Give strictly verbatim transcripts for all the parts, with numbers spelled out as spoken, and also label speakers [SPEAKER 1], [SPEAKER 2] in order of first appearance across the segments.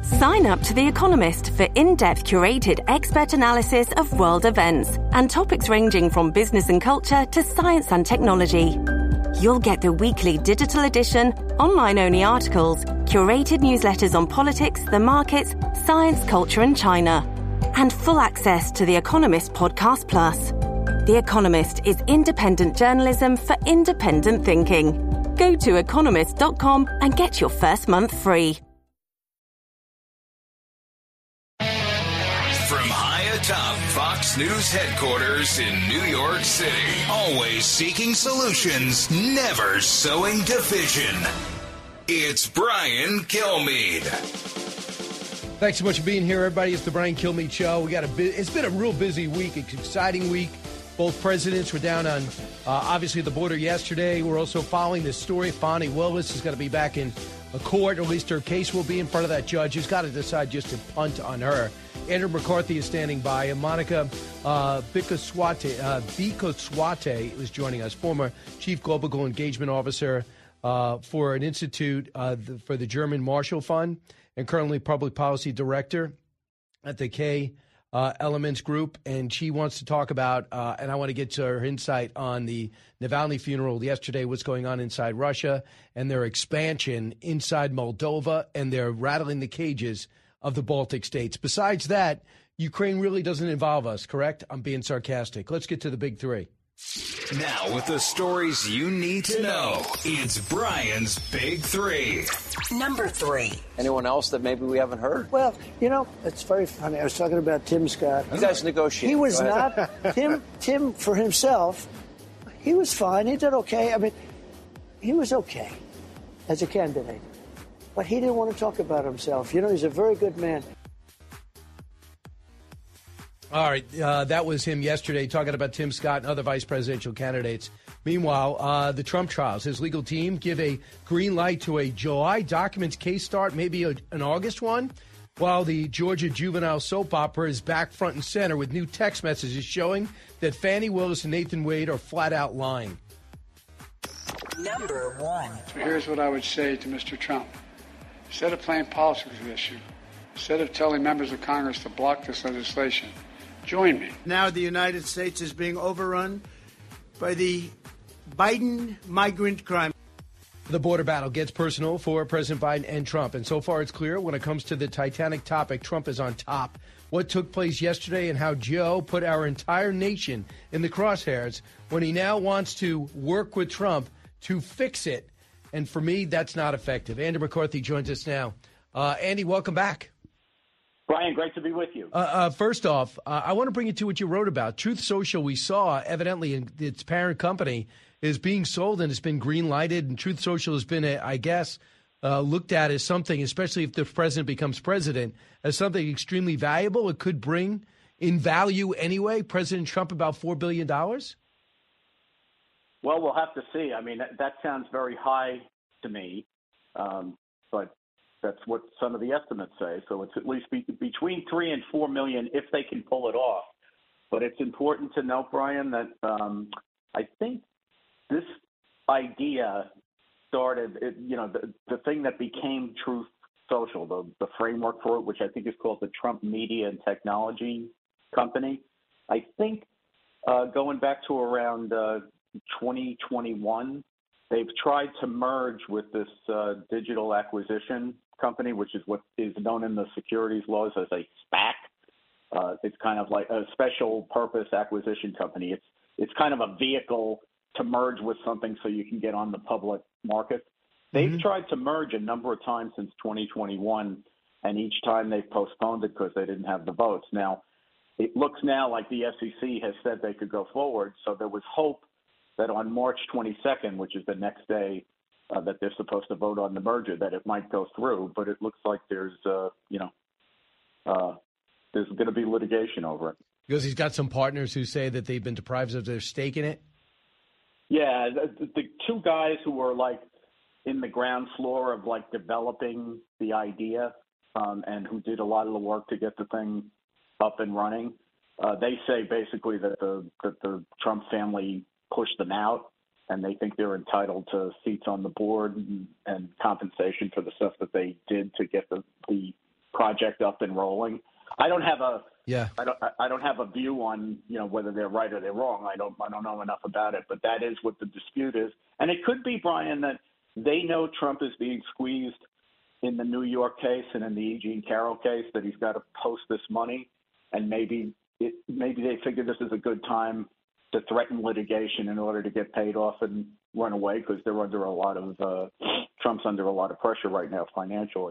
[SPEAKER 1] Sign up to The Economist for in-depth curated expert analysis of world events and topics ranging from business and culture to science and technology. You'll get the weekly digital edition, online-only articles, curated newsletters on politics, the markets, science, culture and China, and full access to The Economist Podcast Plus. The Economist is independent journalism for independent thinking. Go to economist dot com and get your first month free.
[SPEAKER 2] From high atop Fox News headquarters in New York City, always seeking solutions, never sowing division. It's Brian Kilmeade.
[SPEAKER 3] Thanks so much for being here, everybody. It's the Brian Kilmeade Show. We got a. It's been a real busy week. It's an exciting week. Both presidents were down on, uh, obviously, the border yesterday. We're also following this story. Fani Willis is going to be back in a court, or at least her case will be in front of that judge who's got to decide just to punt on her. Andrew McCarthy is standing by, and Monica uh, Bikoswate, uh, Bikoswate is joining us, former Chief Global Engagement Officer uh, for an institute uh, the, for the German Marshall Fund, and currently Public Policy Director at the K Uh, Elements Group, and she wants to talk about, uh, and I want to get to her insight on the Navalny funeral yesterday, what's going on inside Russia, and their expansion inside Moldova, and they're rattling the cages of the Baltic states. Besides that, Ukraine really doesn't involve us, correct? I'm being sarcastic. Let's get to the big three.
[SPEAKER 2] Now, with the stories you need to know, it's Brian's Big Three.
[SPEAKER 4] Number three.
[SPEAKER 5] Anyone else that maybe we haven't heard?
[SPEAKER 6] Well, you know, it's very funny. I was talking about Tim Scott.
[SPEAKER 5] You guys negotiate.
[SPEAKER 6] He was not, Tim, Tim, for himself, he was fine. He did okay. I mean, he was okay as a candidate. But he didn't want to talk about himself. You know, he's a very good man.
[SPEAKER 3] All right, uh, that was him yesterday talking about Tim Scott and other vice presidential candidates. Meanwhile, uh, the Trump trials, his legal team give a green light to a July documents case start, maybe a, an August one, while the Georgia juvenile soap opera is back front and center with new text messages showing that Fani Willis and Nathan Wade are flat out lying.
[SPEAKER 4] Number one.
[SPEAKER 7] So here's what I would say to Mister Trump. Instead of playing politics with this issue, instead of telling members of Congress to block this legislation, join me.
[SPEAKER 8] Now the United States is being overrun by the Biden migrant crime.
[SPEAKER 3] The border battle gets personal for President Biden and Trump. And so far it's clear when it comes to the Titanic topic, Trump is on top. What took place yesterday and how Joe put our entire nation in the crosshairs when he now wants to work with Trump to fix it. And for me, that's not effective. Andrew McCarthy joins us now. Uh, Andy, welcome back.
[SPEAKER 9] Brian, great to be with you.
[SPEAKER 3] Uh, uh, first off, uh, I want to bring you to what you wrote about. Truth Social, we saw evidently in its parent company is being sold and it's been green lighted. And Truth Social has been, a, I guess, uh, looked at as something, especially if the president becomes president, as something extremely valuable. It could bring in value anyway, President Trump about four billion dollars.
[SPEAKER 9] Well, we'll have to see. I mean, that, that sounds very high to me, um, but that's what some of the estimates say. So it's at least be, between three and four million if they can pull it off. But it's important to note, Brian, that um, I think this idea started, it, you know, the, the thing that became Truth Social, the, the framework for it, which I think is called the Trump Media and Technology Company. I think uh, going back to around uh, twenty twenty-one, they've tried to merge with this uh, digital acquisition company, which is what is known in the securities laws as a SPAC. Uh, it's kind of like a special purpose acquisition company. It's it's kind of a vehicle to merge with something so you can get on the public market. They've mm-hmm. tried to merge a number of times since twenty twenty-one, and each time they've postponed it because they didn't have the votes. Now, it looks now like the S E C has said they could go forward, so there was hope that on March twenty-second, which is the next day uh, that they're supposed to vote on the merger, that it might go through. But it looks like there's, uh, you know, uh, there's going to be litigation over it.
[SPEAKER 3] Because he's got some partners who say that they've been deprived of their stake in it?
[SPEAKER 9] Yeah, the, the two guys who were, like, in the ground floor of, like, developing the idea um, and who did a lot of the work to get the thing up and running, uh, they say basically that the that the Trump family pushed them out, and they think they're entitled to seats on the board and, and compensation for the stuff that they did to get the, the project up and rolling. I don't have a
[SPEAKER 3] yeah.
[SPEAKER 9] I don't I don't have a view on, you know, whether they're right or they're wrong. I don't I don't know enough about it, but that is what the dispute is. And it could be, Brian, that they know Trump is being squeezed in the New York case and in the E. Jean Carroll case, that he's got to post this money, and maybe it maybe they figure this is a good time to threaten litigation in order to get paid off and run away, because they're under a lot of uh, Trump's under a lot of pressure right now financially.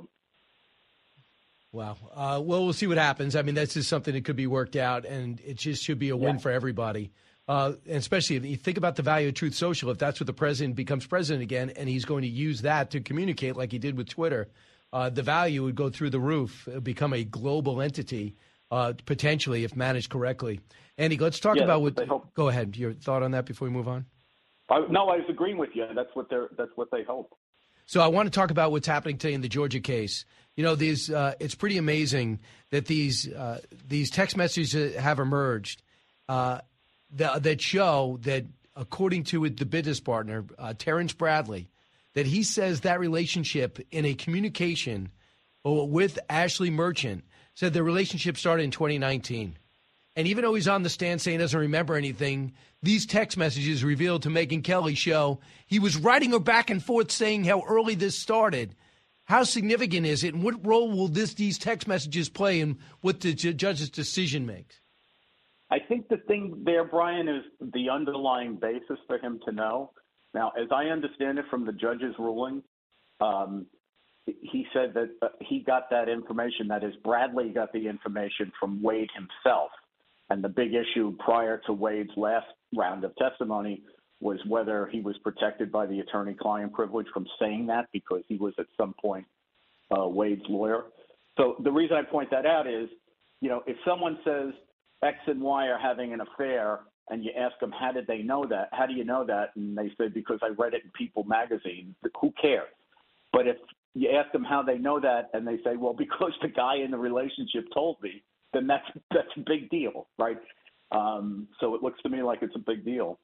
[SPEAKER 3] Wow. Uh, well, we'll see what happens. I mean, that's just something that could be worked out, and it just should be a win
[SPEAKER 9] yeah.
[SPEAKER 3] for everybody. Uh, and especially if you think about the value of Truth Social, if that's what the president becomes president again, and he's going to use that to communicate like he did with Twitter, uh, the value would go through the roof. It would become a global entity, uh, potentially, if managed correctly. Andy, let's talk
[SPEAKER 9] yeah,
[SPEAKER 3] about what.
[SPEAKER 9] what
[SPEAKER 3] go ahead. Your thought on that before we move on?
[SPEAKER 9] I, no, I was agreeing with you. That's what they're. That's what they hope.
[SPEAKER 3] So I want to talk about what's happening today in the Georgia case. You know, these uh, it's pretty amazing that these uh, these text messages have emerged uh, that, that show that, according to the business partner, uh, Terrence Bradley, that he says that relationship in a communication with Ashley Merchant said the relationship started in twenty nineteen. And even though he's on the stand saying he doesn't remember anything, these text messages revealed to Megyn Kelly show he was writing her back and forth saying how early this started. How significant is it, and what role will this these text messages play in what the ju- judge's decision makes?
[SPEAKER 9] I think the thing there, Brian, is the underlying basis for him to know. Now, as I understand it from the judge's ruling, um, he said that uh, he got that information, that is, Bradley got the information from Wade himself. And the big issue prior to Wade's last round of testimony was whether he was protected by the attorney-client privilege from saying that, because he was at some point uh, Wade's lawyer. So the reason I point that out is, you know, if someone says X and Y are having an affair and you ask them, how did they know that? How do you know that? And they say, because I read it in People magazine. Who cares? But if you ask them how they know that and they say, well, because the guy in the relationship told me, then that's that's a big deal, right? Um, so it looks to me like it's a big deal.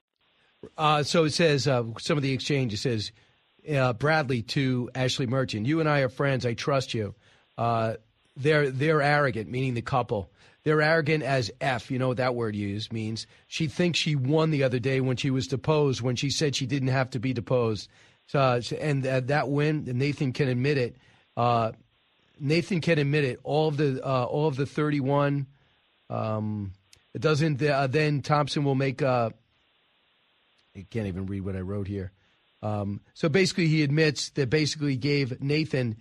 [SPEAKER 3] Uh, so it says, uh, some of the exchange, it says, uh, Bradley to Ashley Merchant, you and I are friends. I trust you. Uh, they're they're arrogant, meaning the couple. They're arrogant as F. You know what that word used means. She thinks she won the other day when she was deposed, when she said she didn't have to be deposed. So, and uh, that win, Nathan can admit it. Uh, Nathan can admit it. All of the uh, all of the thirty-one. Um, it doesn't. Uh, then Thompson will make. Uh, I can't even read what I wrote here. Um, so basically, he admits that basically gave Nathan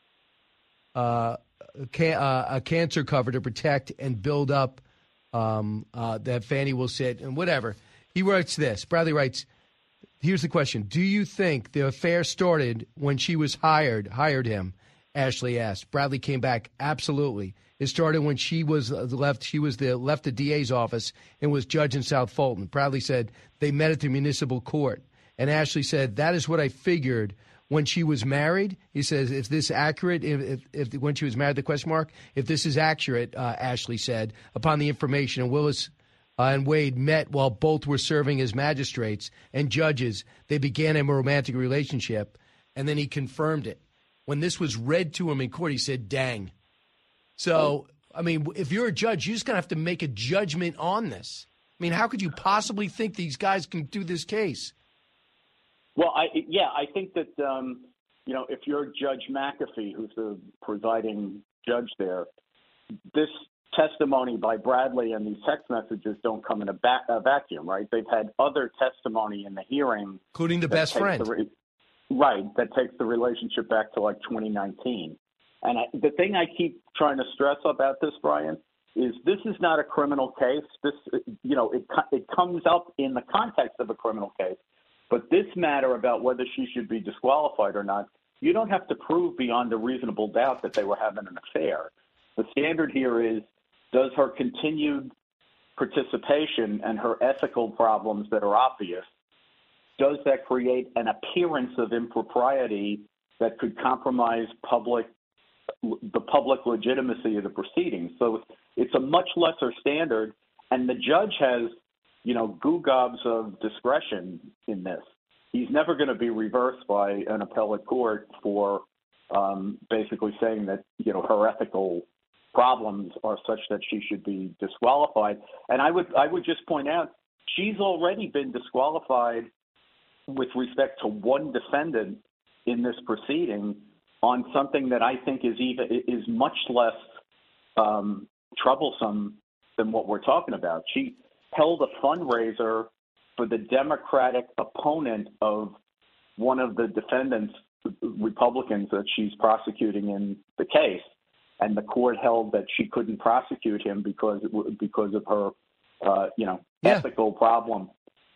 [SPEAKER 3] uh, a, ca- uh, a cancer cover to protect and build up um, uh, that Fannie will sit and whatever. He writes this. Bradley writes. Here's the question: do you think the affair started when she was hired? Hired him? Ashley asked. Bradley came back, absolutely. It started when she was left. She was the left the D A's office and was judge in South Fulton. Bradley said they met at the municipal court. And Ashley said, that is what I figured when she was married. He says, is this accurate? If, if, if when she was married, the question mark, if this is accurate, uh, Ashley said, upon the information, and Willis uh, and Wade met while both were serving as magistrates and judges. They began a romantic relationship, and then he confirmed it. When this was read to him in court, he said, dang. So, I mean, if you're a judge, you're just going to have to make a judgment on this. I mean, how could you possibly think these guys can do this case?
[SPEAKER 9] Well, I, yeah, I think that, um, you know, if you're Judge McAfee, who's the presiding judge there, this testimony by Bradley and these text messages don't come in a, ba- a vacuum, right? They've had other testimony in the hearing.
[SPEAKER 3] Including the best friend.
[SPEAKER 9] The re- right, that takes the relationship back to like twenty nineteen. And I, the thing I keep trying to stress about this, Brian, is this is not a criminal case. This, you know, it it comes up in the context of a criminal case. But this matter about whether she should be disqualified or not, you don't have to prove beyond a reasonable doubt that they were having an affair. The standard here is, does her continued participation and her ethical problems that are obvious, does that create an appearance of impropriety that could compromise public the public legitimacy of the proceedings? So it's a much lesser standard, and the judge has, you know, goo gobs of discretion in this. He's never going to be reversed by an appellate court for um, basically saying that, you know, her ethical problems are such that she should be disqualified. And I would I would just point out, she's already been disqualified with respect to one defendant in this proceeding on something that I think is even is much less um, troublesome than what we're talking about. She held a fundraiser for the Democratic opponent of one of the defendants, Republicans that she's prosecuting in the case, and the court held that she couldn't prosecute him because because of her, uh, you know, yeah. ethical problem.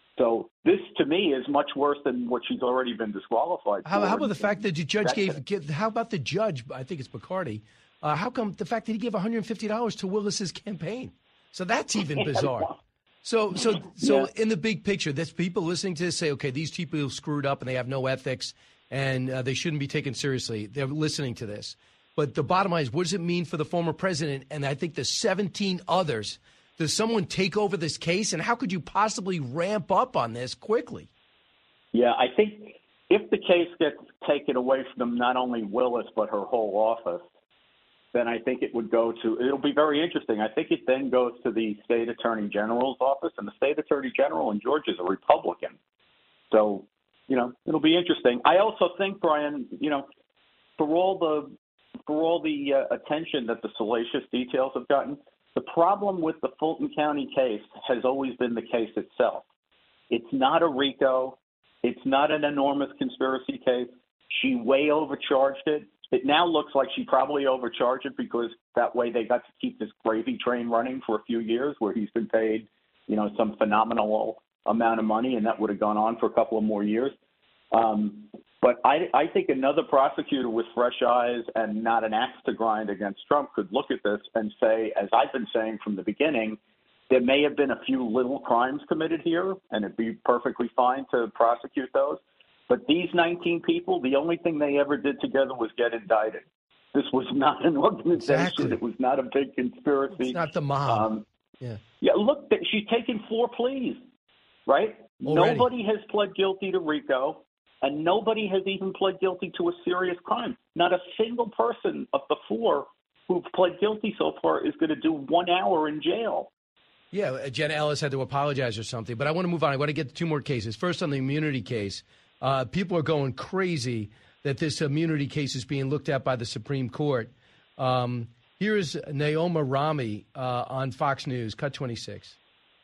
[SPEAKER 9] So this, to me, is much worse than what she's already been disqualified
[SPEAKER 3] how,
[SPEAKER 9] for.
[SPEAKER 3] How about the fact that the judge
[SPEAKER 9] that
[SPEAKER 3] gave, give, how about the judge, I think it's Bacardi, uh, how come the fact that he gave one hundred fifty dollars to Willis's campaign? So that's even bizarre. So, so, so yeah. in the big picture, there's people listening to this say, okay, these people screwed up and they have no ethics and uh, they shouldn't be taken seriously. They're listening to this. But the bottom line is, what does it mean for the former president and I think the seventeen others? Does someone take over this case? And how could you possibly ramp up on this quickly?
[SPEAKER 9] Yeah, I think if the case gets taken away from not only Willis but her whole office, then I think it would go to, it'll be very interesting. I think it then goes to the state attorney general's office, and the state attorney general in Georgia is a Republican. So, you know, it'll be interesting. I also think, Brian, you know, for all the for all the uh, attention that the salacious details have gotten, the problem with the Fulton County case has always been the case itself. It's not a RICO. It's not an enormous conspiracy case. She way overcharged it. It now looks like she probably overcharged it because that way they got to keep this gravy train running for a few years where he's been paid, you know, some phenomenal amount of money, and that would have gone on for a couple of more years. Um, but I, I think another prosecutor with fresh eyes and not an axe to grind against Trump could look at this and say, as I've been saying from the beginning, there may have been a few little crimes committed here, and it'd be perfectly fine to prosecute those. But these nineteen people, the only thing they ever did together was get indicted. This was not an organization.
[SPEAKER 3] Exactly.
[SPEAKER 9] It was not a big conspiracy.
[SPEAKER 3] It's not the mob. Um, yeah.
[SPEAKER 9] Yeah, look, she's taken four pleas, right?
[SPEAKER 3] Already.
[SPEAKER 9] Nobody has pled guilty to RICO, and nobody has even pled guilty to a serious crime. Not a single person of the four who've pled guilty so far is going to do one hour in jail.
[SPEAKER 3] Yeah, Jenna Ellis had to apologize or something. But I want to move on. I want to get to two more cases. First, on the immunity case. Uh, people are going crazy that this immunity case is being looked at by the Supreme Court. Um, here's Naoma Rami uh, on Fox News, Cut twenty-six.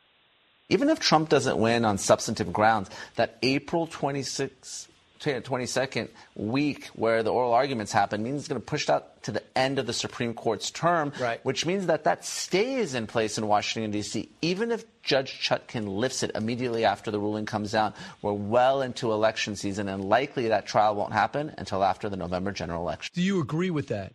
[SPEAKER 4] Even if Trump doesn't win on substantive grounds, that April twenty-sixth, twenty-second week where the oral arguments happen means it's going to push out to the end of the Supreme Court's term,
[SPEAKER 3] right.
[SPEAKER 4] Which means that that stays in place in Washington, D C Even if Judge Chutkan lifts it immediately after the ruling comes down, we're well into election season, and likely that trial won't happen until after the November general election.
[SPEAKER 3] Do you agree with that?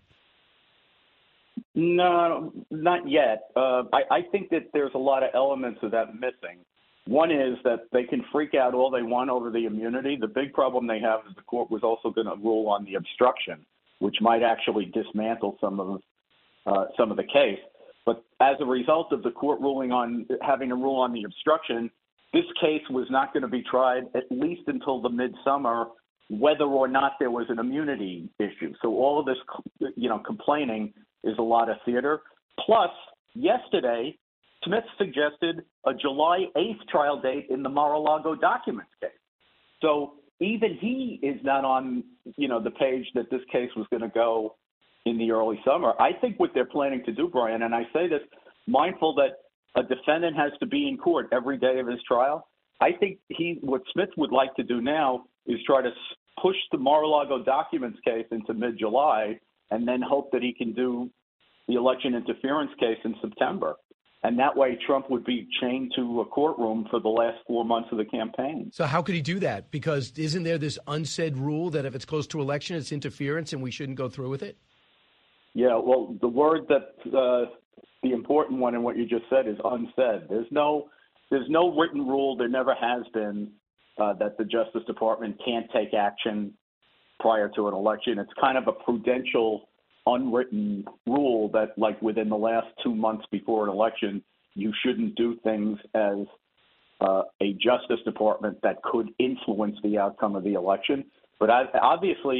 [SPEAKER 9] No, not yet. Uh, I, I think that there's a lot of elements of that missing. One is that they can freak out all they want over the immunity. The big problem they have is the court was also going to rule on the obstruction, which might actually dismantle some of uh, some of the case. But as a result of the court ruling on having a rule on the obstruction, this case was not going to be tried at least until the midsummer, whether or not there was an immunity issue. So all of this, you know, complaining is a lot of theater. Plus, yesterday, Smith suggested a July eighth trial date in the Mar-a-Lago documents case. So even he is not on, you know, the page that this case was going to go in the early summer. I think what they're planning to do, Brian, and I say this mindful that a defendant has to be in court every day of his trial. I think he, what Smith would like to do now is try to push the Mar-a-Lago documents case into mid-July and then hope that he can do the election interference case in September. And that way Trump would be chained to a courtroom for the last four months of the campaign.
[SPEAKER 3] So how could he do that? Because isn't there this unsaid rule that if it's close to election, it's interference and we shouldn't go through with it?
[SPEAKER 9] Yeah, well, the word that uh, the important one in what you just said is unsaid. There's no there's no written rule. There never has been uh, that the Justice Department can't take action prior to an election. It's kind of a prudential unwritten rule that, like, within the last two months before an election, you shouldn't do things as uh, a Justice Department that could influence the outcome of the election. But I, obviously,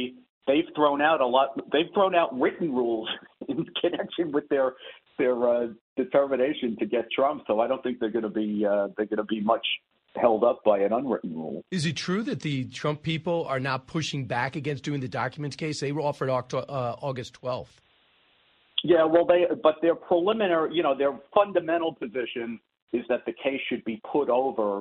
[SPEAKER 9] they've thrown out a lot. They've thrown out written rules in connection with their their uh, determination to get Trump. So I don't think they're going to be uh, they're going to be much held up by an unwritten rule.
[SPEAKER 3] Is it true that the Trump people are not pushing back against doing the documents case? They were offered October, uh, August twelfth.
[SPEAKER 9] Yeah, well, they but their preliminary, you know, their fundamental position is that the case should be put over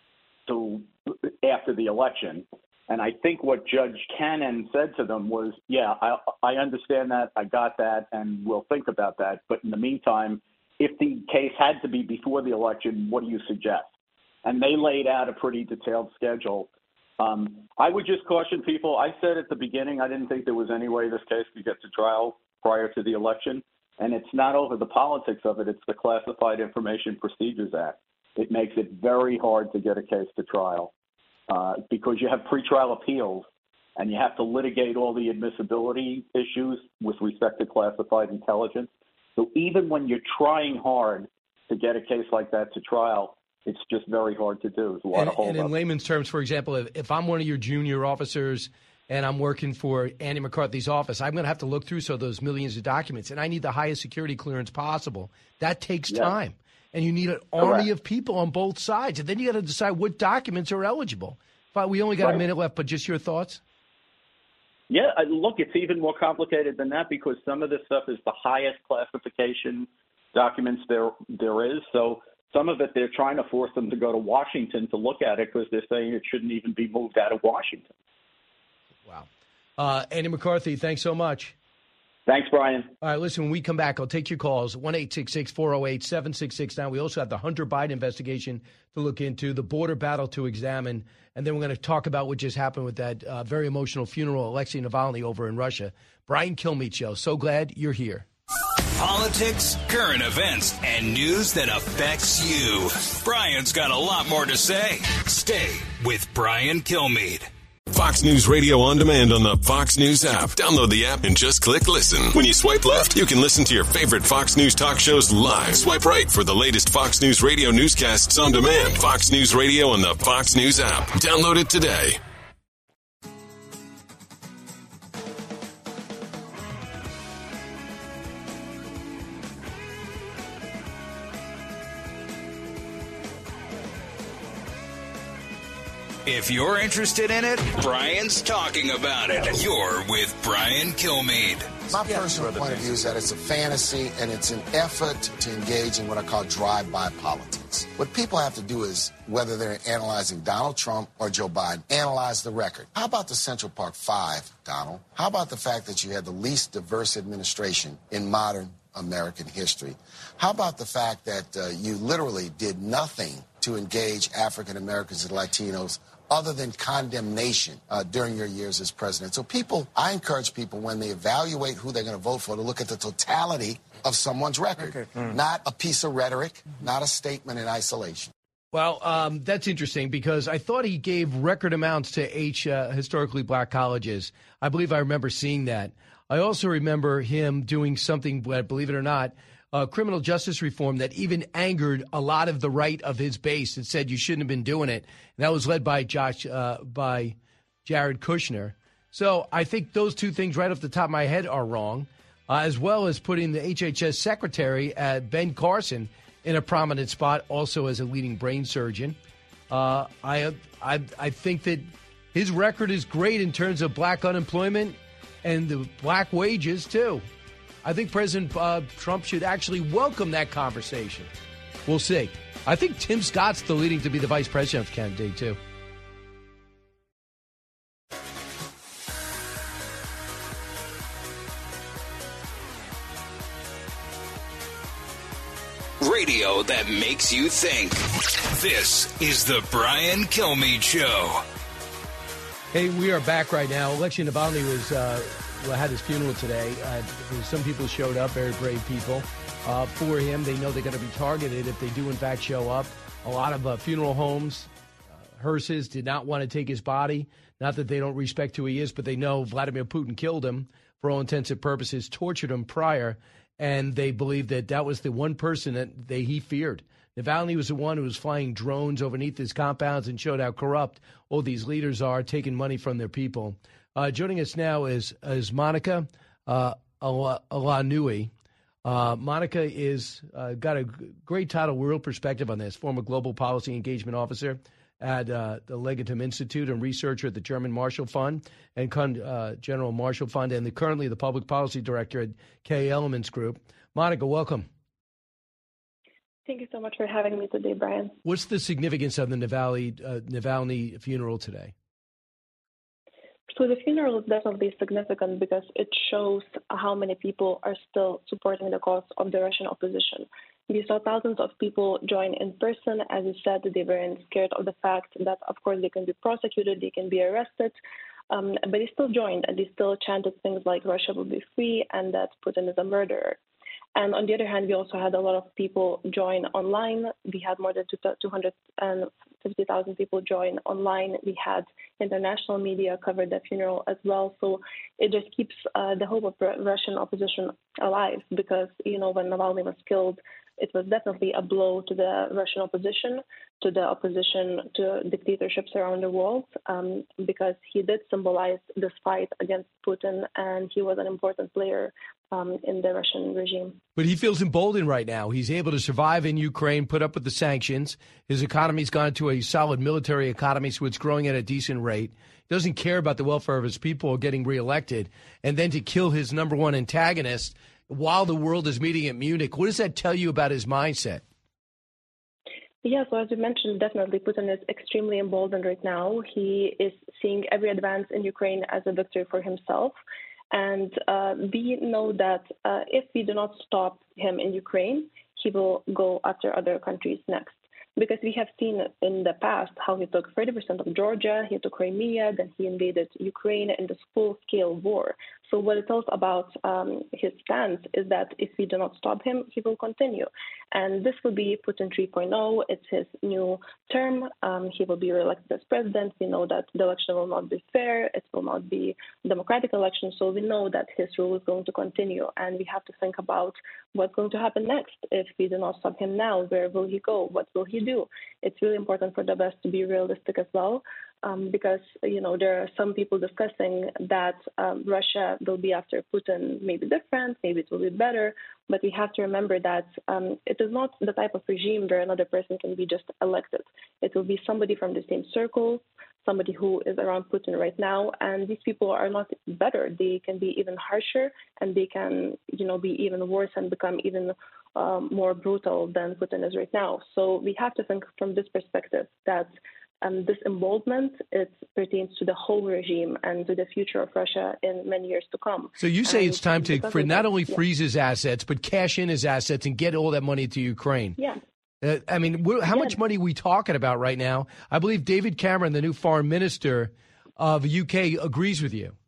[SPEAKER 9] to after the election. And I think what Judge Cannon said to them was, yeah, I, I understand that, I got that, and we'll think about that. But in the meantime, if the case had to be before the election, what do you suggest? And they laid out a pretty detailed schedule. Um, I would just caution people. I said at the beginning I didn't think there was any way this case could get to trial prior to the election. And it's not over the politics of it. It's the Classified Information Procedures Act. It makes it very hard to get a case to trial uh, because you have pretrial appeals and you have to litigate all the admissibility issues with respect to classified intelligence. So even when you're trying hard to get a case like that to trial, it's just very hard to do. There's a lot
[SPEAKER 3] and,
[SPEAKER 9] of hold
[SPEAKER 3] and in
[SPEAKER 9] up.
[SPEAKER 3] layman's terms, for example, if, if I'm one of your junior officers and I'm working for Andy McCarthy's office, I'm going to have to look through so those millions of documents, and I need the highest security clearance possible. That takes
[SPEAKER 9] Yeah.
[SPEAKER 3] time, and you need an army
[SPEAKER 9] Correct.
[SPEAKER 3] of people on both sides, and then you got to decide what documents are eligible. But we only got
[SPEAKER 9] Right.
[SPEAKER 3] a minute left, but just your thoughts?
[SPEAKER 9] Yeah, uh, look, it's even more complicated than that because some of this stuff is the highest classification documents there there is. So some of it, they're trying to force them to go to Washington to look at it because they're saying it shouldn't even be moved out of Washington.
[SPEAKER 3] Wow. Uh, Andy McCarthy, thanks so much.
[SPEAKER 9] Thanks, Brian.
[SPEAKER 3] All right, listen, when we come back, I'll take your calls, one eight six six, four oh eight, seven six six nine. We also have the Hunter Biden investigation to look into, the border battle to examine, and then we're going to talk about what just happened with that uh, very emotional funeral, Alexei Navalny over in Russia. Brian Kilmeade Show. So glad you're here.
[SPEAKER 2] Politics, current events, and news that affects you. Brian's got a lot more to say. Stay with Brian Kilmeade.
[SPEAKER 10] Fox News Radio on demand on the Fox News app. Download the app and just click listen. When you swipe left, you can listen to your favorite Fox News talk shows live. Swipe right for the latest Fox News Radio newscasts on demand. Fox News Radio on the Fox News app. Download it today.
[SPEAKER 2] If you're interested in it, Brian's talking about it. You're with Brian Kilmeade.
[SPEAKER 11] My personal point of view is that it's a fantasy and it's an effort to engage in what I call drive-by politics. What people have to do is, whether they're analyzing Donald Trump or Joe Biden, analyze the record. How about the Central Park Five, Donald? How about the fact that you had the least diverse administration in modern American history? How about the fact that uh, you literally did nothing to engage African Americans and Latinos other than condemnation uh, during your years as president? So people, I encourage people when they evaluate who they're going to vote for to look at the totality of someone's record, okay. mm. not a piece of rhetoric, mm-hmm. not a statement in isolation.
[SPEAKER 3] Well, um, that's interesting because I thought he gave record amounts to H uh, historically black colleges. I believe I remember seeing that. I also remember him doing something, believe it or not, Uh, criminal justice reform that even angered a lot of the right of his base and said you shouldn't have been doing it. And that was led by Josh, uh, by Jared Kushner. So I think those two things right off the top of my head are wrong, uh, as well as putting the H H S secretary, uh, Ben Carson, in a prominent spot, also as a leading brain surgeon. Uh, I, I, I think that his record is great in terms of black unemployment and the black wages, too. I think President uh, Trump should actually welcome that conversation. We'll see. I think Tim Scott's the leading to be the vice presidential candidate, too.
[SPEAKER 2] Radio that makes you think. This is the Brian Kilmeade Show.
[SPEAKER 3] Hey, we are back right now. Alexei Navalny was uh, had his funeral today. Uh, some people showed up, very brave people, uh, for him. They know they're going to be targeted if they do, in fact, show up. A lot of uh, funeral homes, uh, hearses, did not want to take his body. Not that they don't respect who he is, but they know Vladimir Putin killed him for all intents and purposes, tortured him prior, and they believe that that was the one person that they, he feared. Navalny was the one who was flying drones overneath his compounds and showed how corrupt all these leaders are, taking money from their people. Uh, joining us now is is Monica uh, Alanui. Uh, Monica is uh, got a great title, World Perspective on this, former Global Policy Engagement Officer at uh, the Legatum Institute and researcher at the German Marshall Fund and uh, General Marshall Fund, and the, currently the Public Policy Director at K Elements Group. Monica, welcome.
[SPEAKER 12] Thank you so much for having me today, Brian.
[SPEAKER 3] What's the significance of the Navalny, uh, Navalny funeral today?
[SPEAKER 12] So the funeral is definitely significant because it shows how many people are still supporting the cause of the Russian opposition. We saw thousands of people join in person. As you said, they weren't scared of the fact that, of course, they can be prosecuted, they can be arrested, um, but they still joined and they still chanted things like Russia will be free and that Putin is a murderer. And on the other hand, we also had a lot of people join online. We had more than two hundred fifty thousand people join online. We had international media cover the funeral as well. So it just keeps uh, the hope of Russian opposition alive because, you know, when Navalny was killed, it was definitely a blow to the Russian opposition, to the opposition to dictatorships around the world, um, because he did symbolize this fight against Putin, and he was an important player um, in the Russian regime.
[SPEAKER 3] But he feels emboldened right now. He's able to survive in Ukraine, put up with the sanctions. His economy's gone to a solid military economy, so it's growing at a decent rate. He doesn't care about the welfare of his people or getting reelected. And then to kill his number one antagonist while the world is meeting at Munich, what does that tell you about his mindset?
[SPEAKER 12] Yeah, so as you mentioned, definitely Putin is extremely emboldened right now. He is seeing every advance in Ukraine as a victory for himself. And uh, we know that uh, if we do not stop him in Ukraine, he will go after other countries next. Because we have seen in the past how he took thirty percent of Georgia, he took Crimea, then he invaded Ukraine in this full-scale war. So what it tells about um, his stance is that if we do not stop him, he will continue. And this will be Putin three point oh. It's his new term. Um, he will be reelected as president. We know that the election will not be fair. It will not be a democratic election. So we know that his rule is going to continue. And we have to think about what's going to happen next. If we do not stop him now, where will he go? What will he do? It's really important for the West to be realistic as well. Um, because, you know, there are some people discussing that um, Russia will be after Putin maybe different, maybe it will be better, but we have to remember that um, it is not the type of regime where another person can be just elected. It will be somebody from the same circle, somebody who is around Putin right now, and these people are not better. They can be even harsher, and they can, you know, be even worse and become even um, more brutal than Putin is right now. So we have to think from this perspective that Um, this emboldenment, it pertains to the whole regime and to the future of Russia in many years to come.
[SPEAKER 3] So you say
[SPEAKER 12] and
[SPEAKER 3] it's time to for not only
[SPEAKER 12] yeah.
[SPEAKER 3] freeze his assets, but cash in his assets and get all that money to Ukraine.
[SPEAKER 12] Yeah.
[SPEAKER 3] Uh, I mean, how
[SPEAKER 12] yeah.
[SPEAKER 3] much money are we talking about right now? I believe David Cameron, the new foreign minister of the U K, agrees with you.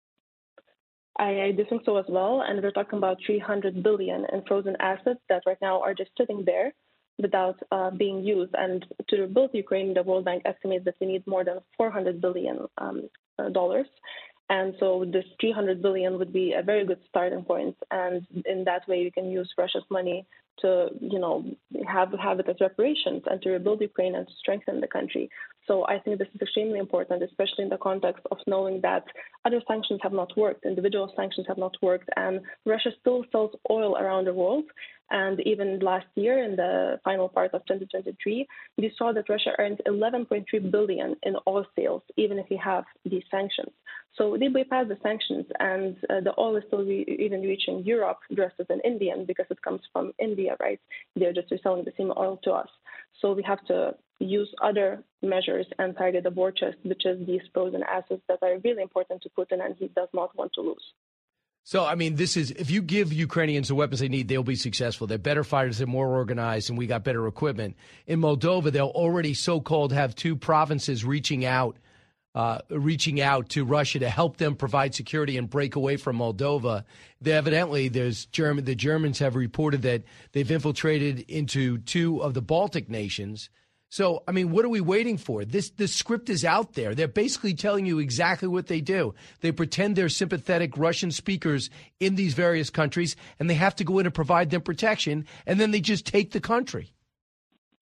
[SPEAKER 12] I, I do think so as well. And we're talking about three hundred billion dollars in frozen assets that right now are just sitting there without uh, being used. And to rebuild Ukraine, the World Bank estimates that we need more than four hundred billion dollars. Um, uh, and so this three hundred billion dollars would be a very good starting point. And in that way, we can use Russia's money to, you know, have, have it as reparations and to rebuild Ukraine and to strengthen the country. So I think this is extremely important, especially in the context of knowing that other sanctions have not worked, individual sanctions have not worked, and Russia still sells oil around the world. And even last year, in the final part of twenty twenty-three, we saw that Russia earned eleven point three billion dollars in oil sales, even if we have these sanctions. So they bypass the sanctions, and uh, the oil is still re- even reaching Europe, dressed as an Indian, because it comes from India, right? They're just reselling the same oil to us. So we have to use other measures and target the war chest, which is these frozen assets that are really important to Putin, and he does not want to lose.
[SPEAKER 3] So, I mean, this is, if you give Ukrainians the weapons they need, they'll be successful. They're better fighters, they're more organized, and we got better equipment. In Moldova, they'll already so-called have two provinces reaching out, uh, reaching out to Russia to help them provide security and break away from Moldova. They evidently, there's German, the Germans have reported that they've infiltrated into two of the Baltic nations. So, I mean, what are we waiting for? This the script is out there. They're basically telling you exactly what they do. They pretend they're sympathetic Russian speakers in these various countries, and they have to go in and provide them protection, and then they just take the country.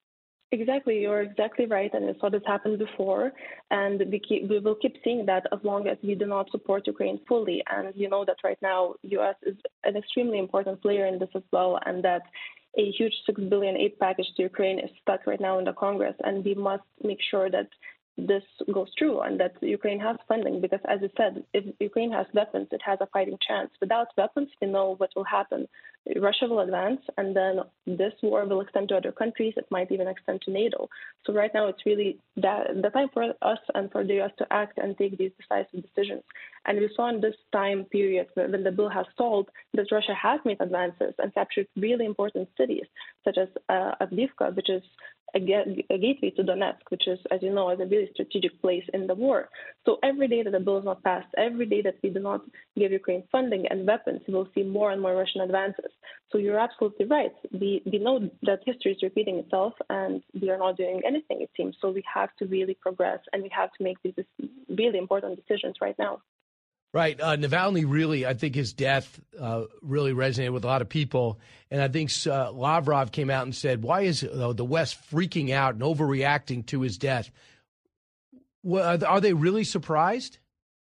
[SPEAKER 12] Exactly, you're exactly right, and I saw this happen before, and we keep, we will keep seeing that as long as we do not support Ukraine fully. And you know that right now, U S is an extremely important player in this as well, and that a huge six billion aid package to Ukraine is stuck right now in the Congress, and we must make sure that this goes through and that Ukraine has funding, because as I said, if Ukraine has weapons, it has a fighting chance. Without weapons, we know what will happen. Russia will advance, and then this war will extend to other countries. It might even extend to NATO. So right now, it's really that, the time for us and for the U S to act and take these decisive decisions. And we saw in this time period when the bill has stalled that Russia has made advances and captured really important cities, such as uh, Avdiivka, which is a, ga- a gateway to Donetsk, which is, as you know, is a really strategic place in the war. So every day that the bill is not passed, every day that we do not give Ukraine funding and weapons, we will see more and more Russian advances. So you're absolutely right. We, we know that history is repeating itself, and we are not doing anything, it seems. So we have to really progress, and we have to make these really important decisions right now.
[SPEAKER 3] Right. Uh, Navalny really, I think his death uh, really resonated with a lot of people. And I think uh, Lavrov came out and said, why is uh, the West freaking out and overreacting to his death? Well, are they really surprised?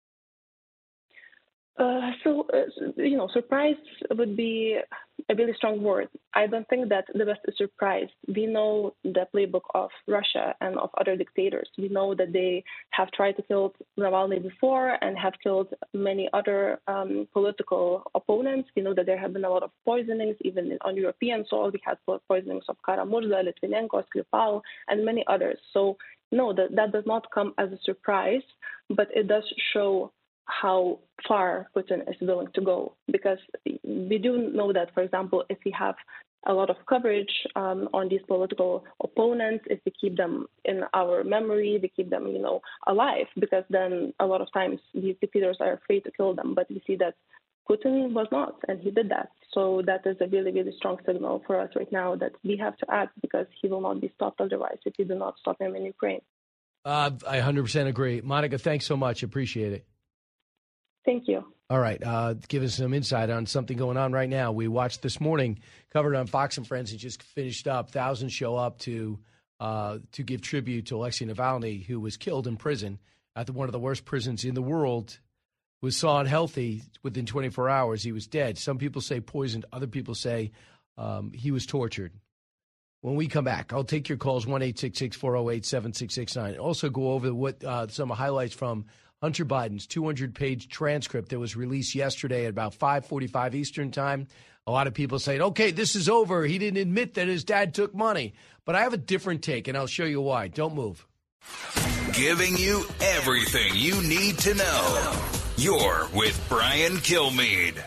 [SPEAKER 12] Uh, so, uh, you know, surprise would be a really strong word. I don't think that the West is surprised. We know the playbook of Russia and of other dictators. We know that they have tried to kill Navalny before and have killed many other um, political opponents. We know that there have been a lot of poisonings, even on European soil. We had poisonings of Kara-Murza, Litvinenko, Skripal, and many others. So, no, that, that does not come as a surprise, but it does show how far Putin is willing to go, because we do know that, for example, if we have a lot of coverage um, on these political opponents, if we keep them in our memory, we keep them, you know, alive, because then a lot of times these dictators are afraid to kill them. But we see that Putin was not, and he did that. So that is a really, really strong signal for us right now that we have to act, because he will not be stopped otherwise if we do not stop him in Ukraine.
[SPEAKER 3] Uh, I one hundred percent agree. Monica, thanks so much. Appreciate it.
[SPEAKER 12] Thank you.
[SPEAKER 3] All right. Uh, give us some insight on something going on right now. We watched this morning, covered on Fox and Friends. It just finished up. Thousands show up to uh, to give tribute to Alexei Navalny, who was killed in prison at the, one of the worst prisons in the world. Was saw unhealthy within twenty-four hours. He was dead. Some people say poisoned. Other people say um, he was tortured. When we come back, I'll take your calls, one eight six six, four oh eight, seven six six nine. Also go over what uh, some highlights from Hunter Biden's two hundred page transcript that was released yesterday at about five forty-five Eastern time. A lot of people saying, okay, this is over. He didn't admit that his dad took money. But I have a different take, and I'll show you why. Don't move.
[SPEAKER 2] Giving you everything you need to know. You're with Brian Kilmeade.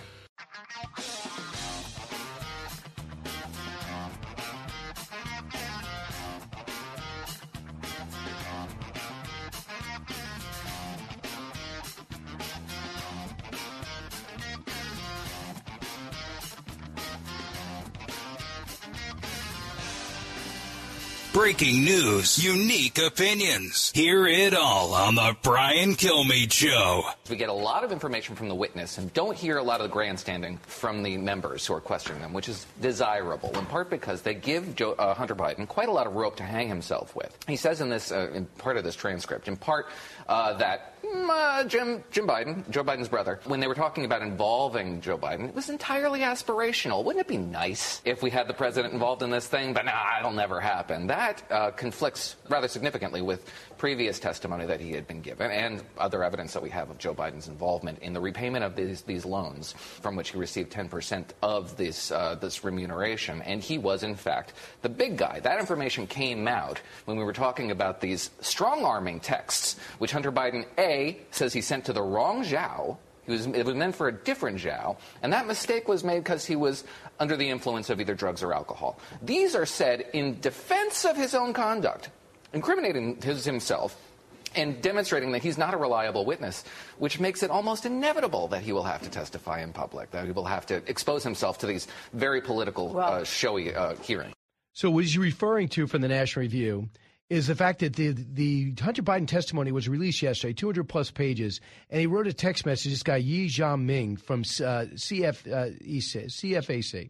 [SPEAKER 2] Breaking news, unique opinions. Hear it all on the Brian Kilmeade Show.
[SPEAKER 13] We get a lot of information from the witness and don't hear a lot of the grandstanding from the members who are questioning them, which is desirable, in part because they give Joe, uh, Hunter Biden quite a lot of rope to hang himself with. He says in this, uh, in part of this transcript, in part uh, that uh, Jim, Jim Biden, Joe Biden's brother, when they were talking about involving Joe Biden, it was entirely aspirational. Wouldn't it be nice if we had the president involved in this thing? But nah, it'll never happen. That uh, conflicts rather significantly with previous testimony that he had been given and other evidence that we have of Joe Biden's involvement in the repayment of these, these loans, from which he received ten percent of this, uh, this remuneration. And he was, in fact, the big guy. That information came out when we were talking about these strong-arming texts, which Hunter Biden, A, says he sent to the wrong Zhao. He was, it was meant for a different Zhao, and that mistake was made because he was under the influence of either drugs or alcohol. These are said in defense of his own conduct, incriminating his, himself, and demonstrating that he's not a reliable witness, which makes it almost inevitable that he will have to testify in public, that he will have to expose himself to these very political, well, uh, showy uh, hearings.
[SPEAKER 3] So what he's referring to from the National Review is the fact that the the Hunter Biden testimony was released yesterday, two hundred plus pages, and he wrote a text message, this guy Yi Jiaming from uh, C F, uh, C F A C,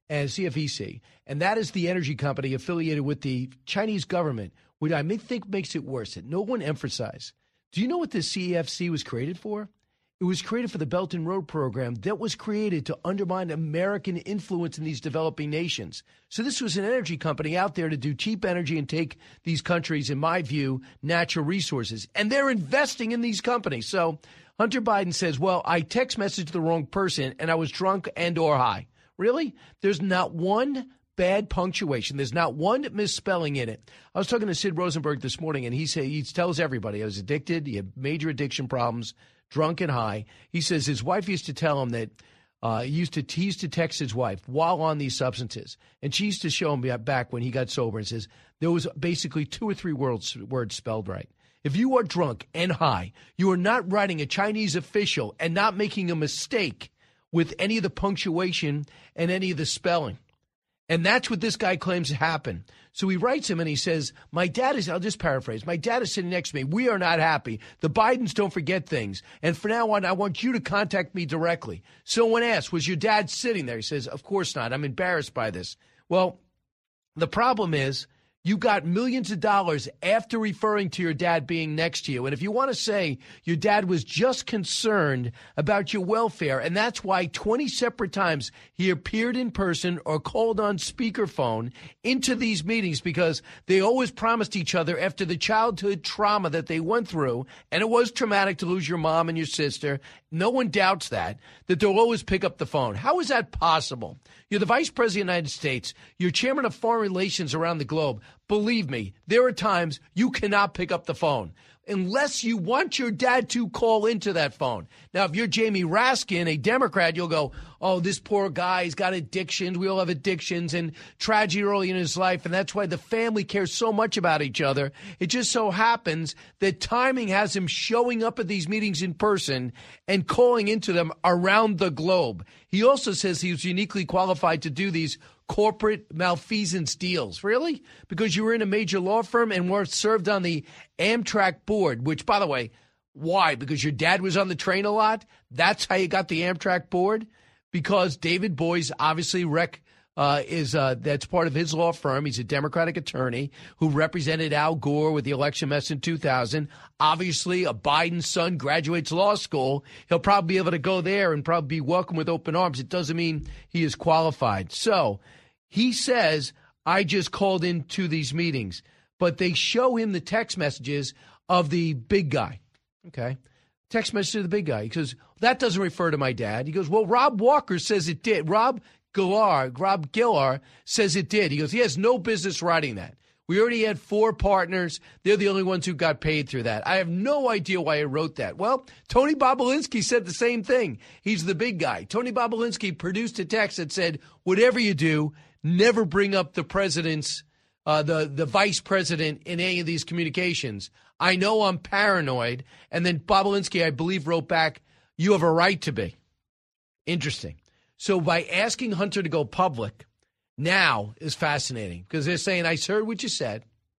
[SPEAKER 3] and C F E C, and that is the energy company affiliated with the Chinese government, which I may think makes it worse, that no one emphasized. Do you know what the C F C was created for? It was created for the Belt and Road program that was created to undermine American influence in these developing nations. So this was an energy company out there to do cheap energy and take these countries, in my view, natural resources. And they're investing in these companies. So Hunter Biden says, well, I text messaged the wrong person and I was drunk and or high. Really? There's not one bad punctuation. There's not one misspelling in it. I was talking to Sid Rosenberg this morning, and he said he tells everybody I was addicted. He had major addiction problems, drunk and high. He says his wife used to tell him that uh, he used to he used to text his wife while on these substances, and she used to show him back when he got sober and says there was basically two or three words words spelled right. If you are drunk and high, you are not writing a Chinese official and not making a mistake with any of the punctuation and any of the spelling. And that's what this guy claims happened. So he writes him and he says, my dad is, I'll just paraphrase, my dad is sitting next to me. We are not happy. The Bidens don't forget things. And from now on, I want you to contact me directly. So when asked, was your dad sitting there? He says, of course not. I'm embarrassed by this. Well, the problem is you got millions of dollars after referring to your dad being next to you. And if you want to say your dad was just concerned about your welfare, and that's why twenty separate times he appeared in person or called on speakerphone into these meetings, because they always promised each other after the childhood trauma that they went through, and it was traumatic to lose your mom and your sister. No one doubts that, that they'll always pick up the phone. How is that possible? You're the vice president of the United States. You're chairman of foreign relations around the globe. Believe me, there are times you cannot pick up the phone unless you want your dad to call into that phone. Now, if you're Jamie Raskin, a Democrat, you'll go, oh, this poor guy, he's got addictions. We all have addictions and tragedy early in his life. And that's why the family cares so much about each other. It just so happens that timing has him showing up at these meetings in person and calling into them around the globe. He also says he was uniquely qualified to do these corporate malfeasance deals. Really? Because you were in a major law firm and were served on the Amtrak board, which, by the way, why? Because your dad was on the train a lot? That's how you got the Amtrak board? Because David Boies obviously rec, uh, is uh, that's part of his law firm. He's a Democratic attorney who represented Al Gore with the election mess in two thousand. Obviously, a Biden son graduates law school. He'll probably be able to go there and probably be welcomed with open arms. It doesn't mean he is qualified. So he says, I just called into these meetings, but they show him the text messages of the big guy. Okay. Text message of the big guy. He goes, that doesn't refer to my dad. He goes, well, Rob Walker says it did. Rob Gillar, Rob Gillar says it did. He goes, he has no business writing that. We already had four partners. They're the only ones who got paid through that. I have no idea why he wrote that. Well, Tony Bobulinski said the same thing. He's the big guy. Tony Bobulinski produced a text that said, whatever you do, never bring up the president's, uh, the, the vice president in any of these communications. I know I'm paranoid. And then Bobulinski, I believe, wrote back, you have a right to be. Interesting. So by asking Hunter to go public now is fascinating, because they're saying, I heard what you said,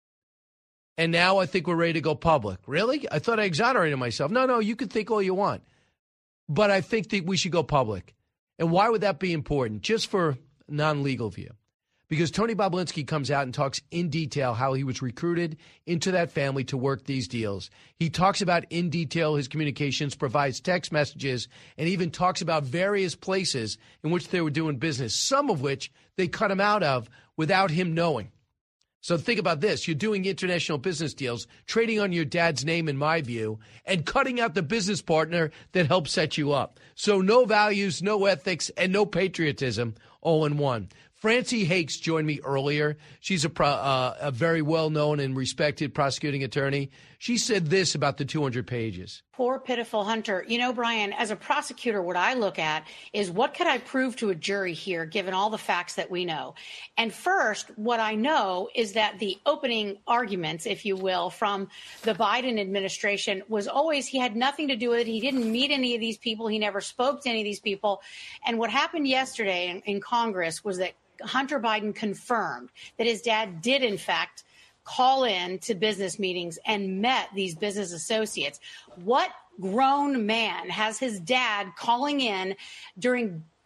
[SPEAKER 3] and now I think we're ready to go public. Really? I thought I exonerated myself. No, no, you can think all you want, but I think that we should go public. And why would that be important? Just for non-legal view. Because Tony Bobulinski comes out and talks in detail how he was recruited into that family to work these deals. He talks about in detail his communications, provides text messages, and even talks about various places in which they were doing business, some of which they cut him out of without him knowing. So think about this. You're doing international business deals, trading on your dad's name, in my view, and cutting out the business partner that helped set you up. So no values, no ethics, and no patriotism, all in one. Francie Hakes joined me earlier. She's a, pro, uh, a very well-known and respected prosecuting attorney. She said this about the two hundred pages.
[SPEAKER 14] Poor, pitiful Hunter. You know, Brian, as a prosecutor, what I look at is what could I prove to a jury here, given all the facts that we know? And first, what I know is that the opening arguments, if you will, from the Biden administration was always he had nothing to do with it. He didn't meet any of these people. He never spoke to any of these people. And what happened yesterday in, in Congress was that Hunter Biden confirmed that his dad did, in fact, call in to business meetings and met these business associates. What grown man has his dad calling in during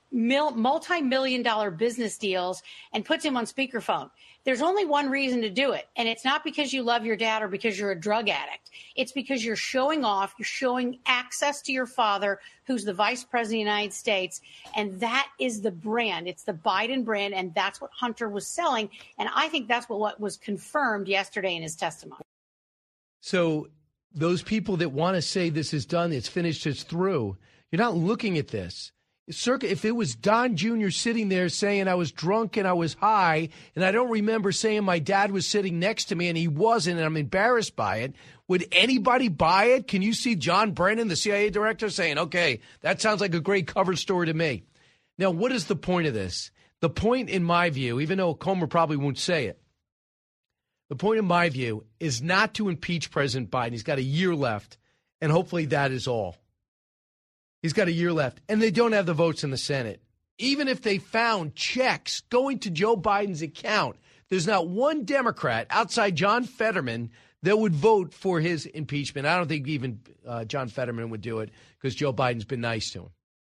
[SPEAKER 14] mil- multi-million dollar business deals and puts him on speakerphone. There's only one reason to do it, and it's not because you love your dad or because you're a drug addict. It's because you're showing off, you're showing access to your father, who's the vice president of the United States, and that is the brand. It's the Biden brand, and that's what Hunter was selling, and I think that's what, what was confirmed yesterday in his testimony.
[SPEAKER 3] So those people that want to say this is done, it's finished, it's through, you're not looking at this. Circa, if it was Don Junior sitting there saying I was drunk and I was high, and I don't remember saying my dad was sitting next to me and he wasn't, and I'm embarrassed by it, would anybody buy it? Can you see John Brennan, the C I A director, saying, okay, that sounds like a great cover story to me? Now, what is the point of this? The point, in my view, even though Comer probably won't say it, the point in my view is not to impeach President Biden. He's got a year left, and hopefully that is all. He's got a year left, and they don't have the votes in the Senate. Even if they found checks going to Joe Biden's account, there's not one Democrat outside John Fetterman that would vote for his impeachment. I don't think even uh, John Fetterman would do it because Joe Biden's been nice to him.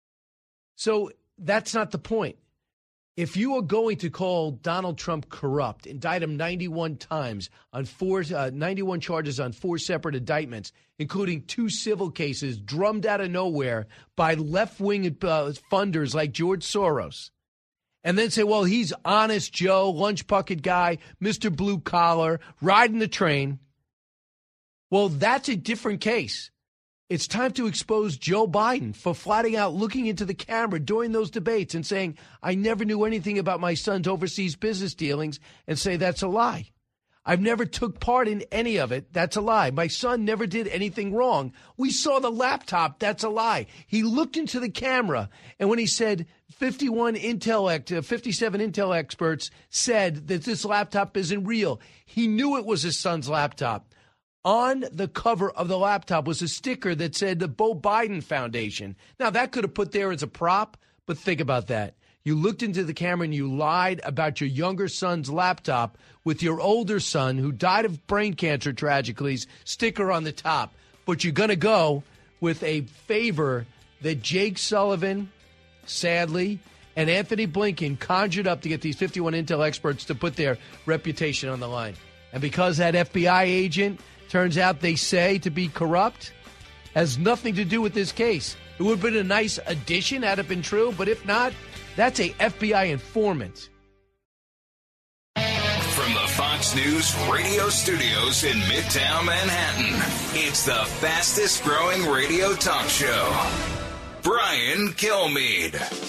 [SPEAKER 3] So that's not the point. If you are going to call Donald Trump corrupt, indict him ninety-one times on four, uh, ninety-one charges on four separate indictments, including two civil cases drummed out of nowhere by left-wing uh, funders like George Soros, and then say, well, he's honest Joe, lunch bucket guy, Mister Blue Collar, riding the train. Well, that's a different case. It's time to expose Joe Biden for flatting out looking into the camera during those debates and saying, I never knew anything about my son's overseas business dealings, and say that's a lie. I've never took part in any of it. That's a lie. My son never did anything wrong. We saw the laptop. That's a lie. He looked into the camera, and when he said fifty-one Intel, uh, fifty-seven Intel experts said that this laptop isn't real, he knew it was his son's laptop. On the cover of the laptop was a sticker that said the Beau Biden Foundation. Now, that could have put there as a prop, but think about that. You looked into the camera and you lied about your younger son's laptop with your older son, who died of brain cancer tragically, sticker on the top. But you're going to go with a favor that Jake Sullivan, sadly, and Anthony Blinken conjured up to get these fifty-one Intel experts to put their reputation on the line. And because that F B I agent turns out they say to be corrupt, has nothing to do with this case. It would have been a nice addition had it been true, but if not, that's a F B I informant.
[SPEAKER 2] From the Fox News radio studios in Midtown Manhattan, it's the fastest growing radio talk show. Brian Kilmeade.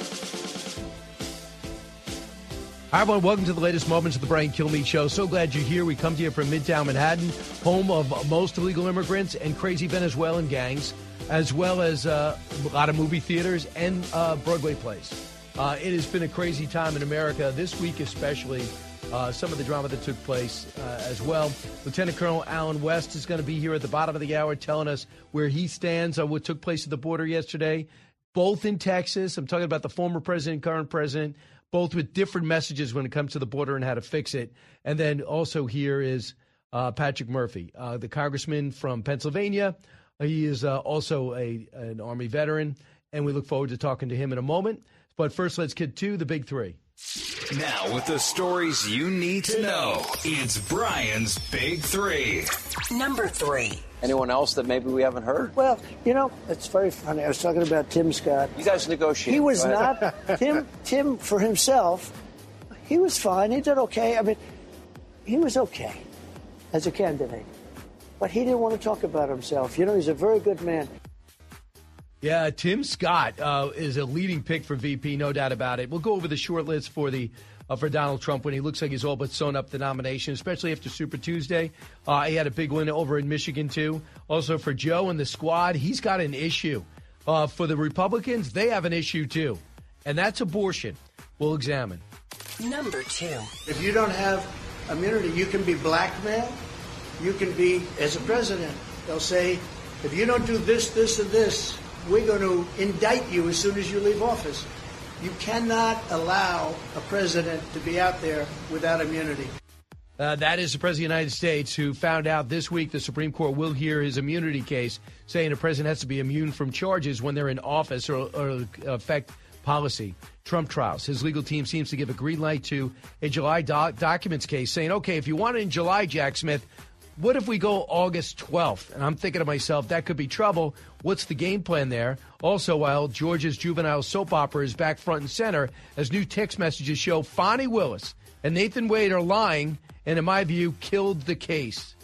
[SPEAKER 3] Hi, everyone. Welcome to the latest moments of the Brian Kilmeade Show. So glad you're here. We come to you from Midtown Manhattan, home of most illegal immigrants and crazy Venezuelan gangs, as well as uh, a lot of movie theaters and uh, Broadway plays. Uh, it has been a crazy time in America, this week especially. Uh, some of the drama that took place uh, as well. Lieutenant Colonel Alan West is going to be here at the bottom of the hour telling us where he stands on what took place at the border yesterday, both in Texas. I'm talking about the former president, current president, both with different messages when it comes to the border and how to fix it. And then also here is uh, Patrick Murphy, uh, the congressman from Pennsylvania. He is uh, also a an Army veteran, and we look forward to talking to him in a moment. But first, let's get to the big three.
[SPEAKER 2] Now, with the stories you need to know, it's Brian's Big Three.
[SPEAKER 5] Number three. Anyone else that maybe we haven't heard?
[SPEAKER 6] Well, you know, it's very funny. I was talking about Tim Scott.
[SPEAKER 5] You guys negotiate.
[SPEAKER 6] He was not, Tim, Tim, for himself, he was fine. He did okay. I mean, he was okay as a candidate. But he didn't want to talk about himself. You know, he's a very good man.
[SPEAKER 3] Yeah, Tim Scott uh, is a leading pick for V P, no doubt about it. We'll go over the short list for the uh, for Donald Trump when he looks like he's all but sewn up the nomination, especially after Super Tuesday. Uh, he had a big win over in Michigan, too. Also for Joe and the squad, he's got an issue. Uh, for the Republicans, they have an issue, too, and that's abortion. We'll examine.
[SPEAKER 5] Number two.
[SPEAKER 8] If you don't have immunity, you can be blackmailed. You can be, as a president, they'll say, if you don't do this, this, and this, we're going to indict you as soon as you leave office. You cannot allow a president to be out there without immunity.
[SPEAKER 3] Uh, that is the President of the United States, who found out this week the Supreme Court will hear his immunity case, saying a president has to be immune from charges when they're in office or, or affect policy. Trump trials. His legal team seems to give a green light to a July do- documents case saying, okay, if you want it in July, Jack Smith, what if we go August twelfth? And I'm thinking to myself, that could be trouble. What's the game plan there? Also, while Georgia's juvenile soap opera is back front and center, as new text messages show Fonnie Willis and Nathan Wade are lying and, in my view, killed the case.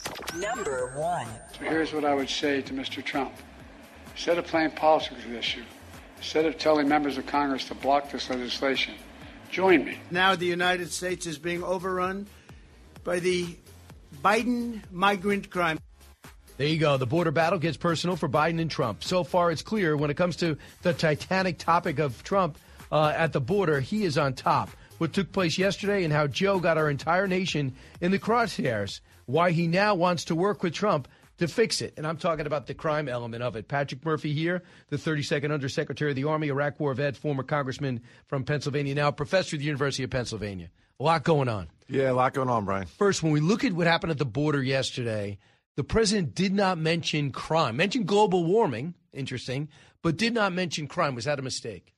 [SPEAKER 15] Number one.
[SPEAKER 7] So here's what I would say to Mister Trump. Instead of playing politics with this issue, instead of telling members of Congress to block this legislation, join me.
[SPEAKER 8] Now the United States is being overrun by the Biden migrant crime.
[SPEAKER 3] There you go. The border battle gets personal for Biden and Trump. So far, it's clear when it comes to the titanic topic of Trump uh, at the border, he is on top. What took place yesterday and how Joe got our entire nation in the crosshairs. Why he now wants to work with Trump to fix it. And I'm talking about the crime element of it. Patrick Murphy here, the thirty-second Undersecretary of the Army, Iraq War vet, former congressman from Pennsylvania, now professor at the University of Pennsylvania. A lot going on.
[SPEAKER 16] Yeah, a lot going on, Brian.
[SPEAKER 3] First, when we look at what happened at the border yesterday, the president did not mention crime. Mentioned global warming, interesting, but did not mention crime. Was that a mistake?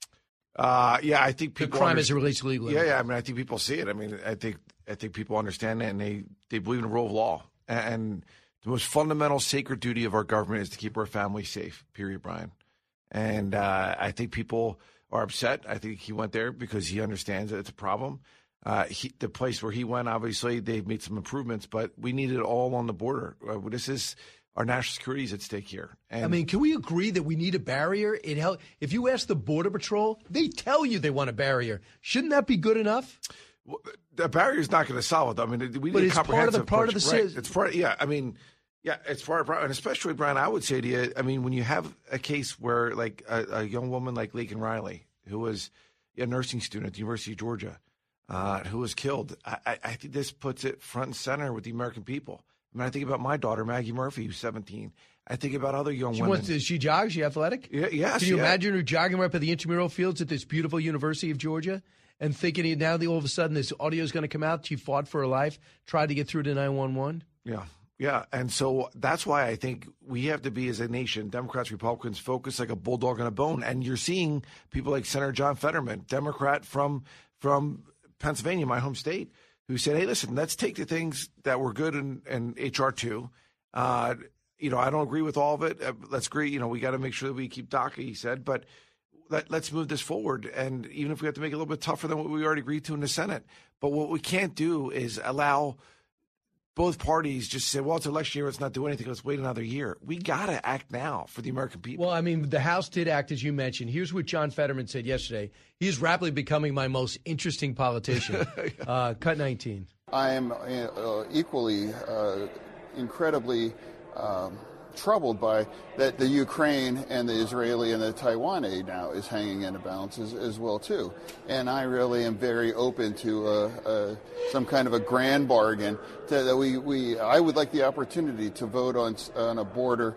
[SPEAKER 16] Uh, yeah, I think people
[SPEAKER 3] the crime
[SPEAKER 16] under-
[SPEAKER 3] as it relates to legal.
[SPEAKER 16] Yeah, yeah. I mean, I think people see it. I mean, I think I think people understand that, and they, they believe in the rule of law. And the most fundamental sacred duty of our government is to keep our families safe, period, Brian. And uh, I think people are upset. I think he went there because he understands that it's a problem. Uh, he, the place where he went, obviously, they've made some improvements, but we need it all on the border. Uh, this is our national security is at stake here. And
[SPEAKER 3] I mean, can we agree that we need a barrier? It help, if you ask the Border Patrol, they tell you they want a barrier. Shouldn't that be good enough?
[SPEAKER 16] Well, the barrier is not going to solve it. I mean, we need
[SPEAKER 3] but
[SPEAKER 16] a
[SPEAKER 3] it's part of the
[SPEAKER 16] comprehensive
[SPEAKER 3] part of the
[SPEAKER 16] right.
[SPEAKER 3] system.
[SPEAKER 16] It's part. Yeah, I mean, yeah, it's part of, and especially Brian. I would say to you, I mean, when you have a case where like a, a young woman like Laken Riley, who was a nursing student at the University of Georgia, uh, who was killed, I, I think this puts it front and center with the American people. I mean, I think about my daughter Maggie Murphy, who's seventeen. I think about other young
[SPEAKER 3] she
[SPEAKER 16] women.
[SPEAKER 3] Wants to, she jogs? She athletic?
[SPEAKER 16] Yeah, yes.
[SPEAKER 3] Can you
[SPEAKER 16] yeah.
[SPEAKER 3] imagine her jogging up at the intramural fields at this beautiful University of Georgia and thinking now that all of a sudden this audio is going to come out? She fought for her life, tried to get through to nine one one.
[SPEAKER 16] Yeah, yeah. And so that's why I think we have to be, as a nation, Democrats, Republicans, focused like a bulldog on a bone. And you're seeing people like Senator John Fetterman, Democrat from from Pennsylvania, my home state, who said, hey, listen, let's take the things that were good in, in H R two. Uh, you know, I don't agree with all of it. Uh, let's agree, you know, we got to make sure that we keep DACA, he said. But let, let's move this forward. And even if we have to make it a little bit tougher than what we already agreed to in the Senate. But what we can't do is allow both parties just say, well, it's election year, let's not do anything, let's wait another year. We got to act now for the American people.
[SPEAKER 3] Well, I mean, the House did act, as you mentioned. Here's what John Fetterman said yesterday. He is rapidly becoming my most interesting politician. uh, cut nineteen.
[SPEAKER 17] I am uh, equally uh, incredibly um, troubled by that the Ukraine and the Israeli and the Taiwan aid now is hanging in a balance as, as well, too. And I really am very open to uh, uh, some kind of a grand bargain that, that we, we I would like the opportunity to vote on, on a border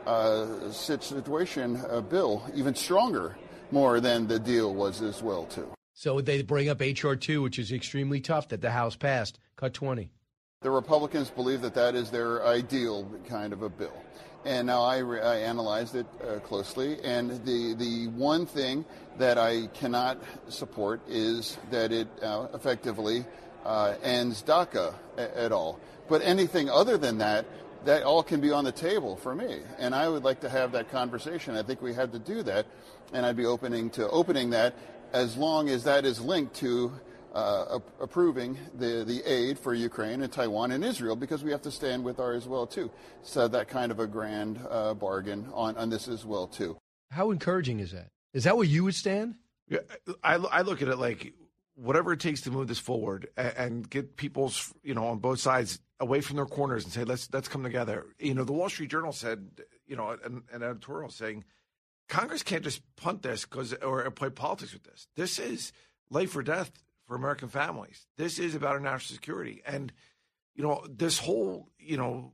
[SPEAKER 17] uh, situation uh, bill, even stronger, more than the deal was as well, too.
[SPEAKER 3] So they bring up H R two, which is extremely tough that the House passed. Cut twenty.
[SPEAKER 17] The Republicans believe that that is their ideal kind of a bill. And now I, re- I analyzed it uh, closely, and the, the one thing that I cannot support is that it uh, effectively uh, ends DACA a- at all. But anything other than that, that all can be on the table for me. And I would like to have that conversation. I think we have to do that, and I'd be opening to opening that as long as that is linked to Uh, approving the, the aid for Ukraine and Taiwan and Israel, because we have to stand with ours as well, too. So that kind of a grand uh, bargain on, on this as well, too.
[SPEAKER 3] How encouraging is that? Is that where you would stand?
[SPEAKER 16] Yeah, I, I look at it like whatever it takes to move this forward and, and get people's, you know, on both sides away from their corners and say, let's let's come together. You know, the Wall Street Journal said, you know, an, an editorial saying, Congress can't just punt this because or play politics with this. This is life or death for American families. This is about our national security. And, you know, this whole, you know,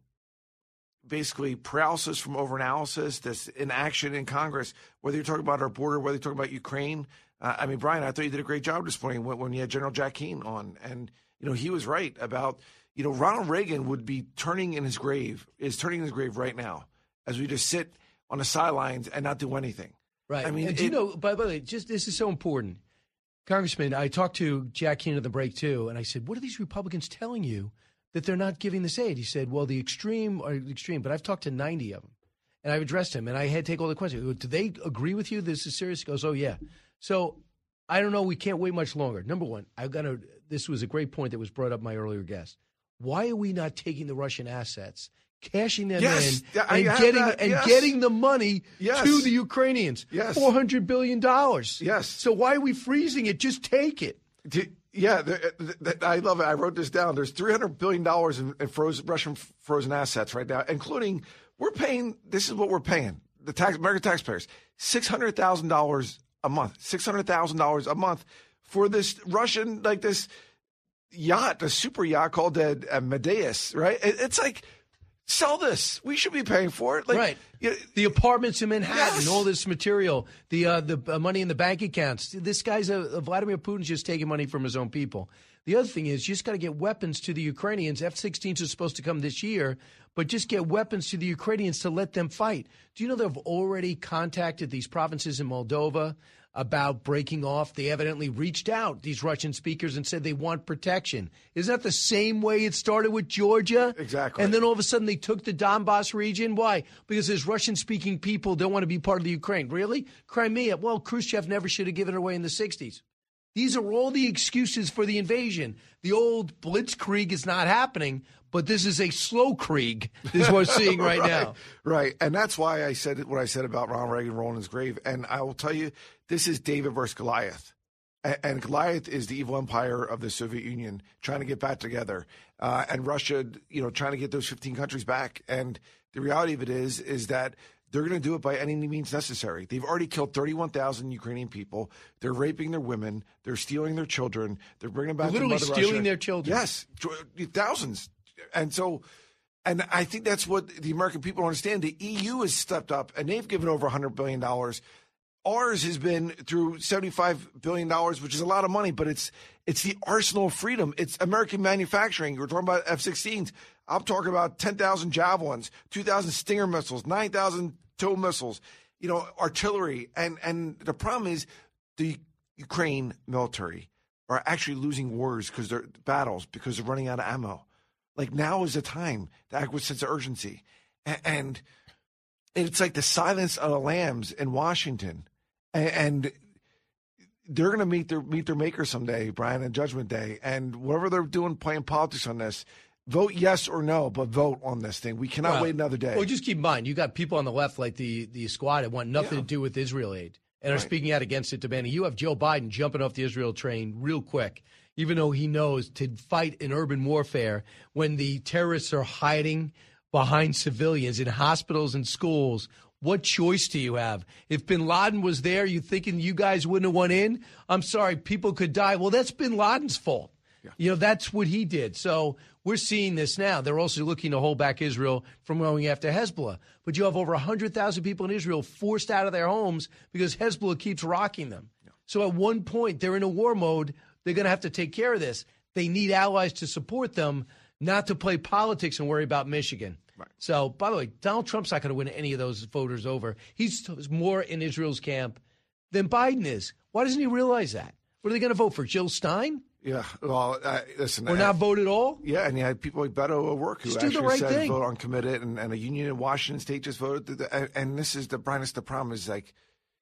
[SPEAKER 16] basically paralysis from overanalysis, this inaction in Congress, whether you're talking about our border, whether you're talking about Ukraine. Uh, I mean, Brian, I thought you did a great job this morning when, when you had General Jack Keane on. And, you know, he was right about, you know, Ronald Reagan would be turning in his grave, is turning in his grave right now as we just sit on the sidelines and not do anything.
[SPEAKER 3] Right.
[SPEAKER 16] I mean,
[SPEAKER 3] and do you
[SPEAKER 16] it-
[SPEAKER 3] know, by the way, just this is so important. Congressman, I talked to Jack Keane at the break, too, and I said, what are these Republicans telling you that they're not giving this aid? He said, well, the extreme are the extreme, but I've talked to ninety of them, and I've addressed him, and I had to take all the questions. Do they agree with you this is serious? He goes, oh, yeah. So I don't know. We can't wait much longer. Number one, I've got to, this was a great point that was brought up by my earlier guest. Why are we not taking the Russian assets, cashing them
[SPEAKER 16] Yes,
[SPEAKER 3] in,
[SPEAKER 16] yeah, I
[SPEAKER 3] and
[SPEAKER 16] have
[SPEAKER 3] getting
[SPEAKER 16] that,
[SPEAKER 3] and
[SPEAKER 16] yes.
[SPEAKER 3] getting the money
[SPEAKER 16] Yes.
[SPEAKER 3] to the Ukrainians?
[SPEAKER 16] Yes.
[SPEAKER 3] four hundred billion dollars.
[SPEAKER 16] Yes.
[SPEAKER 3] So why are we freezing it? Just take it.
[SPEAKER 16] Do- Yeah, the, the, the, I love it. I wrote this down. There's three hundred billion dollars in, in frozen, Russian frozen assets right now, including we're paying. This is what we're paying the tax American taxpayers: six hundred thousand dollars a month. Six hundred thousand dollars a month for this Russian like this yacht, a super yacht called the uh, Medeus. Right? It, it's like. Sell this. We should be paying for it. Like,
[SPEAKER 3] right.
[SPEAKER 16] You know,
[SPEAKER 3] the apartments in Manhattan,
[SPEAKER 16] Yes.
[SPEAKER 3] all this material, the uh, the uh, money in the bank accounts. This guy's a, a Vladimir Putin's just taking money from his own people. The other thing is, you just got to get weapons to the Ukrainians. F sixteens are supposed to come this year, but just get weapons to the Ukrainians to let them fight. Do you know they've already contacted these provinces in Moldova about breaking off? They evidently reached out, these Russian speakers, and said they want protection. Isn't that the same way it started with Georgia?
[SPEAKER 16] Exactly.
[SPEAKER 3] And then all of a sudden they took the Donbass region. Why? Because there's Russian-speaking people don't want to be part of the Ukraine. Really? Crimea? Well, Khrushchev never should have given it away in the sixties. These are all the excuses for the invasion. The old blitzkrieg is not happening, but this is a slow krieg, is what we're seeing right,
[SPEAKER 16] right
[SPEAKER 3] now.
[SPEAKER 16] Right. And that's why I said what I said about Ronald Reagan rolling his grave. And I will tell you, this is David versus Goliath. And, and Goliath is the evil empire of the Soviet Union trying to get back together. Uh, and Russia, you know, trying to get those fifteen countries back. And the reality of it is, is that they're going to do it by any means necessary. They've already killed thirty-one thousand Ukrainian people. They're raping their women. They're stealing their children. They're bringing back
[SPEAKER 3] Literally
[SPEAKER 16] to Mother
[SPEAKER 3] stealing
[SPEAKER 16] Russia.
[SPEAKER 3] their children.
[SPEAKER 16] Yes, thousands. And so, and I think that's what the American people understand. The E U has stepped up, and they've given over one hundred billion dollars. Ours has been through seventy-five billion dollars, which is a lot of money, but it's it's the arsenal of freedom. It's American manufacturing. We're talking about F sixteens. I'm talking about ten thousand Javelins, two thousand Stinger missiles, nine thousand TOW missiles, you know, artillery. And, and the problem is the Ukraine military are actually losing wars because they're battles because they're running out of ammo. Like now is the time to act with sense of urgency. And, and it's like the silence of the lambs in Washington. And, and they're going to meet their meet their maker someday, Brian, on Judgment Day. And whatever they're doing, playing politics on this, vote yes or no, but vote on this thing. We cannot
[SPEAKER 3] Well,
[SPEAKER 16] wait another day.
[SPEAKER 3] Well, just keep in mind, you got people on the left like the, the squad that want nothing
[SPEAKER 16] Yeah.
[SPEAKER 3] to do with Israel aid and are
[SPEAKER 16] Right.
[SPEAKER 3] speaking out against it, demanding. You have Joe Biden jumping off the Israel train real quick, even though he knows to fight in urban warfare when the terrorists are hiding behind civilians in hospitals and schools. What choice do you have? If bin Laden was there, you thinking you guys wouldn't have went in? I'm sorry, people could die. Well, that's bin Laden's fault. You know, that's what he did. So we're seeing this now. They're also looking to hold back Israel from going after Hezbollah. But you have over one hundred thousand people in Israel forced out of their homes because Hezbollah keeps rocking them. So at one point, they're in a war mode. They're going to have to take care of this. They need allies to support them, not to play politics and worry about Michigan. Right. So, by the way, Donald Trump's not going to win any of those voters over. He's more in Israel's camp than Biden is. Why doesn't he realize that? What are they going to vote for, Jill Stein?
[SPEAKER 16] Yeah, well, uh, listen.
[SPEAKER 3] Or
[SPEAKER 16] I-
[SPEAKER 3] not vote at all?
[SPEAKER 16] Yeah, and you had people like Beto O'Rourke who
[SPEAKER 3] Just do the
[SPEAKER 16] actually
[SPEAKER 3] right
[SPEAKER 16] said
[SPEAKER 3] thing.
[SPEAKER 16] vote uncommitted, and, and a union in Washington State just voted. th- th- And this is the Brian, it's the problem is like,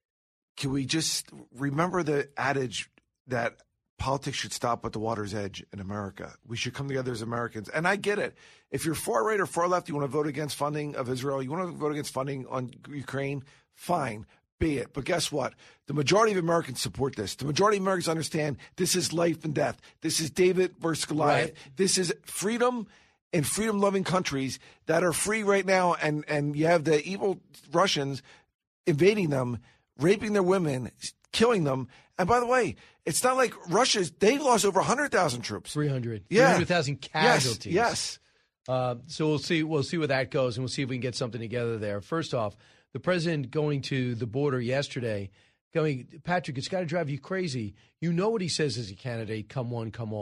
[SPEAKER 16] can we just remember the adage that politics should stop at the water's edge in America? We should come together as Americans. And I get it. If you're far right or far left, you want to vote against funding of Israel, you want to vote against funding on Ukraine, fine. Be it. But guess what? The majority of Americans support this. The majority of Americans understand this is life and death. This is David versus Goliath.
[SPEAKER 3] Right.
[SPEAKER 16] This is freedom in freedom-loving countries that are free right now, and, and you have the evil Russians invading them, raping their women, killing them. And by the way, it's not like Russia's, they've lost over one hundred thousand troops.
[SPEAKER 3] three hundred.
[SPEAKER 16] Yeah.
[SPEAKER 3] three hundred thousand casualties.
[SPEAKER 16] Yes. yes.
[SPEAKER 3] Uh, so we'll see. We'll see where that goes, and we'll see if we can get something together there. First off, the president going to the border yesterday, going, Patrick, it's got to drive you crazy. You know what he says as a candidate, come one, come all.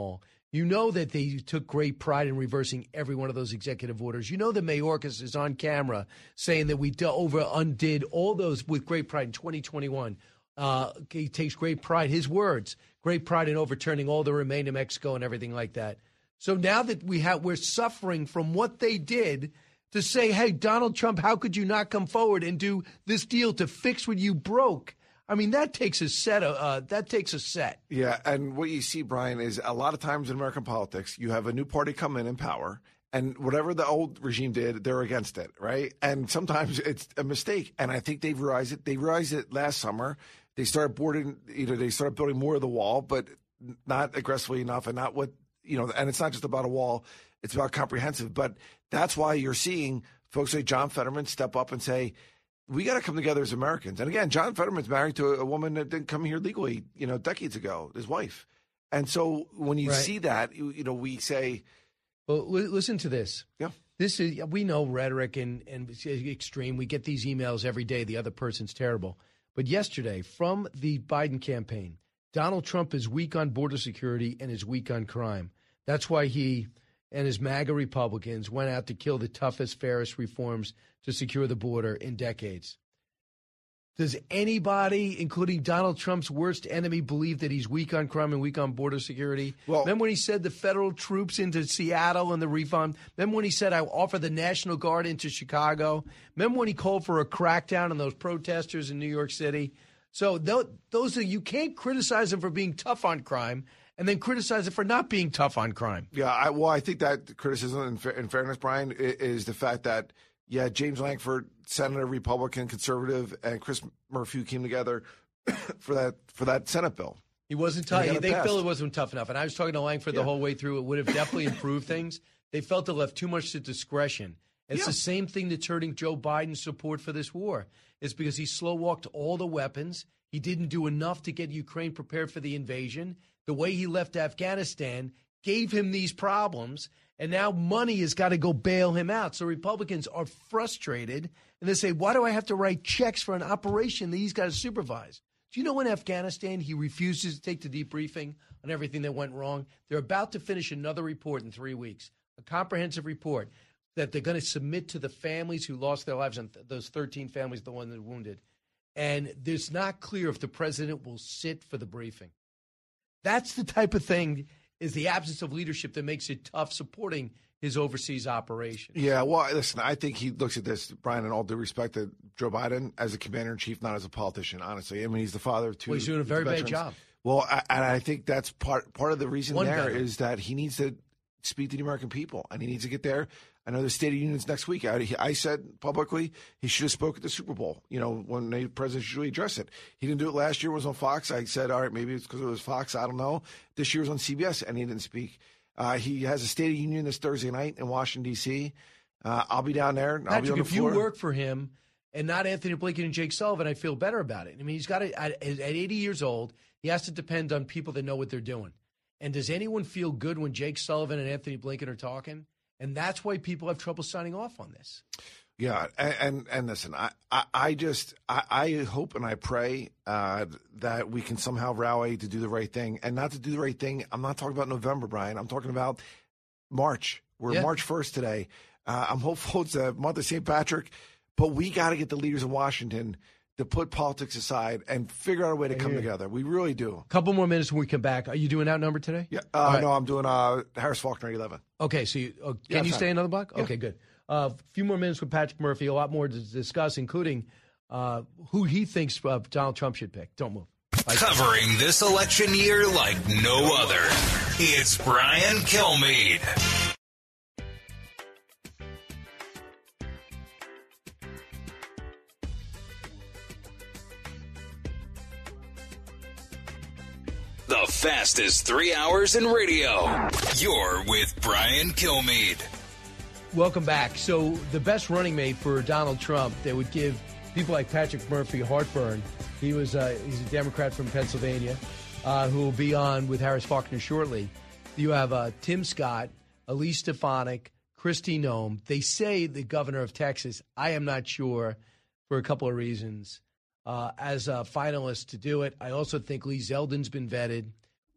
[SPEAKER 3] You know that they took great pride in reversing every one of those executive orders. You know that Mayorkas is on camera saying that we over undid all those with great pride in twenty twenty-one. Uh, he takes great pride, his words, great pride in overturning all the Remain in Mexico and everything like that. So now that we have, we're suffering from what they did to say, hey, Donald Trump, how could you not come forward and do this deal to fix what you broke? I mean, that takes a set. Of, uh, that takes a set.
[SPEAKER 16] Yeah, and what you see, Brian, is a lot of times in American politics, you have a new party come in in power, and whatever the old regime did, they're against it, right? And sometimes it's a mistake, and I think they've realized it. They realized it last summer. They started boarding, you know, they started building more of the wall, but not aggressively enough, and not what, you know, and it's not just about a wall, it's about comprehensive. But that's why you're seeing folks like John Fetterman step up and say, we got to come together as Americans. And again, John Fetterman's married to a woman that didn't come here legally, you know, decades ago, his wife. And so when you
[SPEAKER 3] Right.
[SPEAKER 16] see that, you, you know, we say,
[SPEAKER 3] well, li- listen to this.
[SPEAKER 16] Yeah.
[SPEAKER 3] This is, we know rhetoric and, and extreme. We get these emails every day. The other person's terrible. But yesterday, from the Biden campaign, Donald Trump is weak on border security and is weak on crime. That's why he and his MAGA Republicans went out to kill the toughest, fairest reforms to secure the border in decades. Does anybody, including Donald Trump's worst enemy, believe that he's weak on crime and weak on border security? Well, remember when he said the federal troops into Seattle and the refund? Remember when he said, I offer the National Guard into Chicago? Remember when he called for a crackdown on those protesters in New York City? So th- those are, you can't criticize him for being tough on crime and then criticize him for not being tough on crime.
[SPEAKER 16] yeah, I, well, I think that criticism, in, fa- in fairness, Brian, i- is the fact that, yeah, James Lankford, Senator, Republican, conservative, and Chris Murphy came together for that for that Senate bill.
[SPEAKER 3] He wasn't
[SPEAKER 16] And
[SPEAKER 3] tough.
[SPEAKER 16] they got it
[SPEAKER 3] They
[SPEAKER 16] passed.
[SPEAKER 3] felt it wasn't tough enough. And I was talking to Langford the
[SPEAKER 16] Yeah.
[SPEAKER 3] whole way through. It would have definitely improved things. They felt it left too much to discretion. It's
[SPEAKER 16] Yeah.
[SPEAKER 3] the same thing that's hurting Joe Biden's support for this war. It's because he slow walked all the weapons. He didn't do enough to get Ukraine prepared for the invasion. The way he left Afghanistan gave him these problems. And now money has got to go bail him out. So Republicans are frustrated. And they say, why do I have to write checks for an operation that he's got to supervise? Do you know in Afghanistan he refuses to take the debriefing on everything that went wrong? They're about to finish another report in three weeks, a comprehensive report that they're going to submit to the families who lost their lives, and th- those thirteen families, the one that were wounded. And it's not clear if the president will sit for the briefing. That's the type of thing, is the absence of leadership that makes it tough supporting his overseas operation.
[SPEAKER 16] Yeah, well, listen, I think he looks at this, Brian, in all due respect, to Joe Biden as a commander-in-chief, not as a politician, honestly. I mean, he's the father of two
[SPEAKER 3] Well, he's doing a very bad
[SPEAKER 16] veterans.
[SPEAKER 3] job.
[SPEAKER 16] Well, I, and I think that's part part of the reason
[SPEAKER 3] One
[SPEAKER 16] there
[SPEAKER 3] veteran.
[SPEAKER 16] is that he needs to speak to the American people, and he needs to get there. I know the State of the Union's next week. I, I said publicly he should have spoke at the Super Bowl, you know, when the presidents usually address it. He didn't do it last year. It was on Fox. I said, all right, maybe it's because it was Fox. I don't know. This year was on C B S, and he didn't speak. Uh, he has a State of the Union this Thursday night in Washington, D C Uh, I'll be down there. I'll be
[SPEAKER 3] Patrick,
[SPEAKER 16] on the
[SPEAKER 3] if you
[SPEAKER 16] floor.
[SPEAKER 3] work for him and not Anthony Blinken and Jake Sullivan, I feel better about it. I mean, he's got to, at, at eighty years old, he has to depend on people that know what they're doing. And does anyone feel good when Jake Sullivan and Anthony Blinken are talking? And that's why people have trouble signing off on this.
[SPEAKER 16] Yeah, and and, and listen, I, I, I just I, I hope and I pray uh, that we can somehow rally to do the right thing, and not to do the right thing. I'm not talking about November, Brian. I'm talking about March. We're
[SPEAKER 3] Yeah.
[SPEAKER 16] March first today. Uh, I'm hopeful it's a month of Saint Patrick, but we got to get the leaders in Washington to put politics aside and figure out a way to
[SPEAKER 3] I
[SPEAKER 16] come
[SPEAKER 3] hear you.
[SPEAKER 16] together. We really do.
[SPEAKER 3] A couple more minutes when we come back. Are you doing outnumbered today?
[SPEAKER 16] Yeah.
[SPEAKER 3] All
[SPEAKER 16] Uh,
[SPEAKER 3] right.
[SPEAKER 16] No, I'm doing uh, Harris Faulkner at eleven.
[SPEAKER 3] Okay, so you, oh,
[SPEAKER 16] Yeah,
[SPEAKER 3] can you
[SPEAKER 16] fine.
[SPEAKER 3] stay another block?
[SPEAKER 16] Yeah.
[SPEAKER 3] Okay, good. A uh, few more minutes with Patrick Murphy. A lot more to discuss, including uh, who he thinks uh, Donald Trump should pick. Don't move. Bye.
[SPEAKER 2] Covering this election year like no other. It's Brian Kilmeade. The fastest three hours in radio. You're with Brian Kilmeade.
[SPEAKER 3] Welcome back. So the best running mate for Donald Trump that would give people like Patrick Murphy heartburn. He was uh, he's a Democrat from Pennsylvania uh, who will be on with Harris Faulkner shortly. You have uh, Tim Scott, Elise Stefanik, Kristi Noem. They say the governor of Texas. I am not sure for a couple of reasons. Uh, as a finalist to do it, I also think Lee Zeldin's been vetted.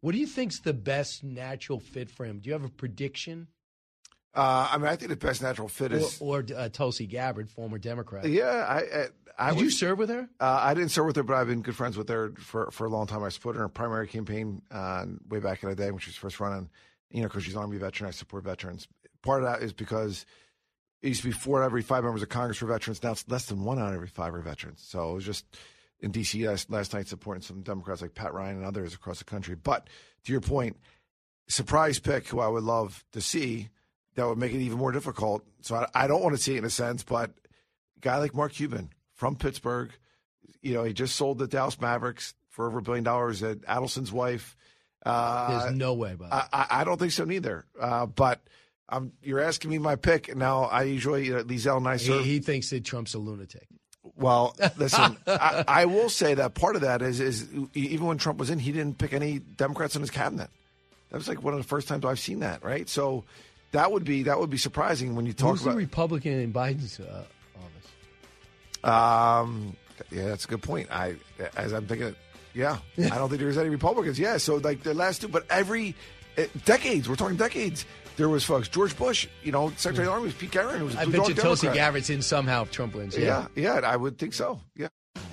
[SPEAKER 3] What do you think's the best natural fit for him? Do you have a prediction?
[SPEAKER 16] Uh, I mean, I think the best natural fit is
[SPEAKER 3] or, or uh, Tulsi Gabbard, former Democrat.
[SPEAKER 16] Yeah, I. I, I
[SPEAKER 3] Did
[SPEAKER 16] was,
[SPEAKER 3] you serve with her?
[SPEAKER 16] Uh, I didn't serve with her, but I've been good friends with her for, for a long time. I supported her primary campaign uh, way back in the day when she was first running. You know, because she's an Army veteran, I support veterans. Part of that is because it used to be four out of every five members of Congress were veterans. Now it's less than one out of every five are veterans. So it was just in D C last, last night supporting some Democrats like Pat Ryan and others across the country. But to your point, surprise pick who I would love to see that would make it even more difficult. So I, I don't want to see it in a sense, but a guy like Mark Cuban from Pittsburgh, you know, he just sold the Dallas Mavericks for over a billion dollars at Adelson's wife. Uh,
[SPEAKER 3] There's no way about it.
[SPEAKER 16] I, I don't think so neither. Uh, but um, you're asking me my pick. Now, I usually, you know, Liesel and I serve.
[SPEAKER 3] He, he thinks that Trump's a lunatic.
[SPEAKER 16] Well, listen, I, I will say that part of that is, is even when Trump was in, he didn't pick any Democrats in his cabinet. That was like one of the first times I've seen that, right? So that would be that would be surprising when you talk
[SPEAKER 3] Who's
[SPEAKER 16] about
[SPEAKER 3] the Republican in Biden's uh, office.
[SPEAKER 16] Um, yeah, that's a good point. I, as I'm thinking, yeah, I don't think there's any Republicans. Yeah, so like the last two, but every uh, decades, we're talking decades. There was folks. George Bush, you know, Secretary of the Army was Pete Garrett, who was a
[SPEAKER 3] I
[SPEAKER 16] blue
[SPEAKER 3] bet
[SPEAKER 16] dog
[SPEAKER 3] you Tulsi
[SPEAKER 16] Democrat.
[SPEAKER 3] Gabbard's in somehow if Trump wins.
[SPEAKER 16] Yeah,
[SPEAKER 3] Yeah,
[SPEAKER 16] yeah, I would think so. Yeah.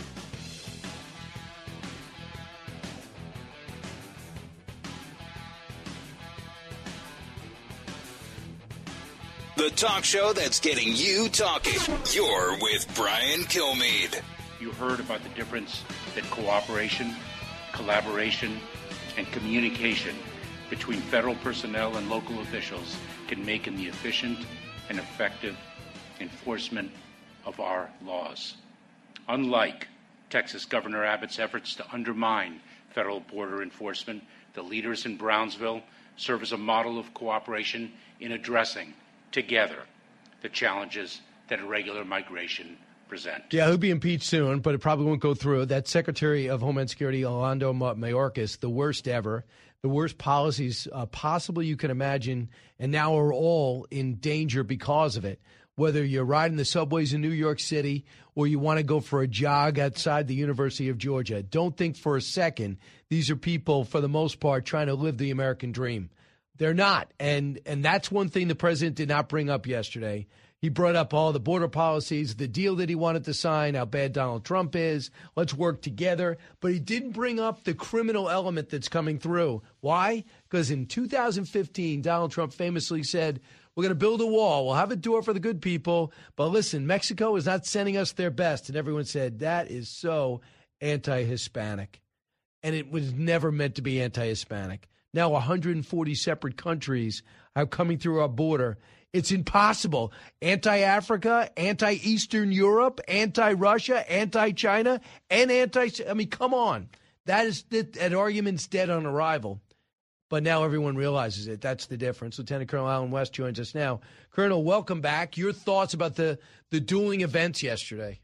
[SPEAKER 2] The talk show that's getting you talking. You're with Brian Kilmeade.
[SPEAKER 18] You heard about the difference that cooperation, collaboration, and communication between federal personnel and local officials can make in the efficient and effective enforcement of our laws. Unlike Texas Governor Abbott's efforts to undermine federal border enforcement, the leaders in Brownsville serve as a model of cooperation in addressing together the challenges that irregular migration present.
[SPEAKER 3] Yeah, he'll be impeached soon, but it probably won't go through. That Secretary of Homeland Security, Alejandro Mayorkas, the worst ever, the worst policies uh, possible you can imagine, and now are all in danger because of it. Whether you're riding the subways in New York City or you want to go for a jog outside the University of Georgia, don't think for a second these are people, for the most part, trying to live the American dream. They're not. And and that's one thing the president did not bring up yesterday. He brought up all the border policies, the deal that he wanted to sign, how bad Donald Trump is. Let's work together. But he didn't bring up the criminal element that's coming through. Why? Because in two thousand fifteen, Donald Trump famously said, we're going to build a wall. We'll have a door for the good people. But listen, Mexico is not sending us their best. And everyone said, that is so anti-Hispanic. And it was never meant to be anti-Hispanic. Now one hundred forty separate countries are coming through our border. It's impossible. Anti-Africa, anti-Eastern Europe, anti-Russia, anti-China, and anti – I mean, come on. That is that, that argument's dead on arrival. But now everyone realizes it. That's the difference. Lieutenant Colonel Alan West joins us now. Colonel, welcome back. Your thoughts about the, the dueling events yesterday?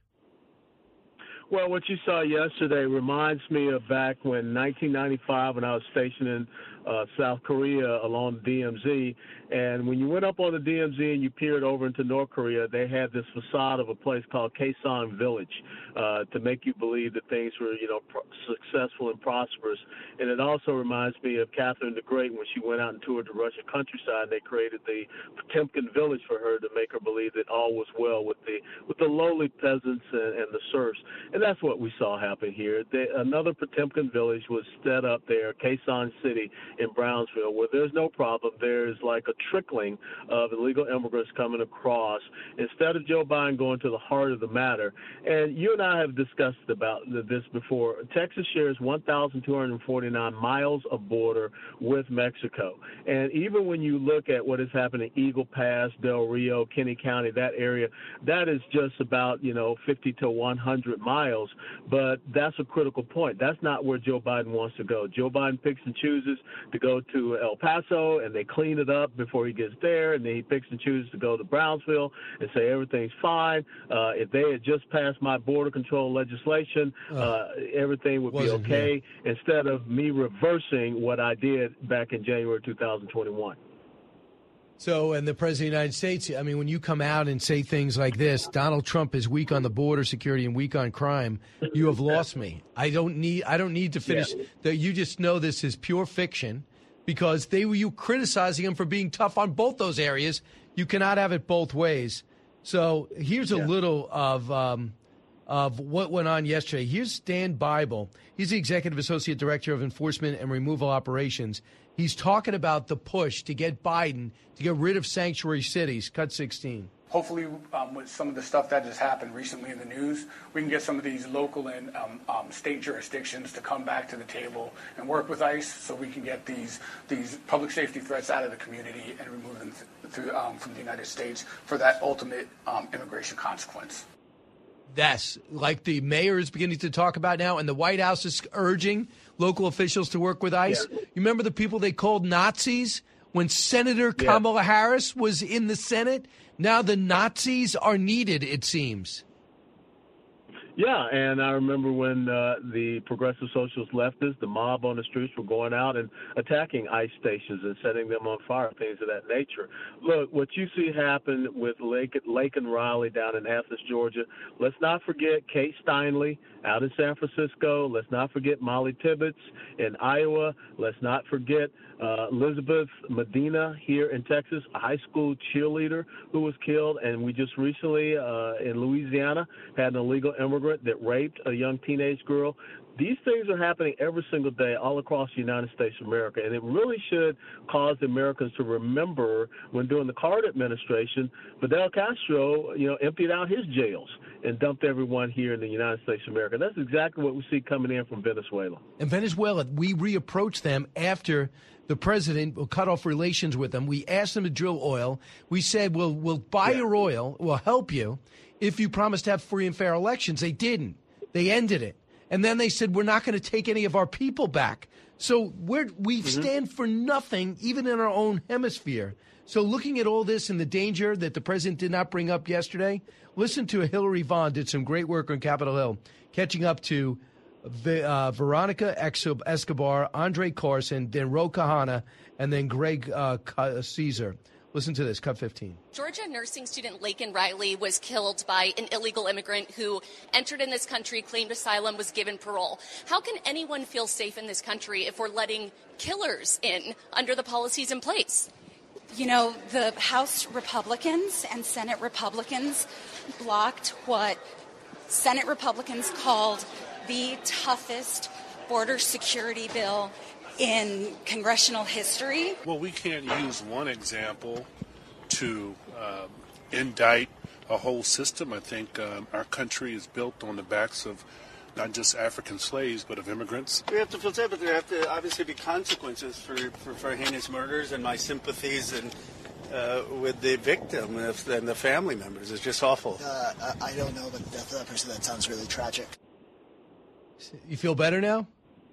[SPEAKER 19] Well, what you saw yesterday reminds me of back when nineteen ninety-five when I was stationed in uh, South Korea along the D M Z. And when you went up on the D M Z and you peered over into North Korea, they had this facade of a place called Kaesong Village uh, to make you believe that things were, you know, pro- successful and prosperous. And it also reminds me of Catherine the Great when she went out and toured the Russian countryside. They created the Potemkin Village for her to make her believe that all was well with the with the lowly peasants and, and the serfs. And that's what we saw happen here. They, another Potemkin village was set up there, Kaesong City in Brownsville, where there's no problem. There's like a trickling of illegal immigrants coming across instead of Joe Biden going to the heart of the matter. And you and I have discussed about this before. Texas shares one thousand two hundred forty-nine miles of border with Mexico. And even when you look at what has happened in Eagle Pass, Del Rio, Kinney County, that area, that is just about, you know, fifty to one hundred miles. But that's a critical point. That's not where Joe Biden wants to go. Joe Biden picks and chooses to go to El Paso, and they clean it up before he gets there, and then he picks and chooses to go to Brownsville and say everything's fine. Uh, if they had just passed my border control legislation, uh, everything would be okay, here. Instead of me reversing what I did back in January two thousand twenty-one.
[SPEAKER 3] So, and the President of the United States, I mean, when you come out and say things like this, Donald Trump is weak on the border security and weak on crime, you have lost me. I don't need I don't need to finish.
[SPEAKER 19] Yeah.
[SPEAKER 3] The, you just know this is pure fiction because they were you criticizing him for being tough on both those areas. You cannot have it both ways. So here's a
[SPEAKER 19] Yeah.
[SPEAKER 3] little of um, of what went on yesterday. Here's Dan Bible. He's the Executive Associate Director of Enforcement and Removal Operations. He's talking about the push to get Biden to get rid of sanctuary cities. Cut sixteen.
[SPEAKER 20] Hopefully, um, with some of the stuff that has happened recently in the news, we can get some of these local and um, um, state jurisdictions to come back to the table and work with ICE so we can get these these public safety threats out of the community and remove them th- through, um, from the United States for that ultimate um, immigration consequence.
[SPEAKER 3] Yes, like the mayor is beginning to talk about now, and the White House is urging local officials to work with ICE.
[SPEAKER 19] Yeah.
[SPEAKER 3] You remember the people they called Nazis when Senator
[SPEAKER 19] Yeah.
[SPEAKER 3] Kamala Harris was in the Senate? Now the Nazis are needed, it seems.
[SPEAKER 19] Yeah, and I remember when uh, the progressive socialist leftists, the mob on the streets, were going out and attacking ICE stations and setting them on fire, things of that nature. Look, what you see happen with Lake, Lake and Riley down in Athens, Georgia, let's not forget Kate Steinle out in San Francisco. Let's not forget Molly Tibbetts in Iowa. Let's not forget uh, Elizabeth Medina here in Texas, a high school cheerleader who was killed. And we just recently uh, in Louisiana had an illegal immigrant that raped a young teenage girl. These things are happening every single day all across the United States of America, and it really should cause the Americans to remember when during the Carter administration, Fidel Castro, you know, emptied out his jails and dumped everyone here in the United States of America. That's exactly what we see coming in from Venezuela.
[SPEAKER 3] In Venezuela, we reapproached them after the president cut off relations with them. We asked them to drill oil. We said, we'll, we'll buy
[SPEAKER 19] Yeah.
[SPEAKER 3] your oil, we'll help you if you promise to have free and fair elections. They didn't. They ended it. And then they said, we're not going to take any of our people back. So we're, we
[SPEAKER 19] Mm-hmm.
[SPEAKER 3] stand for nothing, even in our own hemisphere. So looking at all this and the danger that the president did not bring up yesterday, listen to Hillary Vaughn did some great work on Capitol Hill, catching up to uh, Veronica Escobar, Andre Carson, then Ro Kahana, and then Greg uh, Caesar. Listen to this, cut fifteen.
[SPEAKER 21] Georgia nursing student Laken Riley was killed by an illegal immigrant who entered in this country, claimed asylum, was given parole. How can anyone feel safe in this country if we're letting killers in under the policies in place?
[SPEAKER 22] You know, the House Republicans and Senate Republicans blocked what Senate Republicans called the toughest border security bill in congressional history.
[SPEAKER 23] Well, we can't use one example to um, indict a whole system. I think um, our country is built on the backs of not just African slaves, but of immigrants.
[SPEAKER 24] We have to feel safe, but there have to obviously be consequences for, for, for heinous murders, and my sympathies and uh, with the victim and the family members. It's just awful.
[SPEAKER 25] Uh, I don't know, but the death of that person, that sounds really tragic.
[SPEAKER 3] You feel better now?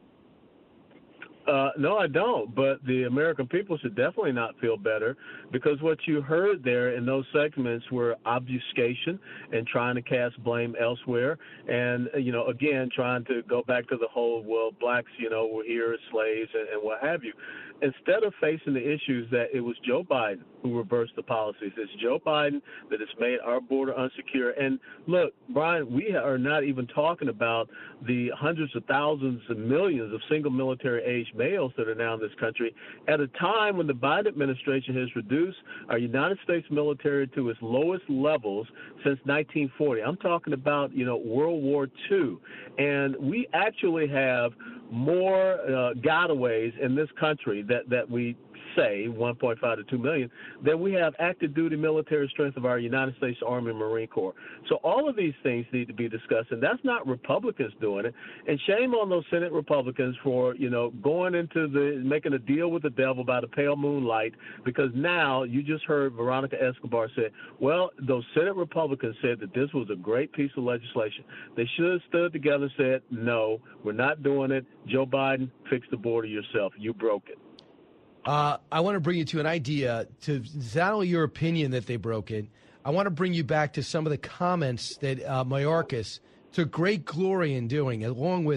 [SPEAKER 19] Uh, no, I don't. But the American people should definitely not feel better, because what you heard there in those segments were obfuscation and trying to cast blame elsewhere. And, you know, again, trying to go back to the whole, well, blacks, you know, were here as slaves and, and what have you. Instead of facing the issues that it was Joe Biden who reversed the policies. It's Joe Biden that has made our border unsecure. And look, Brian, we are not even talking about the hundreds of thousands and millions of single military age males that are now in this country at a time when the Biden administration has reduced our United States military to its lowest levels since nineteen forty. I'm talking about, you know, World War Two. And we actually have more uh, gotaways in this country that, that we say one point five to two million, then we have active duty military strength of our United States Army and Marine Corps. So all of these things need to be discussed, and that's not Republicans doing it. And shame on those Senate Republicans for, you know, going into the, making a deal with the devil by the pale moonlight, because now you just heard Veronica Escobar say, well, those Senate Republicans said that this was a great piece of legislation. They should have stood together and said, no, we're not doing it. Joe Biden, fix the border yourself. You broke it.
[SPEAKER 3] Uh, I want to bring you to an idea, to not only your opinion that they broke it, I want to bring you back to some of the comments that uh, Mayorkas took great glory in doing, along with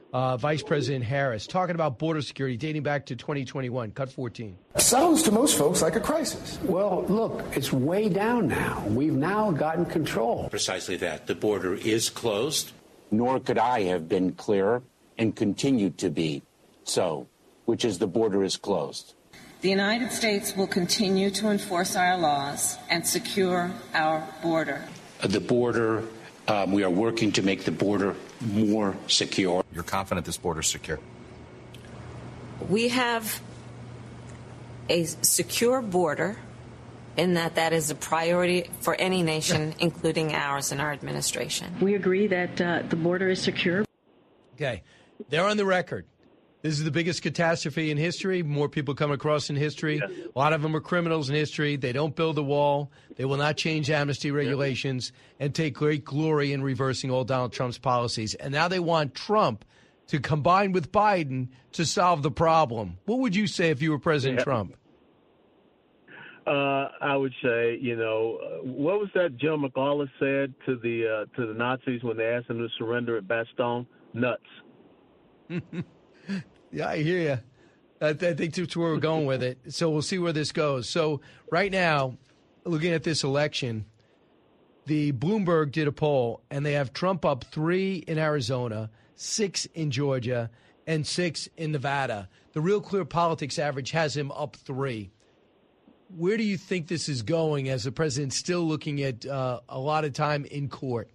[SPEAKER 3] uh, Vice President Harris, talking about border security dating back to twenty twenty-one. Cut fourteen.
[SPEAKER 1] Sounds to most folks like a crisis. Well, look, it's way down now. We've now gotten control.
[SPEAKER 4] Precisely that. The border is closed.
[SPEAKER 9] Nor could I have been clearer and continue to be so, which is the border is closed.
[SPEAKER 10] The United States will continue to enforce our laws and secure our border.
[SPEAKER 4] The border, um, we are working to make the border more secure.
[SPEAKER 11] You're confident this border is secure?
[SPEAKER 10] We have a secure border in that that is a priority for any nation, including ours and our administration.
[SPEAKER 26] We agree that uh, the border is secure.
[SPEAKER 3] Okay. They're on the record. This is the biggest catastrophe in history. More people come across in history. Yes. A lot of them are criminals in history. They don't build a wall. They will not change amnesty regulations and take great glory in reversing all Donald Trump's policies. And now they want Trump to combine with Biden to solve the problem. What would you say if you were President yeah. Trump?
[SPEAKER 19] Uh, I would say, you know, uh, what was that Joe McAuliffe said to the uh, to the Nazis when they asked them to surrender at Bastogne? Nuts.
[SPEAKER 3] Yeah, I hear you. I, th- I think that's where we're going with it. So we'll see where this goes. So right now, looking at this election, the Bloomberg did a poll, and they have Trump up three in Arizona, six in Georgia, and six in Nevada. The Real Clear Politics average has him up three. Where do you think this is going as the president's still looking at uh, a lot of time in court?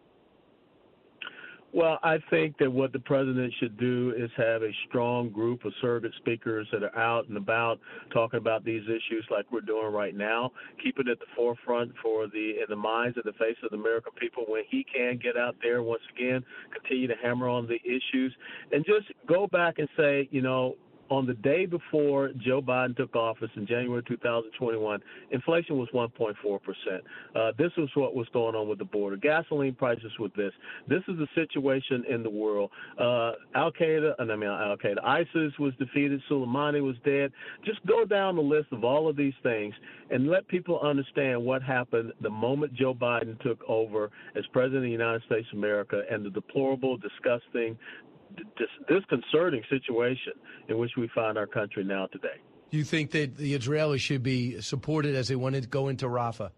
[SPEAKER 19] Well, I think that what the president should do is have a strong group of surrogate speakers that are out and about talking about these issues like we're doing right now. Keep it at the forefront for the in the minds and the face of the American people when he can get out there once again, continue to hammer on the issues, and just go back and say, you know, on the day before Joe Biden took office in January two thousand twenty-one, inflation was one point four percent. Uh, this was what was going on with the border. Gasoline prices with this. This is the situation in the world. Uh, Al-Qaeda, I mean, Al-Qaeda, ISIS was defeated. Soleimani was dead. Just go down the list of all of these things and let people understand what happened the moment Joe Biden took over as president of the United States of America and the deplorable, disgusting, disconcerting situation in which we find our country now today.
[SPEAKER 3] Do you think that the Israelis should be supported as they want to go into Rafah?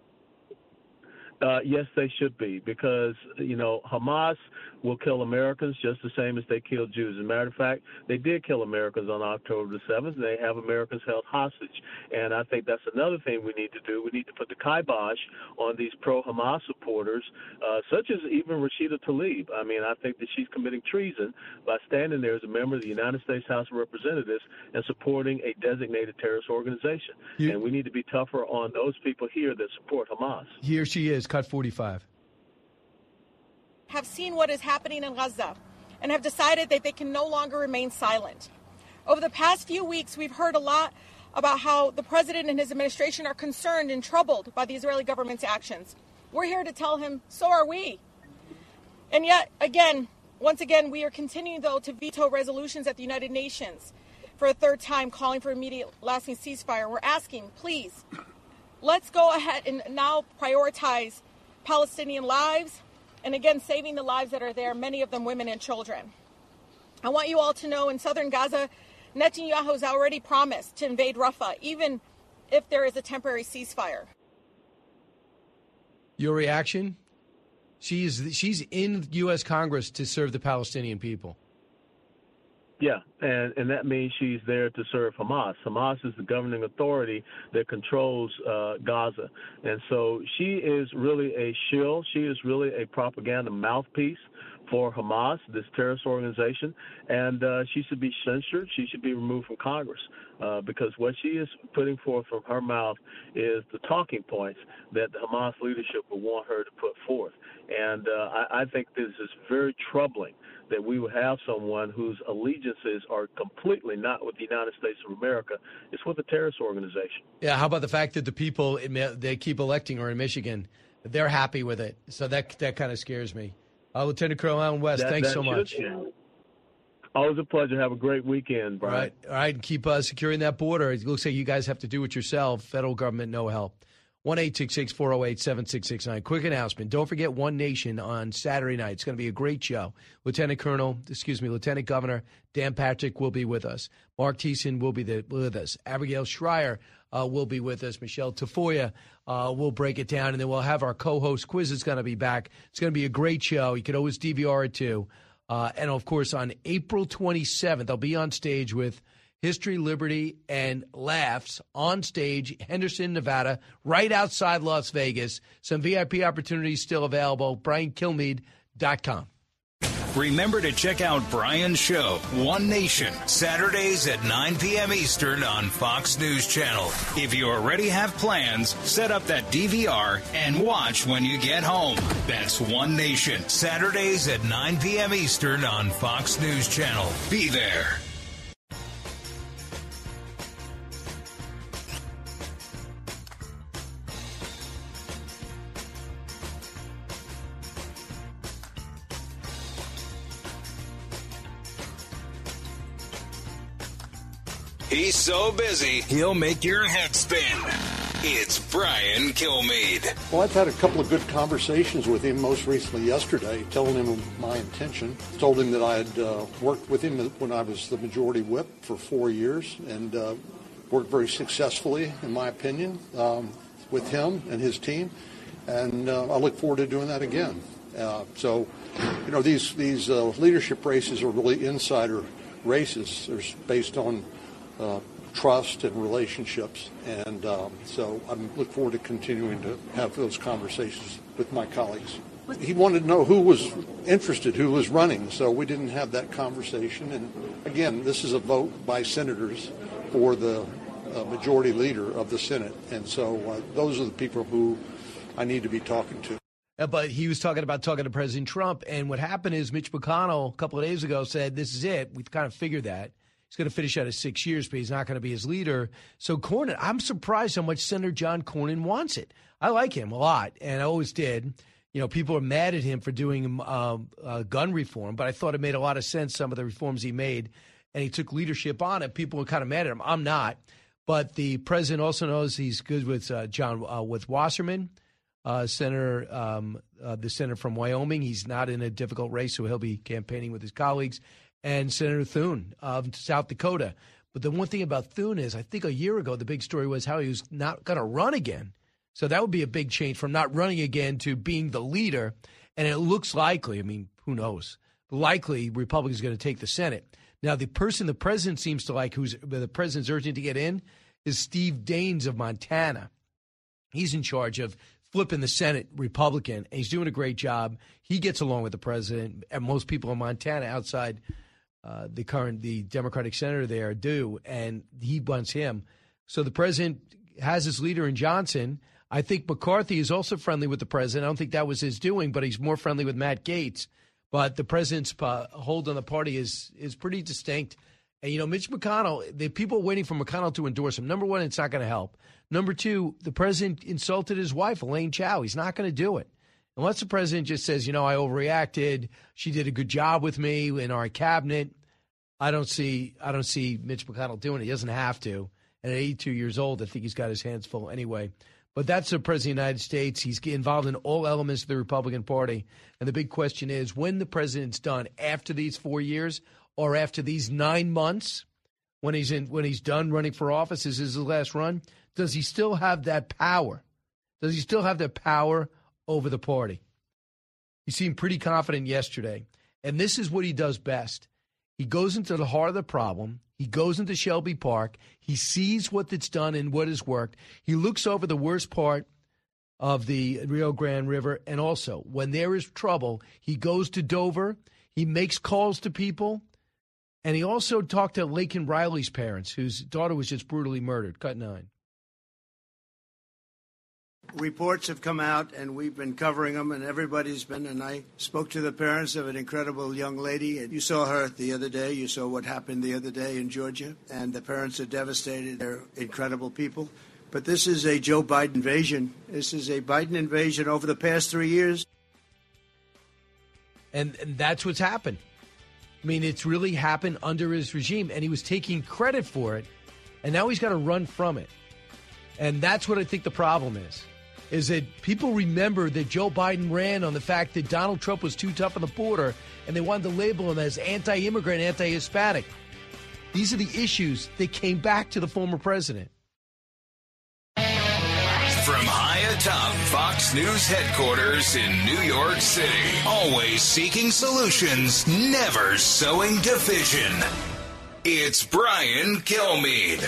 [SPEAKER 19] Uh, yes, they should be, because, you know, Hamas will kill Americans just the same as they killed Jews. As a matter of fact, they did kill Americans on October the seventh, and they have Americans held hostage. And I think that's another thing we need to do. We need to put the kibosh on these pro-Hamas supporters, uh, such as even Rashida Tlaib. I mean, I think that she's committing treason by standing there as a member of the United States House of Representatives and supporting a designated terrorist organization. You, and we need to be tougher on those people here that support Hamas.
[SPEAKER 3] Here she is. Cut forty-five.
[SPEAKER 27] Have seen what is happening in Gaza and have decided that they can no longer remain silent. Over the past few weeks, we've heard a lot about how the president and his administration are concerned and troubled by the Israeli government's actions. We're here to tell him, so are we. And yet, again, once again, we are continuing, though, to veto resolutions at the United Nations for a third time calling for immediate lasting ceasefire. We're asking, please, let's go ahead and now prioritize Palestinian lives and, again, saving the lives that are there, many of them women and children. I want you all to know in southern Gaza, Netanyahu has already promised to invade Rafah, even if there is a temporary ceasefire.
[SPEAKER 3] Your reaction? She's she's in U S Congress to serve the Palestinian people.
[SPEAKER 19] Yeah, and, and that means she's there to serve Hamas. Hamas is the governing authority that controls uh, Gaza. And so she is really a shill. She is really a propaganda mouthpiece for Hamas, this terrorist organization, and uh, she should be censured. She should be removed from Congress uh, because what she is putting forth from her mouth is the talking points that the Hamas leadership would want her to put forth. And uh, I, I think this is very troubling that we would have someone whose allegiances are completely not with the United States of America. It's with a terrorist organization.
[SPEAKER 3] Yeah, how about the fact that the people, they keep electing her in Michigan, they're happy with it. So that that kind of scares me. Uh, Lieutenant Colonel Allen West, that, thanks that so much.
[SPEAKER 19] Should. Always a pleasure. Have a great weekend, Brian.
[SPEAKER 3] All right, all right. And keep uh, securing that border. It looks like you guys have to do it yourself. Federal government, no help. one eight six six, four oh eight, seven six six nine. Quick announcement. Don't forget One Nation on Saturday night. It's going to be a great show. Lieutenant Colonel, excuse me, Lieutenant Governor Dan Patrick will be with us. Mark Thiessen will be the, with us. Abigail Schreier uh, will be with us. Michelle Tafoya uh, will break it down. And then we'll have our co-host Quiz is going to be back. It's going to be a great show. You can always D V R it too. Uh, and, of course, on April twenty-seventh, I'll be on stage with History, Liberty, and Laughs on stage, Henderson, Nevada, right outside Las Vegas. Some V I P opportunities still available. Brian Kilmeade dot com.
[SPEAKER 2] Remember to check out Brian's show, One Nation, Saturdays at nine p.m. Eastern on Fox News Channel. If you already have plans, set up that D V R and watch when you get home. That's One Nation, Saturdays at nine p.m. Eastern on Fox News Channel. Be there. He's so busy, he'll make your head spin. It's Brian Kilmeade.
[SPEAKER 5] Well, I've had a couple of good conversations with him, most recently yesterday, telling him my intention. Told him that I had uh, worked with him when I was the majority whip for four years and uh, worked very successfully, in my opinion, um, with him and his team. And uh, I look forward to doing that again. Uh, so, you know, these, these uh, leadership races are really insider races. They're based on Uh, trust and relationships, and um, so I look forward to continuing to have those conversations with my colleagues. He wanted to know who was interested, who was running, so we didn't have that conversation. And again, this is a vote by senators for the uh, majority leader of the Senate, and so uh, those are the people who I need to be talking to.
[SPEAKER 3] Uh, but he was talking about talking to President Trump, and what happened is Mitch McConnell a couple of days ago said, this is it. We've kind of figured that. He's going to finish out his six years, but he's not going to be his leader. So Cornyn, I'm surprised how much Senator John Cornyn wants it. I like him a lot, and I always did. You know, people are mad at him for doing uh, uh, gun reform, but I thought it made a lot of sense, some of the reforms he made, and he took leadership on it. People were kind of mad at him. I'm not. But the president also knows he's good with uh, John uh, with Wasserman, uh, Senator, um, uh, the senator from Wyoming. He's not in a difficult race, so he'll be campaigning with his colleagues. And Senator Thune of South Dakota. But the one thing about Thune is I think a year ago the big story was how he was not going to run again. So that would be a big change from not running again to being the leader. And it looks likely, I mean, who knows, likely Republicans are going to take the Senate. Now, the person the president seems to like, who's the president's urging to get in, is Steve Daines of Montana. He's in charge of flipping the Senate Republican, and he's doing a great job. He gets along with the president, and most people in Montana outside Uh, the current, the Democratic senator there do, and he wants him. So the president has his leader in Johnson. I think McCarthy is also friendly with the president. I don't think that was his doing, but he's more friendly with Matt Gaetz. But the president's uh, hold on the party is is pretty distinct. And, you know, Mitch McConnell, the people waiting for McConnell to endorse him. Number one, it's not going to help. Number two, the president insulted his wife, Elaine Chao. He's not going to do it. Unless the president just says, you know, I overreacted. She did a good job with me in our cabinet. I don't see I don't see Mitch McConnell doing it. He doesn't have to. And at eighty-two years old, I think he's got his hands full anyway. But that's the president of the United States. He's involved in all elements of the Republican Party. And the big question is, when the president's done, after these four years or after these nine months, when he's in when he's done running for office, is his last run, does he still have that power? Does he still have that power over the party? He seemed pretty confident yesterday. And this is what he does best. He goes into the heart of the problem. He goes into Shelby Park. He sees what it's done and what has worked. He looks over the worst part of the Rio Grande River. And also, when there is trouble, he goes to Dover. He makes calls to people. And he also talked to Laken Riley's parents, whose daughter was just brutally murdered. Cut nine.
[SPEAKER 8] Reports have come out, and we've been covering them, and everybody's been, and I spoke to the parents of an incredible young lady. And you saw her the other day. You saw what happened the other day in Georgia, and the parents are devastated. They're incredible people. But this is a Joe Biden invasion. This is a Biden invasion over the past three years.
[SPEAKER 3] And, and that's what's happened. I mean, it's really happened under his regime, and he was taking credit for it, and now he's got to run from it. And that's what I think the problem is. is that people remember that Joe Biden ran on the fact that Donald Trump was too tough on the border, and they wanted to label him as anti-immigrant, anti-Hispanic. These are the issues that came back to the former president.
[SPEAKER 2] From high atop Fox News headquarters in New York City, always seeking solutions, never sowing division. It's Brian Kilmeade.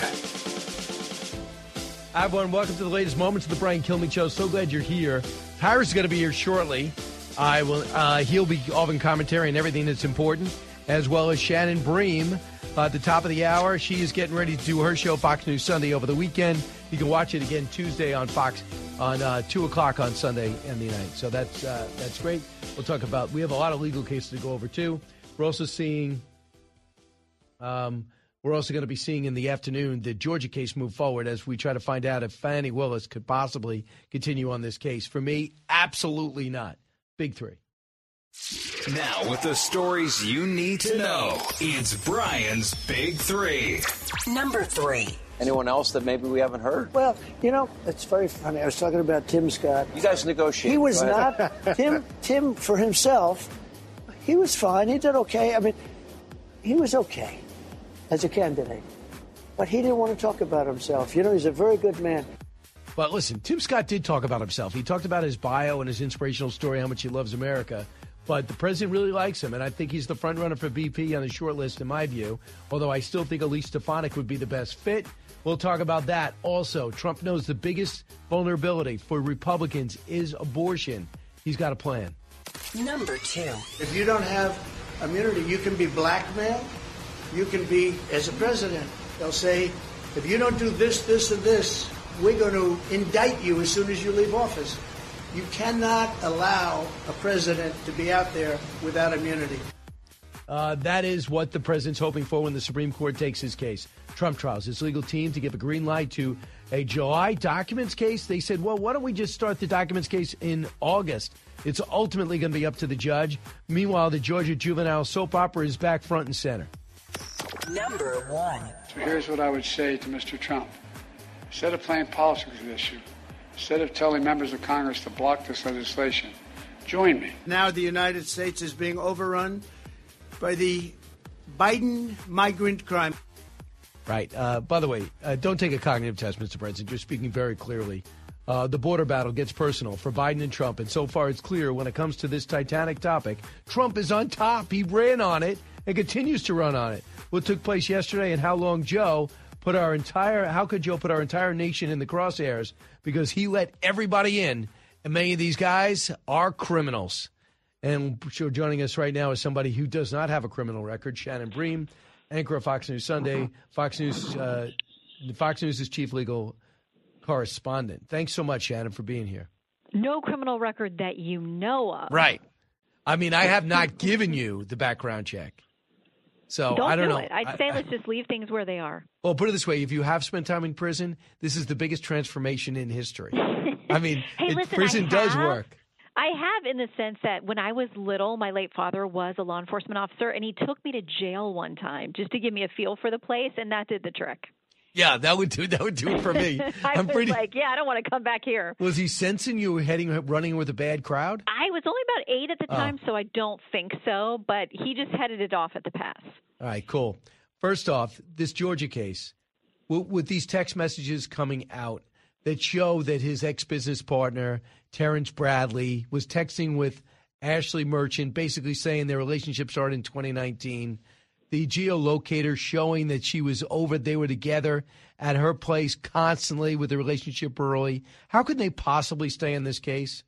[SPEAKER 3] Hi, everyone. Welcome to the latest moments of the Brian Kilmeade Show. So glad you're here. Tyrus is going to be here shortly. I will. Uh, he'll be offering commentary and everything that's important, as well as Shannon Bream uh, at the top of the hour. She is getting ready to do her show, Fox News Sunday, over the weekend. You can watch it again Tuesday on Fox on uh, two o'clock on Sunday and the night. So that's uh, that's great. We'll talk about, we have a lot of legal cases to go over, too. We're also seeing, um, we're also going to be seeing in the afternoon the Georgia case move forward as we try to find out if Fani Willis could possibly continue on this case. For me, absolutely not. Big three.
[SPEAKER 2] Now, with the stories you need to know, it's Brian's Big Three.
[SPEAKER 6] Number three.
[SPEAKER 7] Anyone else that maybe we haven't heard?
[SPEAKER 11] Well, you know, it's very funny. I was talking about Tim Scott.
[SPEAKER 7] You guys negotiate.
[SPEAKER 11] He was not, Tim, Tim for himself, he was fine. He did okay. I mean, he was okay as a candidate. But he didn't want to talk about himself. You know, he's a very good man.
[SPEAKER 3] But listen, Tim Scott did talk about himself. He talked about his bio and his inspirational story, how much he loves America. But the president really likes him, and I think he's the front runner for V P on the short list, in my view, although I still think Elise Stefanik would be the best fit. We'll talk about that. Also, Trump knows the biggest vulnerability for Republicans is abortion. He's got a plan.
[SPEAKER 6] Number two.
[SPEAKER 8] If you don't have immunity, you can be blackmailed. You can be, as a president, they'll say, if you don't do this, this, and this, we're going to indict you as soon as you leave office. You cannot allow a president to be out there without immunity.
[SPEAKER 3] Uh, that is what the president's hoping for when the Supreme Court takes his case. Trump trials his legal team to give a green light to a July documents case. They said, well, why don't we just start the documents case in August? It's ultimately going to be up to the judge. Meanwhile, the Georgia juvenile soap opera is back front and center.
[SPEAKER 6] Number one.
[SPEAKER 12] So here's what I would say to Mister Trump. Instead of playing politics with this issue, instead of telling members of Congress to block this legislation, join me.
[SPEAKER 8] Now the United States is being overrun by the Biden migrant crime.
[SPEAKER 3] Right. Uh, by the way, uh, don't take a cognitive test, Mister President. You're speaking very clearly. Uh, the border battle gets personal for Biden and Trump, and so far it's clear when it comes to this titanic topic, Trump is on top. He ran on it and continues to run on it. What took place yesterday and how long Joe put our entire, how could Joe put our entire nation in the crosshairs? Because he let everybody in, and many of these guys are criminals. And joining us right now is somebody who does not have a criminal record, Shannon Bream, anchor of Fox News Sunday, Fox News, uh, Fox News' chief legal correspondent. Thanks so much, Shannon, for being here.
[SPEAKER 13] No criminal record that you know of.
[SPEAKER 3] Right. I mean, I have not given you the background check. So
[SPEAKER 13] don't
[SPEAKER 3] I don't
[SPEAKER 13] do
[SPEAKER 3] know.
[SPEAKER 13] It. I'd
[SPEAKER 3] I,
[SPEAKER 13] say
[SPEAKER 3] I,
[SPEAKER 13] let's just leave things where they are.
[SPEAKER 3] Well, put it this way. If you have spent time in prison, this is the biggest transformation in history. I mean,
[SPEAKER 13] hey,
[SPEAKER 3] it,
[SPEAKER 13] listen,
[SPEAKER 3] prison
[SPEAKER 13] I
[SPEAKER 3] does
[SPEAKER 13] have,
[SPEAKER 3] work.
[SPEAKER 13] I have in the sense that when I was little, my late father was a law enforcement officer, and he took me to jail one time just to give me a feel for the place, and that did the trick.
[SPEAKER 3] Yeah, that would do that would do it for me.
[SPEAKER 13] I
[SPEAKER 3] I'm
[SPEAKER 13] was
[SPEAKER 3] pretty...
[SPEAKER 13] like, yeah, I don't want to come back here.
[SPEAKER 3] Was he sensing you were heading running with a bad crowd?
[SPEAKER 13] I was only about eight at the
[SPEAKER 3] Oh.
[SPEAKER 13] time, so I don't think so, but he just headed it off at the pass.
[SPEAKER 3] All right, cool. First off, this Georgia case, with, with these text messages coming out that show that his ex-business partner, Terrence Bradley, was texting with Ashley Merchant, basically saying their relationship started in twenty nineteen. The geolocator showing that she was over, they were together at her place constantly with the relationship early. How could they possibly stay in this case?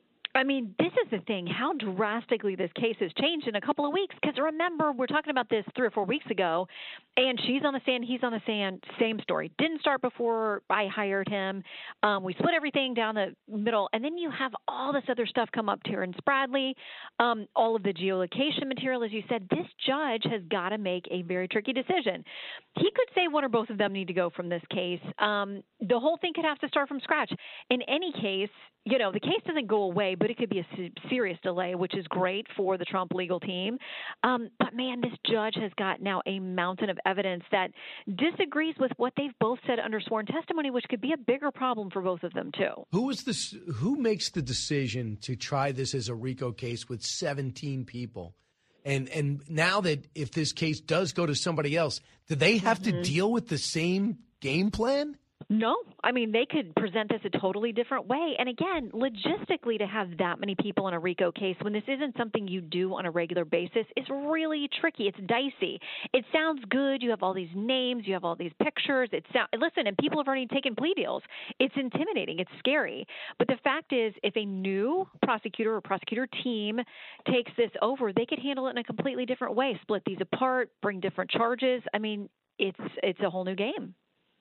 [SPEAKER 13] I mean, this is the thing, how drastically this case has changed in a couple of weeks. Because remember, we're talking about this three or four weeks ago, and she's on the stand, he's on the stand, same story. Didn't start before I hired him. Um, we split everything down the middle, and then you have all this other stuff come up, Terrence Bradley, um, all of the geolocation material, as you said. This judge has got to make a very tricky decision. He could say one or both of them need to go from this case. Um, the whole thing could have to start from scratch. In any case, you know, the case doesn't go away, but it could be a serious delay, which is great for the Trump legal team. Um, but, man, this judge has got now a mountain of evidence that disagrees with what they've both said under sworn testimony, which could be a bigger problem for both of them, too.
[SPEAKER 3] Who is this? Who makes the decision to try this as a RICO case with seventeen people? And and now that if this case does go to somebody else, do they have mm-hmm. to deal with the same game plan?
[SPEAKER 13] No. I mean, they could present this a totally different way. And again, logistically, to have that many people in a RICO case when this isn't something you do on a regular basis is really tricky. It's dicey. It sounds good. You have all these names. You have all these pictures. It sound, listen, and people have already taken plea deals. It's intimidating. It's scary. But the fact is, if a new prosecutor or prosecutor team takes this over, they could handle it in a completely different way, split these apart, bring different charges. I mean, it's it's a whole new game.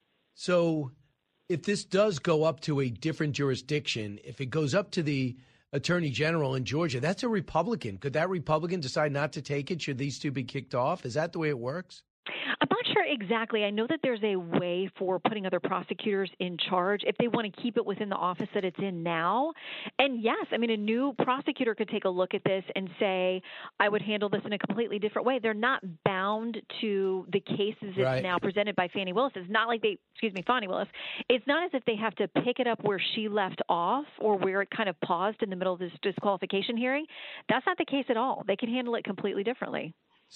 [SPEAKER 3] So if this does go up to a different jurisdiction, if it goes up to the attorney general in Georgia, that's a Republican. Could that Republican decide not to take it? Should these two be kicked off? Is that the way it works?
[SPEAKER 13] I'm not sure exactly. I know that there's a way for putting other prosecutors in charge if they want to keep it within the office that it's in now. And yes, I mean, a new prosecutor could take a look at this and say, I would handle this in a completely different way. They're not bound to the cases that's
[SPEAKER 3] Right.
[SPEAKER 13] now presented by Fani Willis. It's not like they, excuse me, Fani Willis. It's not as if they have to pick it up where she left off or where it kind of paused in the middle of this disqualification hearing. That's not the case at all. They can handle it completely differently.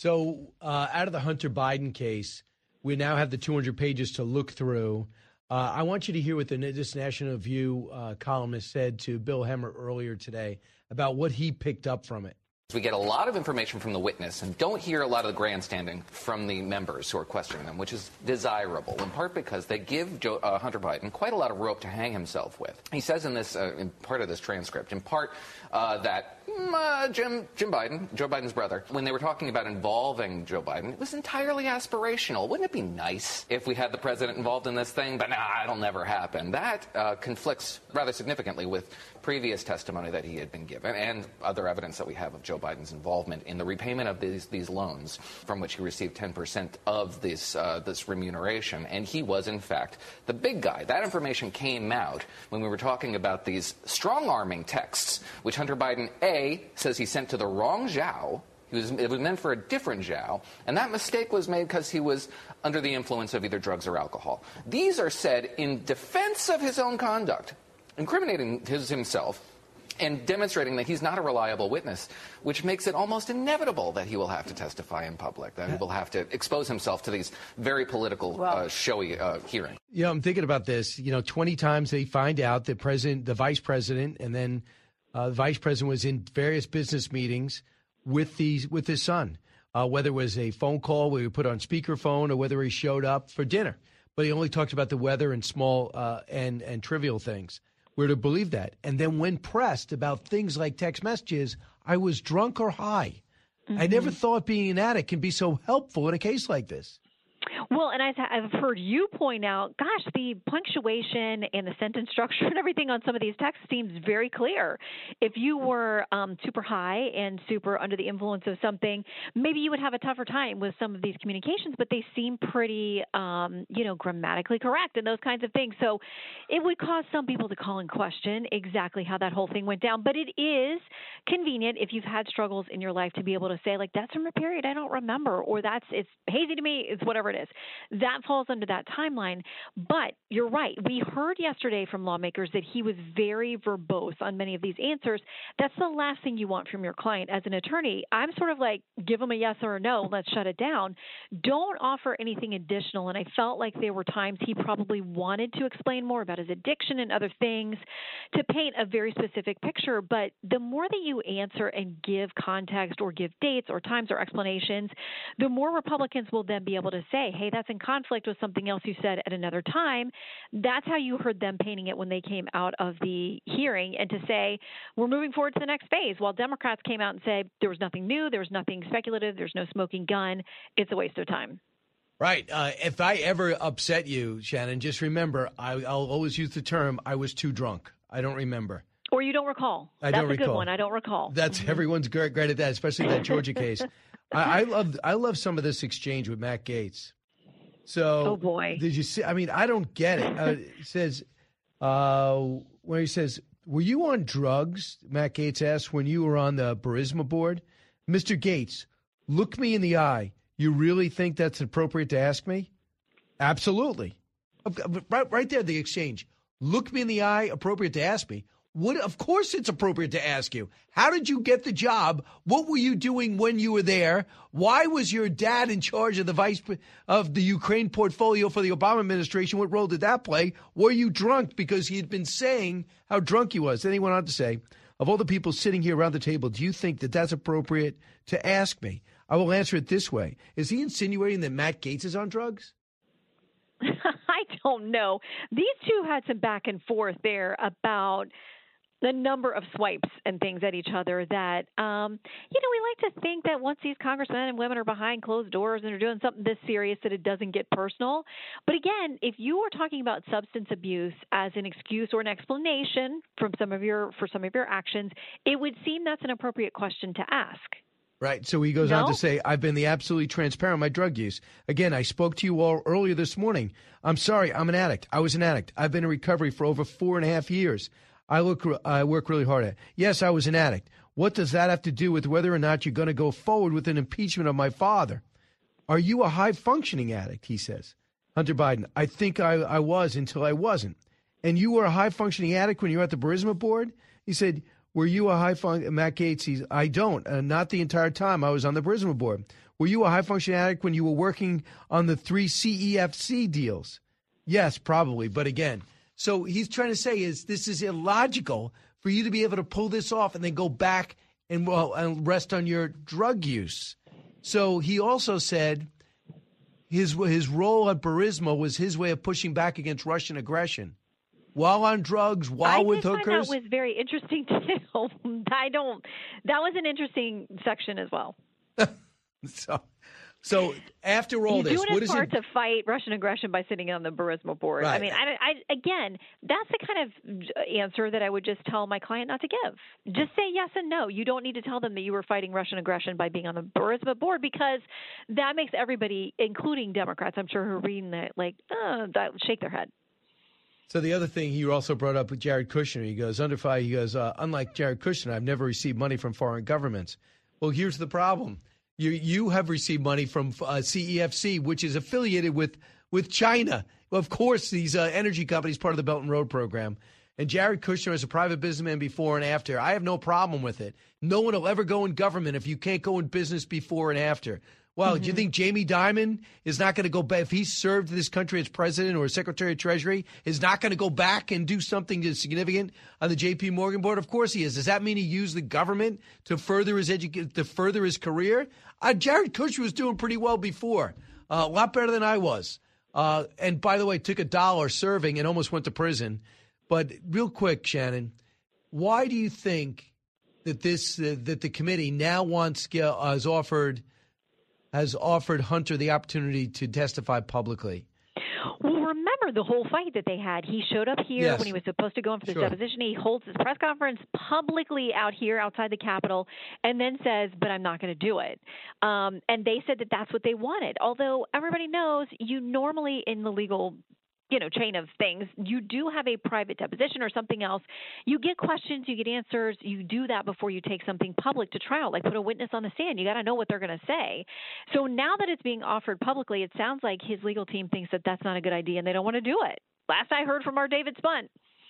[SPEAKER 3] So uh, out of the Hunter Biden case, we now have the two hundred pages to look through. Uh, I want you to hear what the this National Review uh, columnist said to Bill Hemmer earlier today about what he picked up from it.
[SPEAKER 14] We get a lot of information from the witness and don't hear a lot of the grandstanding from the members who are questioning them, which is desirable, in part because they give Joe, uh, Hunter Biden quite a lot of rope to hang himself with. He says in this, uh, in part of this transcript, in part uh, that uh, Jim, Jim Biden, Joe Biden's brother, when they were talking about involving Joe Biden, it was entirely aspirational. Wouldn't it be nice if we had the president involved in this thing? But nah, it'll never happen. That uh, conflicts rather significantly with previous testimony that he had been given and other evidence that we have of Joe Biden's involvement in the repayment of these these loans, from which he received ten percent of this uh, this remuneration, and he was in fact the big guy. That information came out when we were talking about these strong-arming texts, which Hunter Biden A says he sent to the wrong Zhao. He was, it was meant for a different Zhao, and that mistake was made because he was under the influence of either drugs or alcohol. These are said in defense of his own conduct, incriminating his himself and demonstrating that he's not a reliable witness, which makes it almost inevitable that he will have to testify in public, that he will have to expose himself to these very political, well, uh, showy uh, hearings.
[SPEAKER 3] Yeah, I'm thinking about this. You know, twenty times they find out that president, the vice president, and then uh, the vice president was in various business meetings with these with his son, uh, whether it was a phone call where he put on speakerphone or whether he showed up for dinner. But he only talked about the weather and small uh, and and trivial things. We're to believe that. And then when pressed about things like text messages, I was drunk or high. Mm-hmm. I never thought being an addict can be so helpful in a case like this.
[SPEAKER 13] Well, and as I've heard you point out, gosh, the punctuation and the sentence structure and everything on some of these texts seems very clear. If you were um, super high and super under the influence of something, maybe you would have a tougher time with some of these communications, but they seem pretty, um, you know, grammatically correct and those kinds of things. So it would cause some people to call in question exactly how that whole thing went down. But it is convenient if you've had struggles in your life to be able to say, like, that's from a period I don't remember, or that's, it's hazy to me, it's whatever it is. That falls under that timeline. But you're right. We heard yesterday from lawmakers that he was very verbose on many of these answers. That's the last thing you want from your client as an attorney. I'm sort of like, give them a yes or a no, let's shut it down. Don't offer anything additional. And I felt like there were times he probably wanted to explain more about his addiction and other things to paint a very specific picture. But the more that you answer and give context or give dates or times or explanations, the more Republicans will then be able to say, hey, that's in conflict with something else you said at another time. That's how you heard them painting it when they came out of the hearing, and to say, we're moving forward to the next phase, while Democrats came out and said there was nothing new, there was nothing speculative, there's no smoking gun. It's a waste of time.
[SPEAKER 3] Right. Uh, if I ever upset you, Shannon, just remember, I, I'll always use the term, I was too drunk. I don't remember.
[SPEAKER 13] Or you don't recall.
[SPEAKER 3] I
[SPEAKER 13] That's
[SPEAKER 3] don't
[SPEAKER 13] a
[SPEAKER 3] recall.
[SPEAKER 13] good one. I don't recall.
[SPEAKER 3] That's mm-hmm. Everyone's great, great at that, especially that Georgia case. I, I love I love some of this exchange with Matt Gaetz. So,
[SPEAKER 13] oh boy,
[SPEAKER 3] did you see? I mean, I don't get it. Uh, it says, uh, where he says, were you on drugs? Matt Gaetz asked when you were on the Burisma board. Mister Gaetz, look me in the eye. You really think that's appropriate to ask me? Absolutely. Right, right there, the exchange. Look me in the eye, appropriate to ask me. What? Of course it's appropriate to ask you. How did you get the job? What were you doing when you were there? Why was your dad in charge of the vice of the Ukraine portfolio for the Obama administration? What role did that play? Were you drunk? Because he had been saying how drunk he was. Then he went on to say, of all the people sitting here around the table, do you think that that's appropriate to ask me? I will answer it this way. Is he insinuating that Matt Gaetz is on drugs?
[SPEAKER 13] I don't know. These two had some back and forth there about the number of swipes and things at each other that, um, you know, we like to think that once these congressmen and women are behind closed doors and are doing something this serious that it doesn't get personal. But again, if you are talking about substance abuse as an excuse or an explanation from some of your for some of your actions, it would seem that's an appropriate question to ask.
[SPEAKER 3] Right. So he goes
[SPEAKER 13] no?
[SPEAKER 3] on to say, I've been the absolutely transparent on my drug use. Again, I spoke to you all earlier this morning. I'm sorry. I'm an addict. I was an addict. I've been in recovery for over four and a half years. I look, I work really hard at it. Yes, I was an addict. What does that have to do with whether or not you're going to go forward with an impeachment of my father? Are you a high-functioning addict, he says. Hunter Biden, I think I, I was until I wasn't. And you were a high-functioning addict when you were at the Burisma board? He said, were you a high-functioning, Matt Gaetz, he's, I don't, uh, not the entire time I was on the Burisma board. Were you a high-functioning addict when you were working on the three C E F C deals? Yes, probably, but again. So he's trying to say is this is illogical for you to be able to pull this off and then go back and, well, and rest on your drug use. So he also said his his role at Burisma was his way of pushing back against Russian aggression. While on drugs, while
[SPEAKER 13] I
[SPEAKER 3] with
[SPEAKER 13] did
[SPEAKER 3] hookers.
[SPEAKER 13] Find that was very interesting too. I don't. That was an interesting section as well.
[SPEAKER 3] so, so after all
[SPEAKER 13] He's
[SPEAKER 3] this,
[SPEAKER 13] doing
[SPEAKER 3] what
[SPEAKER 13] his
[SPEAKER 3] is
[SPEAKER 13] part
[SPEAKER 3] it?
[SPEAKER 13] to fight Russian aggression by sitting on the Burisma board.
[SPEAKER 3] Right.
[SPEAKER 13] I mean, I, I again, that's the kind of answer that I would just tell my client not to give. Just say yes and no. You don't need to tell them that you were fighting Russian aggression by being on the Burisma board because that makes everybody, including Democrats, I'm sure, who are reading that, like, uh, that shake their head.
[SPEAKER 3] So the other thing he also brought up with Jared Kushner, he goes, under fire, he goes, uh, unlike Jared Kushner, I've never received money from foreign governments. Well, here's the problem. You you have received money from uh, C E F C, which is affiliated with, with China. Well, of course, these uh, energy companies, part of the Belt and Road program. And Jared Kushner is a private businessman before and after. I have no problem with it. No one will ever go in government if you can't go in business before and after. Well, mm-hmm. Do you think Jamie Dimon is not going to go back, if he served this country as president or secretary of Treasury, is not going to go back and do something significant on the J P Morgan board? Of course he is. Does that mean he used the government to further his edu- to further his career? Uh, Jared Kushner was doing pretty well before, uh, a lot better than I was. Uh, and by the way, took a dollar serving and almost went to prison. But real quick, Shannon, why do you think that this uh, that the committee now wants uh, has offered? has offered Hunter the opportunity to testify publicly?
[SPEAKER 13] Well, remember the whole fight that they had. He showed up here
[SPEAKER 3] yes.
[SPEAKER 13] when he was supposed to go in for the
[SPEAKER 3] Sure.
[SPEAKER 13] deposition. He holds his press conference publicly out here outside the Capitol and then says, but I'm not going to do it. Um, and they said that that's what they wanted. Although everybody knows you normally in the legal you know, chain of things, you do have a private deposition or something else. You get questions, you get answers. You do that before you take something public to trial, like put a witness on the stand. You got to know what they're going to say. So now that it's being offered publicly, it sounds like his legal team thinks that that's not a good idea and they don't want to do it. Last I heard from our David Spunt.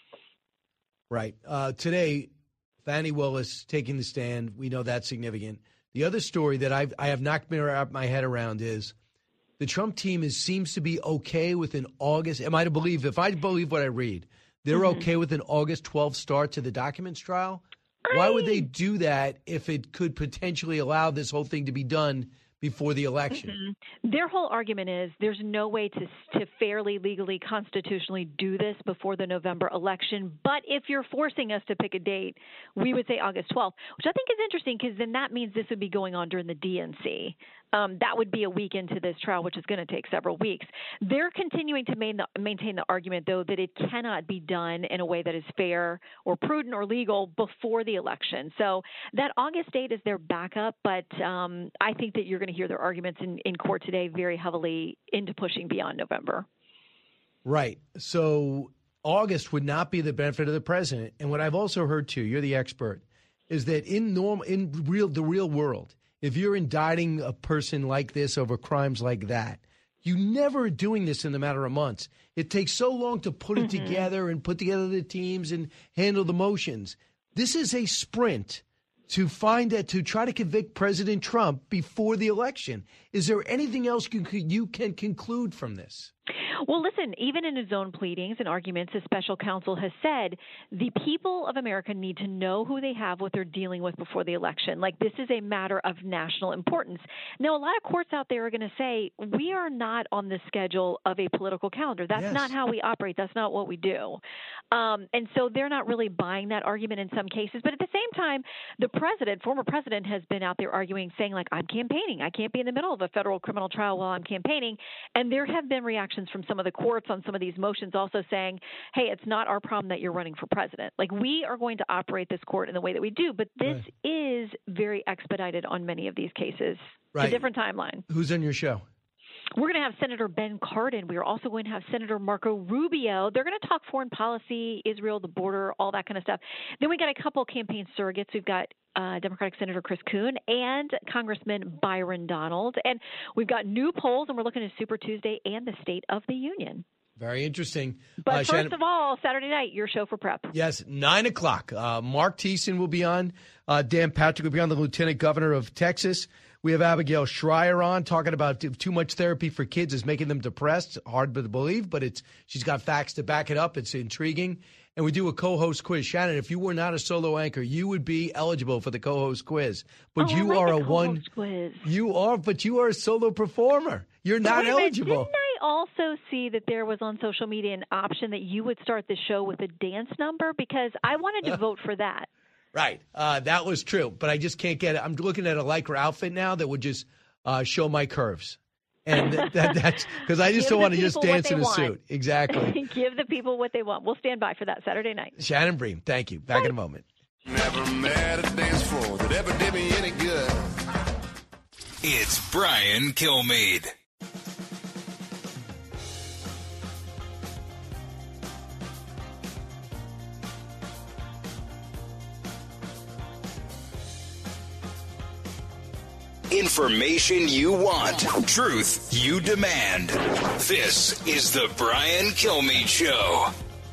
[SPEAKER 3] Right. Uh, today, Fani Willis taking the stand. We know that's significant. The other story that I've, I have not been wrapped my head around is the Trump team is seems to be okay with an August. Am I to believe, if I believe what I read, they're mm-hmm. okay with an August twelfth start to the documents trial? I... Why would they do that if it could potentially allow this whole thing to be done before the election?
[SPEAKER 13] Mm-hmm. Their whole argument is there's no way to to fairly, legally, constitutionally do this before the November election. But if you're forcing us to pick a date, we would say August twelfth, which I think is interesting because then that means this would be going on during the D N C. Um, that would be a week into this trial, which is going to take several weeks. They're continuing to main the, maintain the argument, though, that it cannot be done in a way that is fair or prudent or legal before the election. So that August date is their backup, but um, I think that you're going to hear their arguments in, in court today very heavily into pushing beyond November.
[SPEAKER 3] Right. So August would not be the benefit of the president. And what I've also heard, too, you're the expert, is that in normal, in real the real world, if you're indicting a person like this over crimes like that, you never are doing this in a matter of months. It takes so long to put it mm-hmm. together and put together the teams and handle the motions. This is a sprint to find that, to try to convict President Trump before the election. Is there anything else you, you can conclude from this?
[SPEAKER 13] Well, listen, even in his own pleadings and arguments, the special counsel has said the people of America need to know who they have, what they're dealing with before the election. Like, this is a matter of national importance. Now, a lot of courts out there are going to say, we are not on the schedule of a political calendar. That's yes. not how we operate. That's not what we do. Um, and so they're not really buying that argument in some cases. But at the same time, the president, former president, has been out there arguing, saying, like, I'm campaigning. I can't be in the middle of a federal criminal trial while I'm campaigning. And there have been reactions from some of the courts on some of these motions also saying, hey, it's not our problem that you're running for president. Like, we are going to operate this court in the way that we do, but this right. is very expedited on many of these cases.
[SPEAKER 3] Right.
[SPEAKER 13] It's a different timeline.
[SPEAKER 3] Who's on your show?
[SPEAKER 13] We're going to have Senator Ben Cardin. We are also going to have Senator Marco Rubio. They're going to talk foreign policy, Israel, the border, all that kind of stuff. Then we got a couple campaign surrogates. We've got uh, Democratic Senator Chris Coon and Congressman Byron Donald. And we've got new polls, and we're looking at Super Tuesday and the State of the Union.
[SPEAKER 3] Very interesting.
[SPEAKER 13] But
[SPEAKER 3] uh,
[SPEAKER 13] first
[SPEAKER 3] Shannon,
[SPEAKER 13] of all, Saturday night, your show for prep.
[SPEAKER 3] Yes, nine o'clock. Uh, Mark Thiessen will be on. Uh, Dan Patrick will be on, the Lieutenant Governor of Texas. We have Abigail Schreier on, talking about too much therapy for kids is making them depressed. Hard to believe, but it's she's got facts to back it up. It's intriguing. And we do a co-host quiz. Shannon, if you were not a solo anchor, you would be eligible for the co-host quiz. But
[SPEAKER 13] oh,
[SPEAKER 3] you
[SPEAKER 13] I like
[SPEAKER 3] are
[SPEAKER 13] the
[SPEAKER 3] a one.
[SPEAKER 13] Quiz.
[SPEAKER 3] You are, but you are a solo performer. You're not
[SPEAKER 13] Wait,
[SPEAKER 3] eligible.
[SPEAKER 13] Didn't I also see that there was on social media an option that you would start the show with a dance number? Because I wanted to vote for that.
[SPEAKER 3] Right. Uh, that was true, but I just can't get it. I'm looking at a Lycra outfit now that would just uh, show my curves. And that, that, that's because I just
[SPEAKER 13] Give
[SPEAKER 3] don't want to
[SPEAKER 13] the
[SPEAKER 3] just
[SPEAKER 13] people
[SPEAKER 3] dance
[SPEAKER 13] what
[SPEAKER 3] in a
[SPEAKER 13] they want.
[SPEAKER 3] suit. Exactly.
[SPEAKER 13] Give the people what they want. We'll stand by for that Saturday night.
[SPEAKER 3] Shannon Bream, thank you. Back
[SPEAKER 13] Bye.
[SPEAKER 3] in a moment.
[SPEAKER 15] Never met a dance floor that ever did me any good.
[SPEAKER 2] It's Brian Kilmeade. Information you want, truth you demand. This is the Brian Kilmeade Show.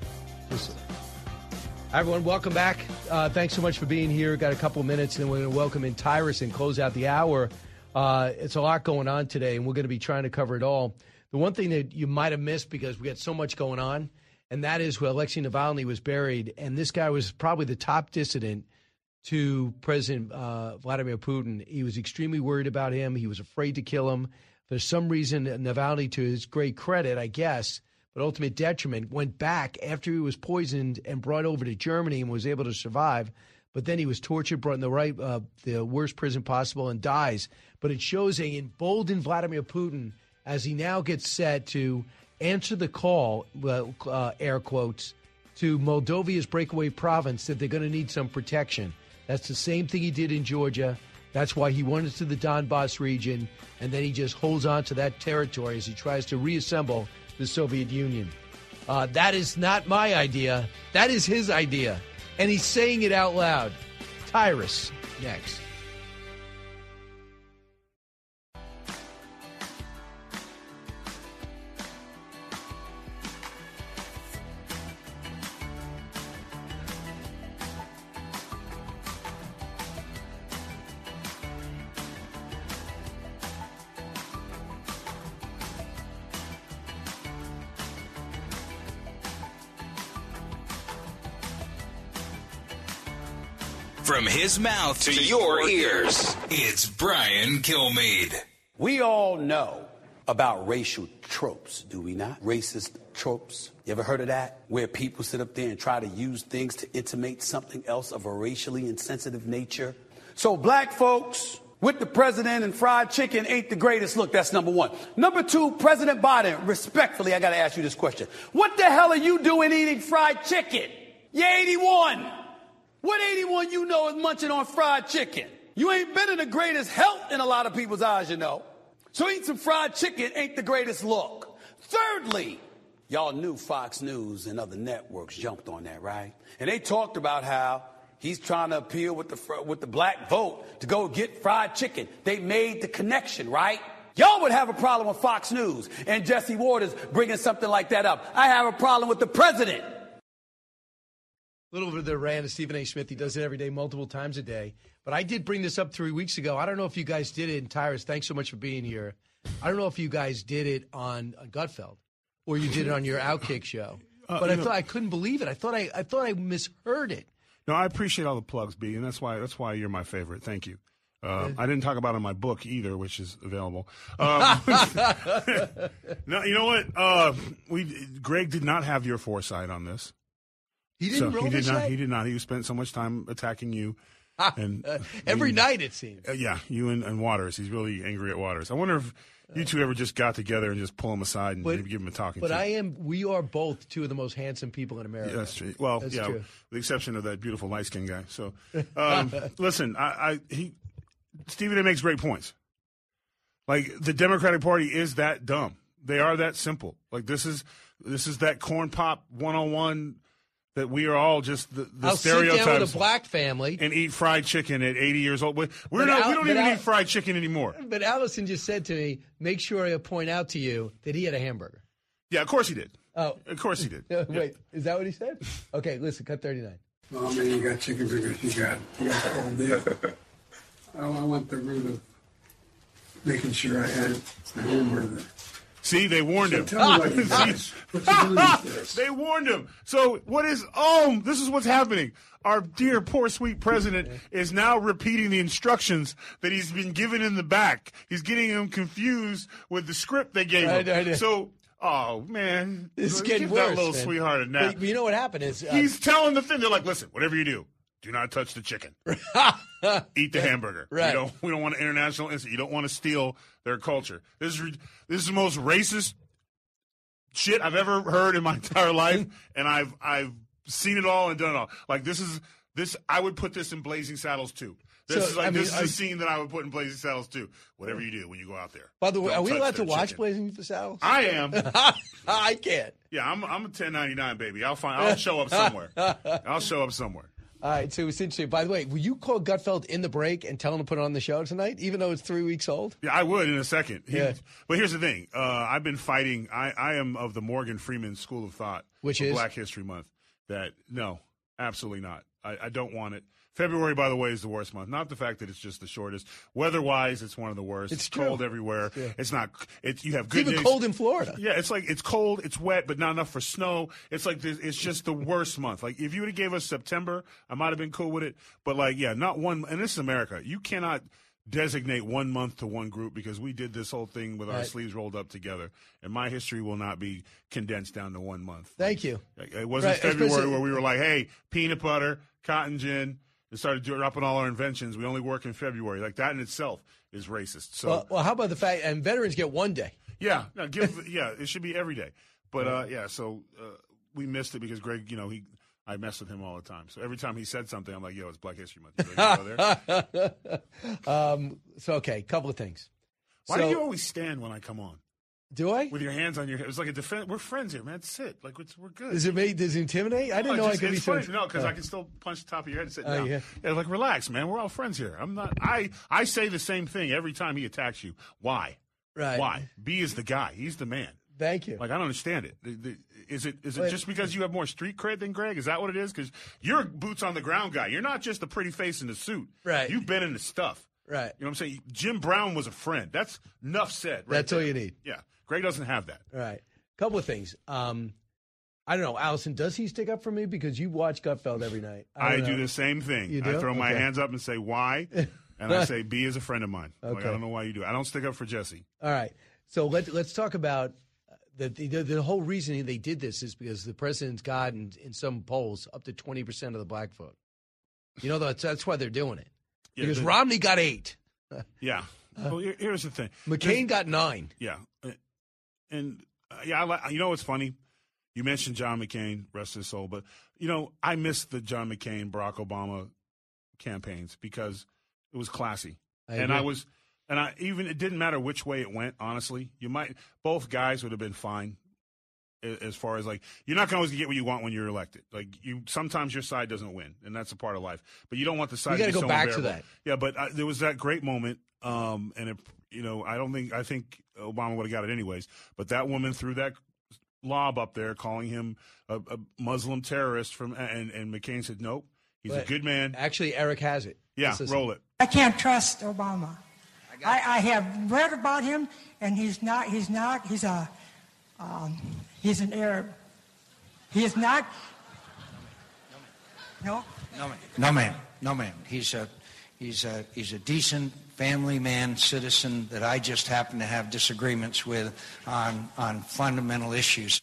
[SPEAKER 3] Hi, everyone. Welcome back. Uh, thanks so much for being here. Got a couple of minutes, and then we're going to welcome in Tyrus and close out the hour. Uh, it's a lot going on today, and we're going to be trying to cover it all. The one thing that you might have missed because we got so much going on, and that is where Alexei Navalny was buried, and this guy was probably the top dissident to President uh, Vladimir Putin. He was extremely worried about him. He was afraid to kill him. For some reason, Navalny, to his great credit, I guess, but ultimate detriment, went back after he was poisoned and brought over to Germany and was able to survive. But then he was tortured, brought in the right, uh, the worst prison possible, and dies. But it shows a emboldened Vladimir Putin as he now gets set to answer the call, uh, air quotes, to Moldova's breakaway province that they're going to need some protection. That's the same thing he did in Georgia. That's why he went into the Donbass region, and then he just holds on to that territory as he tries to reassemble the Soviet Union. Uh, that is not my idea. That is his idea, and he's saying it out loud. Tyrus, next.
[SPEAKER 2] From his mouth to your ears, it's Brian Kilmeade.
[SPEAKER 16] We all know about racial tropes, do we not? Racist tropes. You ever heard of that? Where people sit up there and try to use things to intimate something else of a racially insensitive nature. So black folks, with the president and fried chicken ain't the greatest look. That's number one. Number two, President Biden, respectfully, I got to ask you this question. What the hell are you doing eating fried chicken? You're eighty-one. What eighty-one you know is munching on fried chicken? You ain't been in the greatest health in a lot of people's eyes, you know. So eating some fried chicken ain't the greatest look. Thirdly, y'all knew Fox News and other networks jumped on that, right? And they talked about how he's trying to appeal with the with the black vote to go get fried chicken. They made the connection, right? Y'all would have a problem with Fox News and Jesse Waters bringing something like that up. I have a problem with the president.
[SPEAKER 3] A little bit of the rant of Stephen A. Smith. He does it every day, multiple times a day. But I did bring this up three weeks ago. I don't know if you guys did it. And Tyrus, thanks so much for being here. I don't know if you guys did it on, on Gutfeld or you did it on your Outkick show. Uh, but I know, thought I couldn't believe it. I thought I, I thought I misheard it.
[SPEAKER 17] No, I appreciate all the plugs, B, and that's why that's why you're my favorite. Thank you. Uh, I didn't talk about it in my book either, which is available. Um, no, you know what? Uh, we Greg did not have your foresight on this.
[SPEAKER 3] He didn't.
[SPEAKER 17] So he did not. He did not. He spent so much time attacking you, and
[SPEAKER 3] uh, every he, night it seems.
[SPEAKER 17] Uh, yeah, you and, and Waters. He's really angry at Waters. I wonder if you two ever just got together and just pull him aside and
[SPEAKER 3] but,
[SPEAKER 17] maybe give him a talking.
[SPEAKER 3] But
[SPEAKER 17] to.
[SPEAKER 3] I am. We are both two of the most handsome people in America.
[SPEAKER 17] Yeah, that's true. Well,
[SPEAKER 3] that's
[SPEAKER 17] yeah,
[SPEAKER 3] true.
[SPEAKER 17] with the exception of that beautiful light skinned guy. So, um, listen, I, I he Stephen A. makes great points. Like the Democratic Party is that dumb. They are that simple. Like this is this is that corn pop one oh one. That we are all just the, the
[SPEAKER 3] I'll
[SPEAKER 17] stereotypes.
[SPEAKER 3] Sit down with a black family
[SPEAKER 17] and eat fried chicken at eighty years old. We're not. Al, we don't even Al, eat fried chicken anymore.
[SPEAKER 3] But Allison just said to me, "Make sure I point out to you that he had a hamburger."
[SPEAKER 17] Yeah, of course he did.
[SPEAKER 3] Oh,
[SPEAKER 17] of course he did.
[SPEAKER 3] Wait, yeah. Is that what he said? Okay, listen, cut thirty-nine.
[SPEAKER 18] Well, I mean, you got chicken fingers. You got you got the whole deal. Oh, I went the route of making sure I had the hamburger.
[SPEAKER 17] See, they warned him.
[SPEAKER 18] Tell me what
[SPEAKER 17] They warned him. So what is, oh, this is what's happening. Our dear, poor, sweet president is now repeating the instructions that he's been given in the back. He's getting him confused with the script they gave him. I, I, I, so, oh, man.
[SPEAKER 3] This is
[SPEAKER 17] Give
[SPEAKER 3] getting
[SPEAKER 17] that
[SPEAKER 3] worse,
[SPEAKER 17] little
[SPEAKER 3] man.
[SPEAKER 17] sweetheart a nap.
[SPEAKER 3] But you know what happened is. Uh,
[SPEAKER 17] he's telling the thing. They're like, listen, whatever you do, do not touch the chicken. Eat the hamburger.
[SPEAKER 3] Right.
[SPEAKER 17] You don't, we don't want an international incident. You don't want to steal their culture. This is this is the most racist shit I've ever heard in my entire life, and I've I've seen it all and done it all. Like this is this. I would put this in Blazing Saddles too. This so, is like I mean, this is I, a scene that I would put in Blazing Saddles too. Whatever you do when you go out there.
[SPEAKER 3] By the way, are we allowed to watch
[SPEAKER 17] chicken.
[SPEAKER 3] Blazing Saddles?
[SPEAKER 17] I am.
[SPEAKER 3] I can't.
[SPEAKER 17] Yeah, I'm I'm a ten ninety-nine baby. I'll find. I'll show up somewhere. I'll show up somewhere.
[SPEAKER 3] All right, so it's interesting. By the way, will you call Gutfeld in the break and tell him to put it on the show tonight, even though it's three weeks old?
[SPEAKER 17] Yeah, I would in a second. He,
[SPEAKER 3] yeah.
[SPEAKER 17] But here's the thing. Uh, I've been fighting. I, I am of the Morgan Freeman school of thought.
[SPEAKER 3] Which
[SPEAKER 17] is?
[SPEAKER 3] Black
[SPEAKER 17] History Month. That, no, absolutely not. I, I don't want it. February, by the way, is the worst month. Not the fact that it's just the shortest. Weather-wise, it's one of the worst.
[SPEAKER 3] It's,
[SPEAKER 17] it's
[SPEAKER 3] true.
[SPEAKER 17] cold everywhere.
[SPEAKER 3] Yeah.
[SPEAKER 17] It's not. It, you have
[SPEAKER 3] it's
[SPEAKER 17] good
[SPEAKER 3] even
[SPEAKER 17] days.
[SPEAKER 3] Cold in Florida.
[SPEAKER 17] Yeah, it's like it's cold, it's wet, but not enough for snow. It's like this, it's just the worst month. Like if you would have gave us September, I might have been cool with it. But like, yeah, not one. And this is America. You cannot designate one month to one group because we did this whole thing with our
[SPEAKER 3] right.
[SPEAKER 17] sleeves rolled up together. And my history will not be condensed down to one month.
[SPEAKER 3] Thank you.
[SPEAKER 17] It wasn't
[SPEAKER 3] right.
[SPEAKER 17] February
[SPEAKER 3] Especially,
[SPEAKER 17] where we were like, hey, peanut butter, cotton gin. And started dropping all our inventions. We only work in February. Like that in itself is racist. So,
[SPEAKER 3] well, well how about the fact and veterans get one day?
[SPEAKER 17] Yeah, no, give yeah, it should be every day. But uh, yeah, so uh, we missed it because Greg, you know, he I mess with him all the time. So every time he said something, I'm like, yo, it's Black History Month. You go there?
[SPEAKER 3] um, so okay, couple of things.
[SPEAKER 17] Why
[SPEAKER 3] so,
[SPEAKER 17] do you always stand when I come on?
[SPEAKER 3] Do I?
[SPEAKER 17] With your hands on your head. It's like a defense. We're friends here, man. Sit. Like, it's, we're good.
[SPEAKER 3] Does it make, does it intimidate? I didn't
[SPEAKER 17] no,
[SPEAKER 3] know
[SPEAKER 17] just,
[SPEAKER 3] I could
[SPEAKER 17] it's
[SPEAKER 3] be
[SPEAKER 17] funny.
[SPEAKER 3] so.
[SPEAKER 17] No, because
[SPEAKER 3] uh,
[SPEAKER 17] I can still punch the top of your head and sit
[SPEAKER 3] uh,
[SPEAKER 17] down.
[SPEAKER 3] Yeah.
[SPEAKER 17] yeah, like, relax, man. We're all friends here. I'm not. I, I say the same thing every time he attacks you. Why?
[SPEAKER 3] Right.
[SPEAKER 17] Why? B is the guy. He's the man.
[SPEAKER 3] Thank you.
[SPEAKER 17] Like, I don't understand it. The, the, is it is it
[SPEAKER 3] Wait.
[SPEAKER 17] just because you have more street cred than Greg? Is that what it is? Because you're a boots on the ground guy. You're not just the pretty face in the suit.
[SPEAKER 3] Right.
[SPEAKER 17] You've been in the stuff.
[SPEAKER 3] Right.
[SPEAKER 17] You know what I'm saying? Jim Brown was a friend. That's enough said. Right
[SPEAKER 3] That's
[SPEAKER 17] there.
[SPEAKER 3] all you need.
[SPEAKER 17] Yeah. Greg doesn't have that.
[SPEAKER 3] Right. Couple of things. Um, I don't know, Allison, does he stick up for me? Because you watch Gutfeld every night. I,
[SPEAKER 17] I do the same thing.
[SPEAKER 3] You do?
[SPEAKER 17] I throw my
[SPEAKER 3] okay.
[SPEAKER 17] hands up and say, why? And I say, B is a friend of mine.
[SPEAKER 3] Okay.
[SPEAKER 17] Like, I don't know why you do it. I don't stick up for Jesse.
[SPEAKER 3] All right. So let, let's talk about the, the the whole reason they did this is because the president's got, in, in some polls, up to twenty percent of the black vote. You know, that's, that's why they're doing it. Yeah, because
[SPEAKER 17] the,
[SPEAKER 3] Romney got eight.
[SPEAKER 17] Yeah. Well, here- here's the thing.
[SPEAKER 3] McCain
[SPEAKER 17] There's-
[SPEAKER 3] got nine.
[SPEAKER 17] Yeah. And, uh, yeah, I like, you know what's funny? You mentioned John McCain, rest his soul, but, you know, I miss the John McCain, Barack Obama campaigns because it was classy.
[SPEAKER 3] I
[SPEAKER 17] and
[SPEAKER 3] agree.
[SPEAKER 17] I was, and I even, it didn't matter which way it went, honestly. You might, both guys would have been fine a- as far as like, you're not going to always get what you want when you're elected. Like, you, sometimes your side doesn't win, and that's a part of life. But you don't want the side
[SPEAKER 3] You
[SPEAKER 17] to
[SPEAKER 3] gotta
[SPEAKER 17] be
[SPEAKER 3] go
[SPEAKER 17] so
[SPEAKER 3] back to
[SPEAKER 17] unbearable.
[SPEAKER 3] that.
[SPEAKER 17] Yeah, but uh, there was that great moment, um, and it, you know, I don't think, I think Obama would have got it anyways, but that woman threw that lob up there calling him a, a Muslim terrorist from, and, and McCain said, nope, he's
[SPEAKER 3] But
[SPEAKER 17] a good man.
[SPEAKER 3] Actually, Eric has it.
[SPEAKER 17] Yeah,
[SPEAKER 3] Let's listen.
[SPEAKER 17] roll it.
[SPEAKER 1] I can't trust Obama. I, I have read about him, and he's not. He's not. He's a. Um, he's an Arab. He is not. No.
[SPEAKER 20] No, ma'am. No, ma'am. No, ma'am. He's a, he's a, he's a decent family man, citizen that I just happen to have disagreements with on on fundamental issues.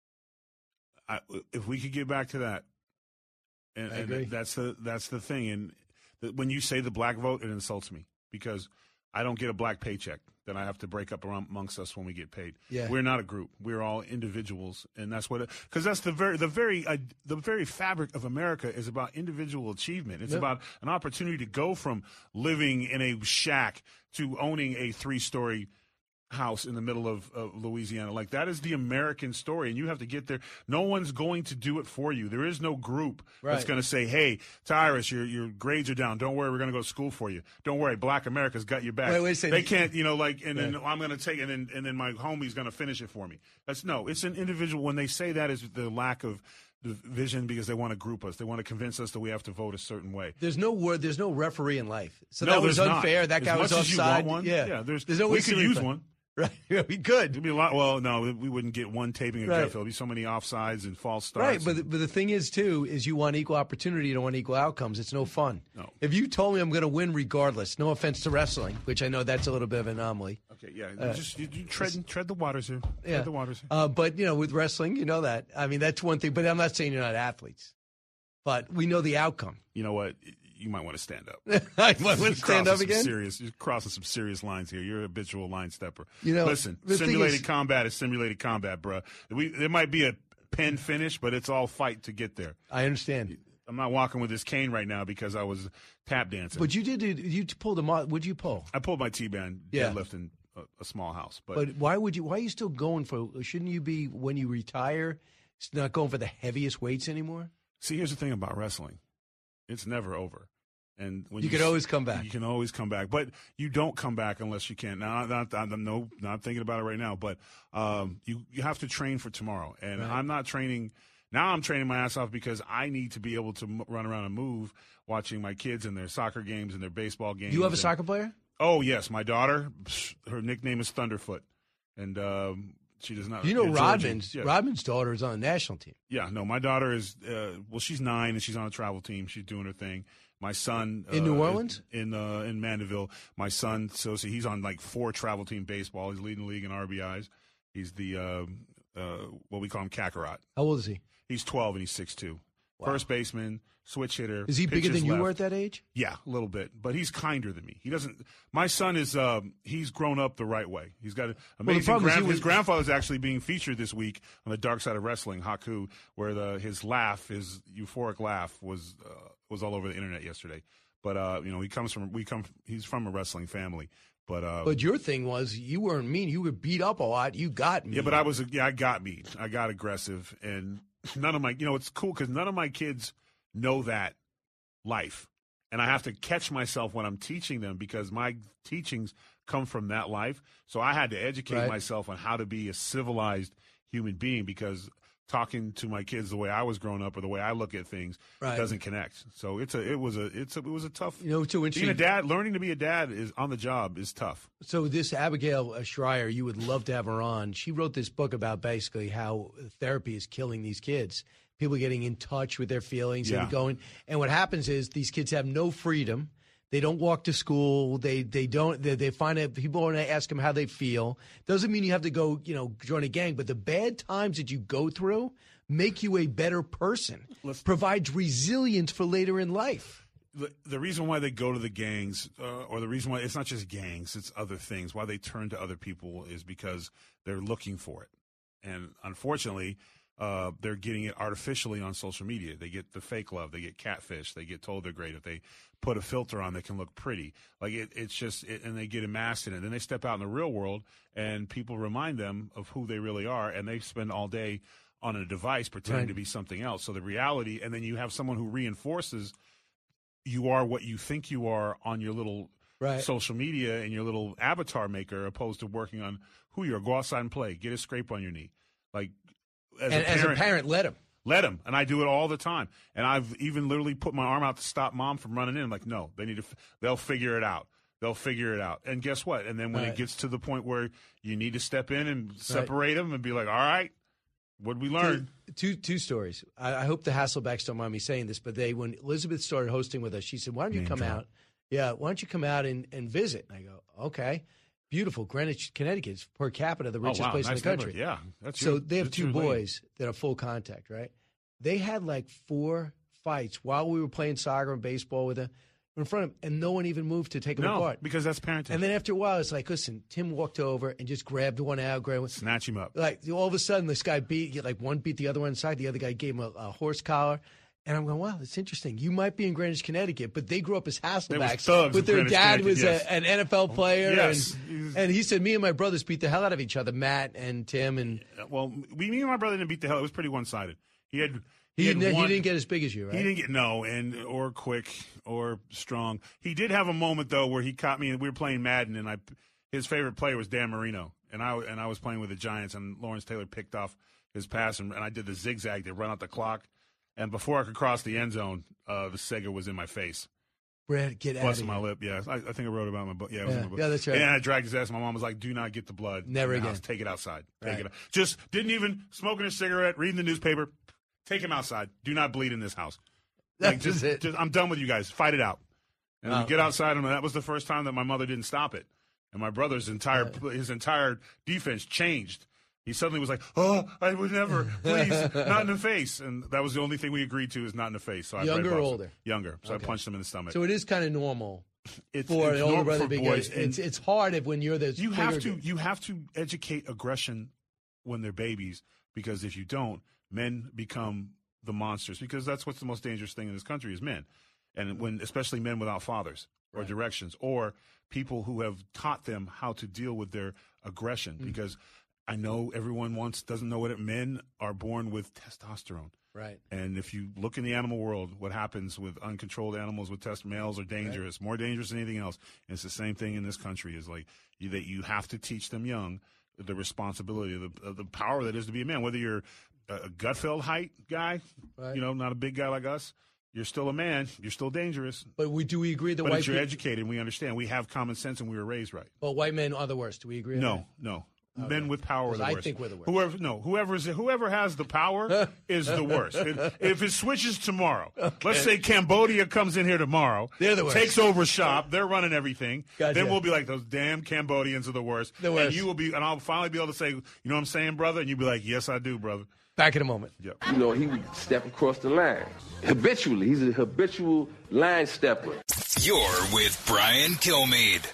[SPEAKER 17] I, if we could get back to that, and,
[SPEAKER 3] I
[SPEAKER 17] and
[SPEAKER 3] agree.
[SPEAKER 17] that's the that's the thing. And the, when you say the black vote, it insults me because I don't get a black paycheck that I have to break up around, amongst us when we get paid.
[SPEAKER 3] Yeah.
[SPEAKER 17] We're not a group. We're all individuals, and that's what. Because that's the very the very uh, the very fabric of America is about individual achievement. It's
[SPEAKER 3] Yep.
[SPEAKER 17] about an opportunity to go from living in a shack to owning a three story house in the middle of, of Louisiana. Like, that is the American story, and you have to get there. No one's going to do it for you. There is no group that's
[SPEAKER 3] Right.
[SPEAKER 17] going to say, hey, Tyrus, your your grades are down. Don't worry, we're going to go to school for you. Don't worry, Black America's got your back.
[SPEAKER 3] Wait, wait a second.
[SPEAKER 17] They can't, you know, like, and then
[SPEAKER 3] Yeah.
[SPEAKER 17] I'm going to take, and then and then my homie's going to finish it for me. That's no, it's an individual. When they say that, is the lack of the vision because they want to group us. They want to convince us that we have to vote a certain way.
[SPEAKER 3] There's no word. There's no referee in life. So
[SPEAKER 17] No,
[SPEAKER 3] that was
[SPEAKER 17] there's not.
[SPEAKER 3] unfair. That
[SPEAKER 17] As
[SPEAKER 3] guy
[SPEAKER 17] much
[SPEAKER 3] was
[SPEAKER 17] as you
[SPEAKER 3] offside.
[SPEAKER 17] want one,
[SPEAKER 3] yeah,
[SPEAKER 17] yeah, there's-
[SPEAKER 3] there's no
[SPEAKER 17] we
[SPEAKER 3] way
[SPEAKER 17] could
[SPEAKER 3] to
[SPEAKER 17] use
[SPEAKER 3] replay.
[SPEAKER 17] one.
[SPEAKER 3] Right, yeah, we could.
[SPEAKER 17] It'd be a lot. Well, no, we wouldn't get one taping of
[SPEAKER 3] Right.
[SPEAKER 17] Jeff. There'll be so many offsides and false starts.
[SPEAKER 3] Right, but the, but the thing is too is you want equal opportunity, you don't want equal outcomes. It's no fun.
[SPEAKER 17] No.
[SPEAKER 3] If you told me I'm going to win regardless, no offense to wrestling, which I know that's a little bit of an anomaly.
[SPEAKER 17] Okay, yeah,
[SPEAKER 3] Uh,
[SPEAKER 17] just you, you tread tread the waters here.
[SPEAKER 3] Yeah,
[SPEAKER 17] Tread the waters here.
[SPEAKER 3] uh, but you know, with wrestling, you know that. I mean, that's one thing. But I'm not saying you're not athletes, but we know the outcome.
[SPEAKER 17] You know what? You might want to stand up.
[SPEAKER 3] I might want to
[SPEAKER 17] You're
[SPEAKER 3] stand
[SPEAKER 17] crossing
[SPEAKER 3] up
[SPEAKER 17] some
[SPEAKER 3] again?
[SPEAKER 17] Serious, you're crossing some serious lines here. You're a habitual line stepper.
[SPEAKER 3] You know,
[SPEAKER 17] listen,
[SPEAKER 3] the thing
[SPEAKER 17] simulated
[SPEAKER 3] is-
[SPEAKER 17] combat is simulated combat, bro. We there might be a pen finish, but it's all fight to get there.
[SPEAKER 3] I understand.
[SPEAKER 17] I'm not walking with this cane right now because I was tap dancing.
[SPEAKER 3] But you did. You pulled them out. What'd you pull?
[SPEAKER 17] I pulled my T-band
[SPEAKER 3] Yeah.
[SPEAKER 17] deadlifting a, a small house, but,
[SPEAKER 3] But why would you? Why are you still going for? Shouldn't you be when you retire? It's not going for the heaviest weights anymore.
[SPEAKER 17] see, here's the thing about wrestling: it's never over. And when
[SPEAKER 3] You can
[SPEAKER 17] s-
[SPEAKER 3] always come back.
[SPEAKER 17] You can always come back, but you don't come back unless you can. Now, not, not, no, not thinking about it right now, but um, you you have to train for tomorrow. And
[SPEAKER 3] Right.
[SPEAKER 17] I'm not training now. I'm training my ass off because I need to be able to m- run around and move, watching my kids in their soccer games and their baseball games.
[SPEAKER 3] You have a
[SPEAKER 17] and-
[SPEAKER 3] soccer player?
[SPEAKER 17] Oh yes, my daughter. psh, Her nickname is Thunderfoot, and um, she does not.
[SPEAKER 3] You know,
[SPEAKER 17] yeah, Georgie.
[SPEAKER 3] Rodman's
[SPEAKER 17] Yeah.
[SPEAKER 3] Rodman's daughter is on the national team.
[SPEAKER 17] Yeah, no, my daughter is, uh, well, she's nine and she's on a travel team. She's doing her thing. My son.
[SPEAKER 3] In New
[SPEAKER 17] uh,
[SPEAKER 3] Orleans?
[SPEAKER 17] In uh, in Mandeville. My son, so see, he's on like four travel team baseball. He's leading the league in R B Is. He's the, uh, uh, what we call him, Kakarot.
[SPEAKER 3] How old is he?
[SPEAKER 17] He's twelve and he's six two.
[SPEAKER 3] Wow.
[SPEAKER 17] First baseman, switch hitter.
[SPEAKER 3] Is he bigger
[SPEAKER 17] pitches
[SPEAKER 3] than you
[SPEAKER 17] left.
[SPEAKER 3] were at that age?
[SPEAKER 17] Yeah, a little bit, but he's kinder than me. He doesn't. My son is. Um, he's grown up the right way. He's got an amazing.
[SPEAKER 3] problem is
[SPEAKER 17] grand,
[SPEAKER 3] he was-
[SPEAKER 17] his grandfather's actually being featured this week on the Dark Side of Wrestling, Haku, where the his laugh, his euphoric laugh, was uh, was all over the internet yesterday. But uh, you know, he comes from. We come. He's from a wrestling family. But uh,
[SPEAKER 3] But your thing was you weren't mean. You were beat up a lot. You got me.
[SPEAKER 17] yeah, but I was. Yeah, I got me. I got aggressive, and none of my. You know, it's cool because none of my kids know that life. And I have to catch myself when I'm teaching them because my teachings come from that life. So I had to educate
[SPEAKER 3] Right.
[SPEAKER 17] myself on how to be a civilized human being because talking to my kids the way I was growing up or the way I look at things
[SPEAKER 3] Right.
[SPEAKER 17] doesn't connect. So it's a it was a it's a it was a tough.
[SPEAKER 3] You know, to
[SPEAKER 17] being a
[SPEAKER 3] interesting.
[SPEAKER 17] dad, learning to be a dad is on the job is tough.
[SPEAKER 3] So this Abigail uh, Schreier, you would love to have her on. She wrote this book about basically how therapy is killing these kids. People getting in touch with their feelings
[SPEAKER 17] Yeah.
[SPEAKER 3] and going. And what happens is these kids have no freedom. They don't walk to school. They they don't. They, they find out people want to ask them how they feel. Doesn't mean you have to go, you know, join a gang. But the bad times that you go through make you a better person. Provides resilience for later in life.
[SPEAKER 17] the, the reason why they go to the gangs, uh, or the reason why it's not just gangs, it's other things. Why they turn to other people is because they're looking for it, and unfortunately, uh, they're getting it artificially on social media. They get the fake love, they get catfish, they get told they're great. If they put a filter on, they can look pretty. Like it, it's just, it, and they get amassed in it. Then they step out in the real world, and people remind them of who they really are, and they spend all day on a device pretending
[SPEAKER 3] Right.
[SPEAKER 17] to be something else. So the reality, and then you have someone who reinforces you are what you think you are on your little
[SPEAKER 3] Right.
[SPEAKER 17] social media and your little avatar maker, opposed to working on who you are. Go outside and play. Get a scrape on your knee. Like as
[SPEAKER 3] and
[SPEAKER 17] a
[SPEAKER 3] as
[SPEAKER 17] parent,
[SPEAKER 3] a parent, let him.
[SPEAKER 17] let him. And I do it all the time. And I've even literally put my arm out to stop mom from running in. I'm like, no, they need to. F- they'll figure it out. They'll figure it out. And guess what? And then when
[SPEAKER 3] Right.
[SPEAKER 17] it gets to the point where you need to step in and separate them and be like, all right, what did we learn?
[SPEAKER 3] Two, two, two stories. I, I hope the Hasselbacks don't mind me saying this, but they, when Elizabeth started hosting with us, she said, why don't you
[SPEAKER 17] Name
[SPEAKER 3] come
[SPEAKER 17] drop.
[SPEAKER 3] out? Yeah, why don't you come out and, and visit? And I go, okay. Beautiful. Greenwich, Connecticut is per capita the
[SPEAKER 17] Oh,
[SPEAKER 3] richest
[SPEAKER 17] wow.
[SPEAKER 3] place
[SPEAKER 17] Nice
[SPEAKER 3] in the country.
[SPEAKER 17] neighborhood. Yeah. That's
[SPEAKER 3] so
[SPEAKER 17] your-
[SPEAKER 3] they have
[SPEAKER 17] that's
[SPEAKER 3] two
[SPEAKER 17] your lane.
[SPEAKER 3] boys that are full contact, right? They had like four fights while we were playing soccer and baseball with them in front of them, and no one even moved to take them
[SPEAKER 17] No,
[SPEAKER 3] apart.
[SPEAKER 17] because that's parenting.
[SPEAKER 3] And then after a while, it's like, listen, Tim walked over and just grabbed one out, grabbed one.
[SPEAKER 17] Snatch him up.
[SPEAKER 3] Like all of a sudden, this guy beat, like one beat the other one inside. The other guy gave him a, a horse collar. And I'm going, wow, that's interesting. You might be in Greenwich, Connecticut, but they grew up as
[SPEAKER 17] They was
[SPEAKER 3] Hasselbacks.
[SPEAKER 17] thugs
[SPEAKER 3] But
[SPEAKER 17] in
[SPEAKER 3] their
[SPEAKER 17] Greenwich,
[SPEAKER 3] dad was
[SPEAKER 17] Connecticut, yes.
[SPEAKER 3] a, an N F L player.
[SPEAKER 17] Yes.
[SPEAKER 3] And, and he said, me and my brothers beat the hell out of each other, Matt and Tim. And
[SPEAKER 17] Well, we, me and my brother didn't beat the hell. It was pretty one sided. He had.
[SPEAKER 3] he,
[SPEAKER 17] had
[SPEAKER 3] didn't, he
[SPEAKER 17] one-
[SPEAKER 3] didn't get as big as you, right?
[SPEAKER 17] He didn't get no, and or quick or strong. He did have a moment though where he caught me, and we were playing Madden, and I his favorite player was Dan Marino, and I and I was playing with the Giants, and Lawrence Taylor picked off his pass, and, and I did the zigzag to run out the clock, and before I could cross the end zone, uh, the Sega was in my face.
[SPEAKER 3] Brad, get out of
[SPEAKER 17] Busting
[SPEAKER 3] here.
[SPEAKER 17] my lip, yeah. I, I think I wrote about it in my book. Yeah, it was
[SPEAKER 3] Yeah.
[SPEAKER 17] in my book.
[SPEAKER 3] Yeah, that's right.
[SPEAKER 17] And I dragged his ass. My mom was like, "Do not get the blood.
[SPEAKER 3] Never
[SPEAKER 17] in the
[SPEAKER 3] again.
[SPEAKER 17] house. Take it outside. Take
[SPEAKER 3] Right.
[SPEAKER 17] it out." Just didn't even smoking a cigarette, reading the newspaper. Take him outside. Do not bleed in this house. Like,
[SPEAKER 3] That's
[SPEAKER 17] just,
[SPEAKER 3] it.
[SPEAKER 17] just, I'm done with you guys. Fight it out. And
[SPEAKER 3] Oh.
[SPEAKER 17] we get outside, and that was the first time that my mother didn't stop it. And my brother's entire his entire defense changed. He suddenly was like, "Oh, I would never, please, not in the face." And that was the only thing we agreed to, is not in the face. So I
[SPEAKER 3] Younger
[SPEAKER 17] red
[SPEAKER 3] or
[SPEAKER 17] boxed him.
[SPEAKER 3] older?
[SPEAKER 17] Younger. So
[SPEAKER 3] Okay.
[SPEAKER 17] I punched him in the stomach.
[SPEAKER 3] So it is kind of normal
[SPEAKER 17] It's-
[SPEAKER 3] for
[SPEAKER 17] it's
[SPEAKER 3] an older
[SPEAKER 17] normal
[SPEAKER 3] brother
[SPEAKER 17] for
[SPEAKER 3] to be
[SPEAKER 17] boys,
[SPEAKER 3] gay.
[SPEAKER 17] and-
[SPEAKER 3] It's, it's hard if when you're the
[SPEAKER 17] you have
[SPEAKER 3] bigger-
[SPEAKER 17] to you have to educate aggression when they're babies, because if you don't, men become the monsters, because that's what's the most dangerous thing in this country is men, and when especially men without fathers or
[SPEAKER 3] Right.
[SPEAKER 17] directions, or people who have taught them how to deal with their aggression.
[SPEAKER 3] Mm.
[SPEAKER 17] Because I know everyone wants doesn't know what it, men are born with testosterone.
[SPEAKER 3] Right.
[SPEAKER 17] And if you look in the animal world, what happens with uncontrolled animals with test males are dangerous, more dangerous than anything else. And it's the same thing in this country. Is like you, that you have to teach them young the responsibility, of the, of the power that is to be a man. Whether you're a Gutfeld height guy,
[SPEAKER 3] Right.
[SPEAKER 17] you know, not a big guy like us, you're still a man. You're still dangerous.
[SPEAKER 3] But we do we agree that
[SPEAKER 17] But
[SPEAKER 3] white
[SPEAKER 17] if you're
[SPEAKER 3] people,
[SPEAKER 17] educated, and we understand. We have common sense, and we were raised right.
[SPEAKER 3] well, white men are the worst. Do we agree? on
[SPEAKER 17] No,
[SPEAKER 3] that?
[SPEAKER 17] no.
[SPEAKER 3] Okay.
[SPEAKER 17] Men with power are
[SPEAKER 3] 'Cause
[SPEAKER 17] the
[SPEAKER 3] I
[SPEAKER 17] worst.
[SPEAKER 3] think we're the worst.
[SPEAKER 17] Whoever, no, whoever's whoever has the power is the worst. If, if it switches tomorrow, let's say Cambodia comes in here tomorrow,
[SPEAKER 3] They're the worst.
[SPEAKER 17] takes over shop, they're running everything.
[SPEAKER 3] Gotcha.
[SPEAKER 17] Then we'll be like, those damn Cambodians are the worst.
[SPEAKER 3] The worst.
[SPEAKER 17] And you will be, and I'll finally be able to say, you know what I'm saying, brother? And you'll be like, yes, I do, brother.
[SPEAKER 3] Back in a moment.
[SPEAKER 17] Yep.
[SPEAKER 4] You know, he would step across the line habitually. He's a habitual line stepper.
[SPEAKER 2] You're with Brian Kilmeade.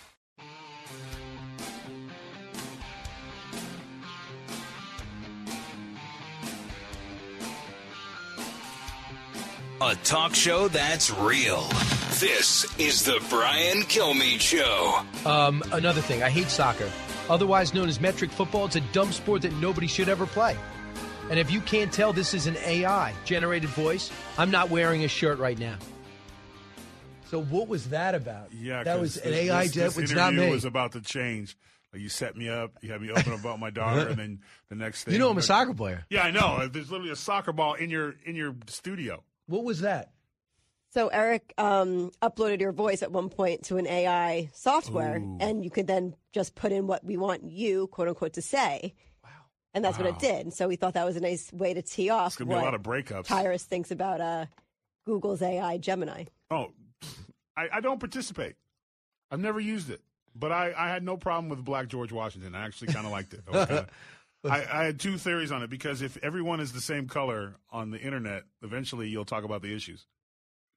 [SPEAKER 2] A talk show that's real. This is the Brian Kilmeade Show.
[SPEAKER 3] Um, another thing, I hate soccer. Otherwise known as metric football, it's a dumb sport that nobody should ever play. And if you can't tell, this is an A I-generated voice. I'm not wearing a shirt right now. So what was that about?
[SPEAKER 17] Yeah,
[SPEAKER 3] that
[SPEAKER 17] 'cause
[SPEAKER 3] was an
[SPEAKER 17] this,
[SPEAKER 3] A I.
[SPEAKER 17] This,
[SPEAKER 3] This,
[SPEAKER 17] this
[SPEAKER 3] it's not
[SPEAKER 17] interview
[SPEAKER 3] me.
[SPEAKER 17] was about to change. Like, you set me up. You had me open about my daughter, and then the next thing.
[SPEAKER 3] You know I'm a soccer player.
[SPEAKER 17] Yeah, I know. There's literally a soccer ball in your in your studio.
[SPEAKER 3] What was that?
[SPEAKER 9] So Eric um, uploaded your voice at one point to an A I software,
[SPEAKER 17] Ooh.
[SPEAKER 9] and you could then just put in what we want you, quote unquote, to say. Wow. And that's
[SPEAKER 17] Wow.
[SPEAKER 9] what it did. And so we thought that was a nice way to tee off
[SPEAKER 17] It's gonna be a
[SPEAKER 9] what
[SPEAKER 17] lot of breakups.
[SPEAKER 9] Tyrus thinks about uh, Google's A I Gemini.
[SPEAKER 17] Oh, I, I don't participate. I've never used it, but I, I had no problem with Black George Washington. I actually kind of liked it. I, was kinda, I, I had two theories on it, because if everyone is the same color on the internet, eventually you'll talk about the issues.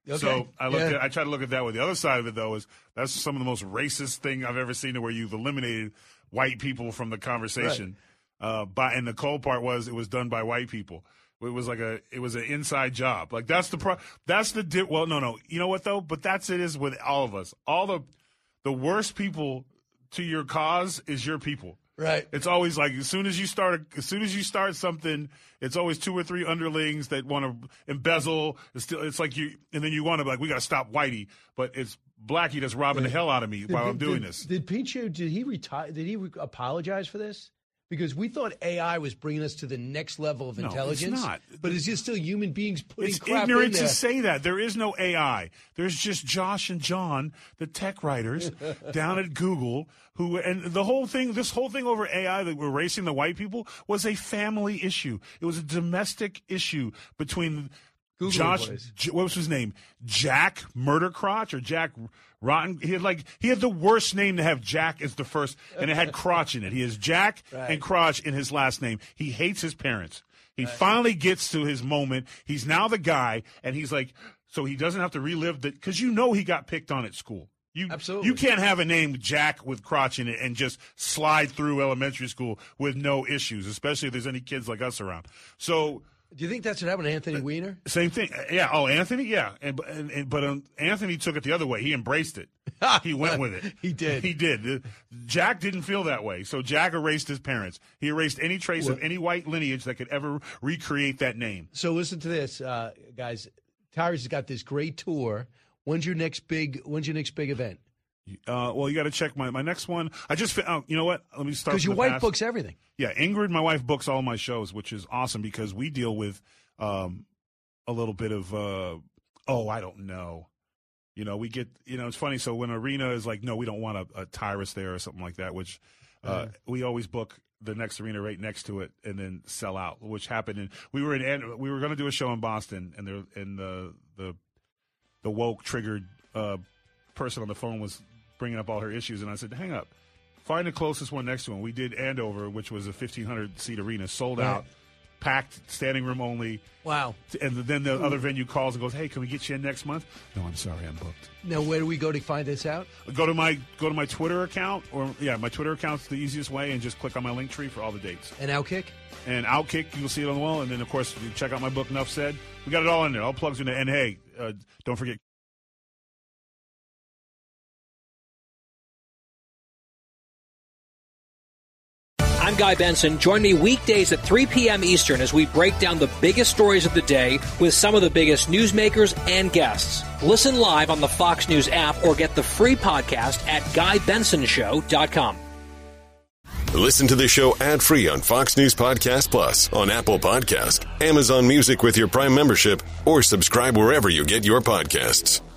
[SPEAKER 3] Okay.
[SPEAKER 17] So I look
[SPEAKER 3] Yeah.
[SPEAKER 17] at, I try to look at that way. The other side of it, though, is that's some of the most racist thing I've ever seen, where you've eliminated white people from the conversation. Right. Uh, by and the cold part was it was done by white people. It was like a it was an inside job. Like that's the pro. That's the di- well, no, no. You know what though? But that's it is with all of us. All the the worst people to your cause is your people.
[SPEAKER 3] Right.
[SPEAKER 17] It's always like as soon as you start, as soon as you start something, it's always two or three underlings that want to embezzle. It's still, it's like you, and then you want to be like, we got to stop Whitey, but it's Blackie that's robbing yeah. the hell out of me while
[SPEAKER 3] did,
[SPEAKER 17] I'm doing
[SPEAKER 3] did,
[SPEAKER 17] this.
[SPEAKER 3] Did Pinchot, did he retire? Did he re- apologize for this? Because we thought A I was bringing us to the next level of
[SPEAKER 17] no,
[SPEAKER 3] intelligence.
[SPEAKER 17] It's not.
[SPEAKER 3] But it's just still human beings putting
[SPEAKER 17] it's
[SPEAKER 3] crap
[SPEAKER 17] ignorant
[SPEAKER 3] in there.
[SPEAKER 17] to say that. There is no A I. There's just Josh and John, the tech writers down at Google, who and the whole thing, this whole thing over A I that we're racing the white people was a family issue. It was a domestic issue between
[SPEAKER 3] Google
[SPEAKER 17] Josh,
[SPEAKER 3] boys.
[SPEAKER 17] J- what was his name? Jack Murdercrotch or Jack Rotten? He had like he had the worst name to have Jack as the first, and it had Crotch in it. He has Jack
[SPEAKER 3] Right.
[SPEAKER 17] and Crotch in his last name. He hates his parents. He right. finally gets to his moment. He's now the guy, and he's like, so he doesn't have to relive that because you know he got picked on at school. You,
[SPEAKER 3] Absolutely.
[SPEAKER 17] You can't have a name Jack with Crotch in it and just slide through elementary school with no issues, especially if there's any kids like us around. So.
[SPEAKER 3] Do you think that's what happened to Anthony Weiner?
[SPEAKER 17] Same thing. Yeah. Oh, Anthony? Yeah. And, and, and But um, Anthony took it the other way. He embraced it. He went with it.
[SPEAKER 3] He did.
[SPEAKER 17] He did. Jack didn't feel that way. So Jack erased his parents. He erased any trace
[SPEAKER 3] Well,
[SPEAKER 17] of any white lineage that could ever recreate that name.
[SPEAKER 3] So listen to this, uh, guys. Tyrus has got this great tour. When's your next big? When's your next big event?
[SPEAKER 17] Uh, well, you got to check my, my next one. I just oh, you know what? Let me start.
[SPEAKER 3] Because your wife books everything.
[SPEAKER 17] Yeah, Ingrid, my wife, books all my shows, which is awesome because we deal with um, a little bit of uh, oh, I don't know. You know, we get you know it's funny. So when Arena is like, no, we don't want a, a Tyrus there or something like that, which uh, mm. we always book the next arena right next to it and then sell out, which happened. And we were in we were going to do a show in Boston, and there and the the the woke triggered uh, person on the phone was bringing up all her issues, and I said, hang up. Find the closest one next to him. We did Andover, which was a fifteen hundred seat arena, sold
[SPEAKER 3] Right.
[SPEAKER 17] out, packed, standing room only.
[SPEAKER 3] Wow.
[SPEAKER 17] And then the other venue calls and goes, hey, can we get you in next month? No, I'm sorry, I'm booked.
[SPEAKER 3] Now, where do we go to find this out?
[SPEAKER 17] Go to my go to my Twitter account, or yeah, my Twitter account's the easiest way, and just click on my link tree for all the dates.
[SPEAKER 3] And Outkick?
[SPEAKER 17] And Outkick, you'll see it on the wall. And then, of course, you check out my book, Enough Said. We got it all in there. All plugs in there. And, hey, uh, don't forget.
[SPEAKER 10] I'm Guy Benson. Join me weekdays at three p.m. Eastern as we break down the biggest stories of the day with some of the biggest newsmakers and guests. Listen live on the Fox News app or get the free podcast at guy benson show dot com.
[SPEAKER 21] Listen to the show ad-free on Fox News Podcast Plus, on Apple Podcast, Amazon Music with your Prime membership, or subscribe wherever you get your podcasts.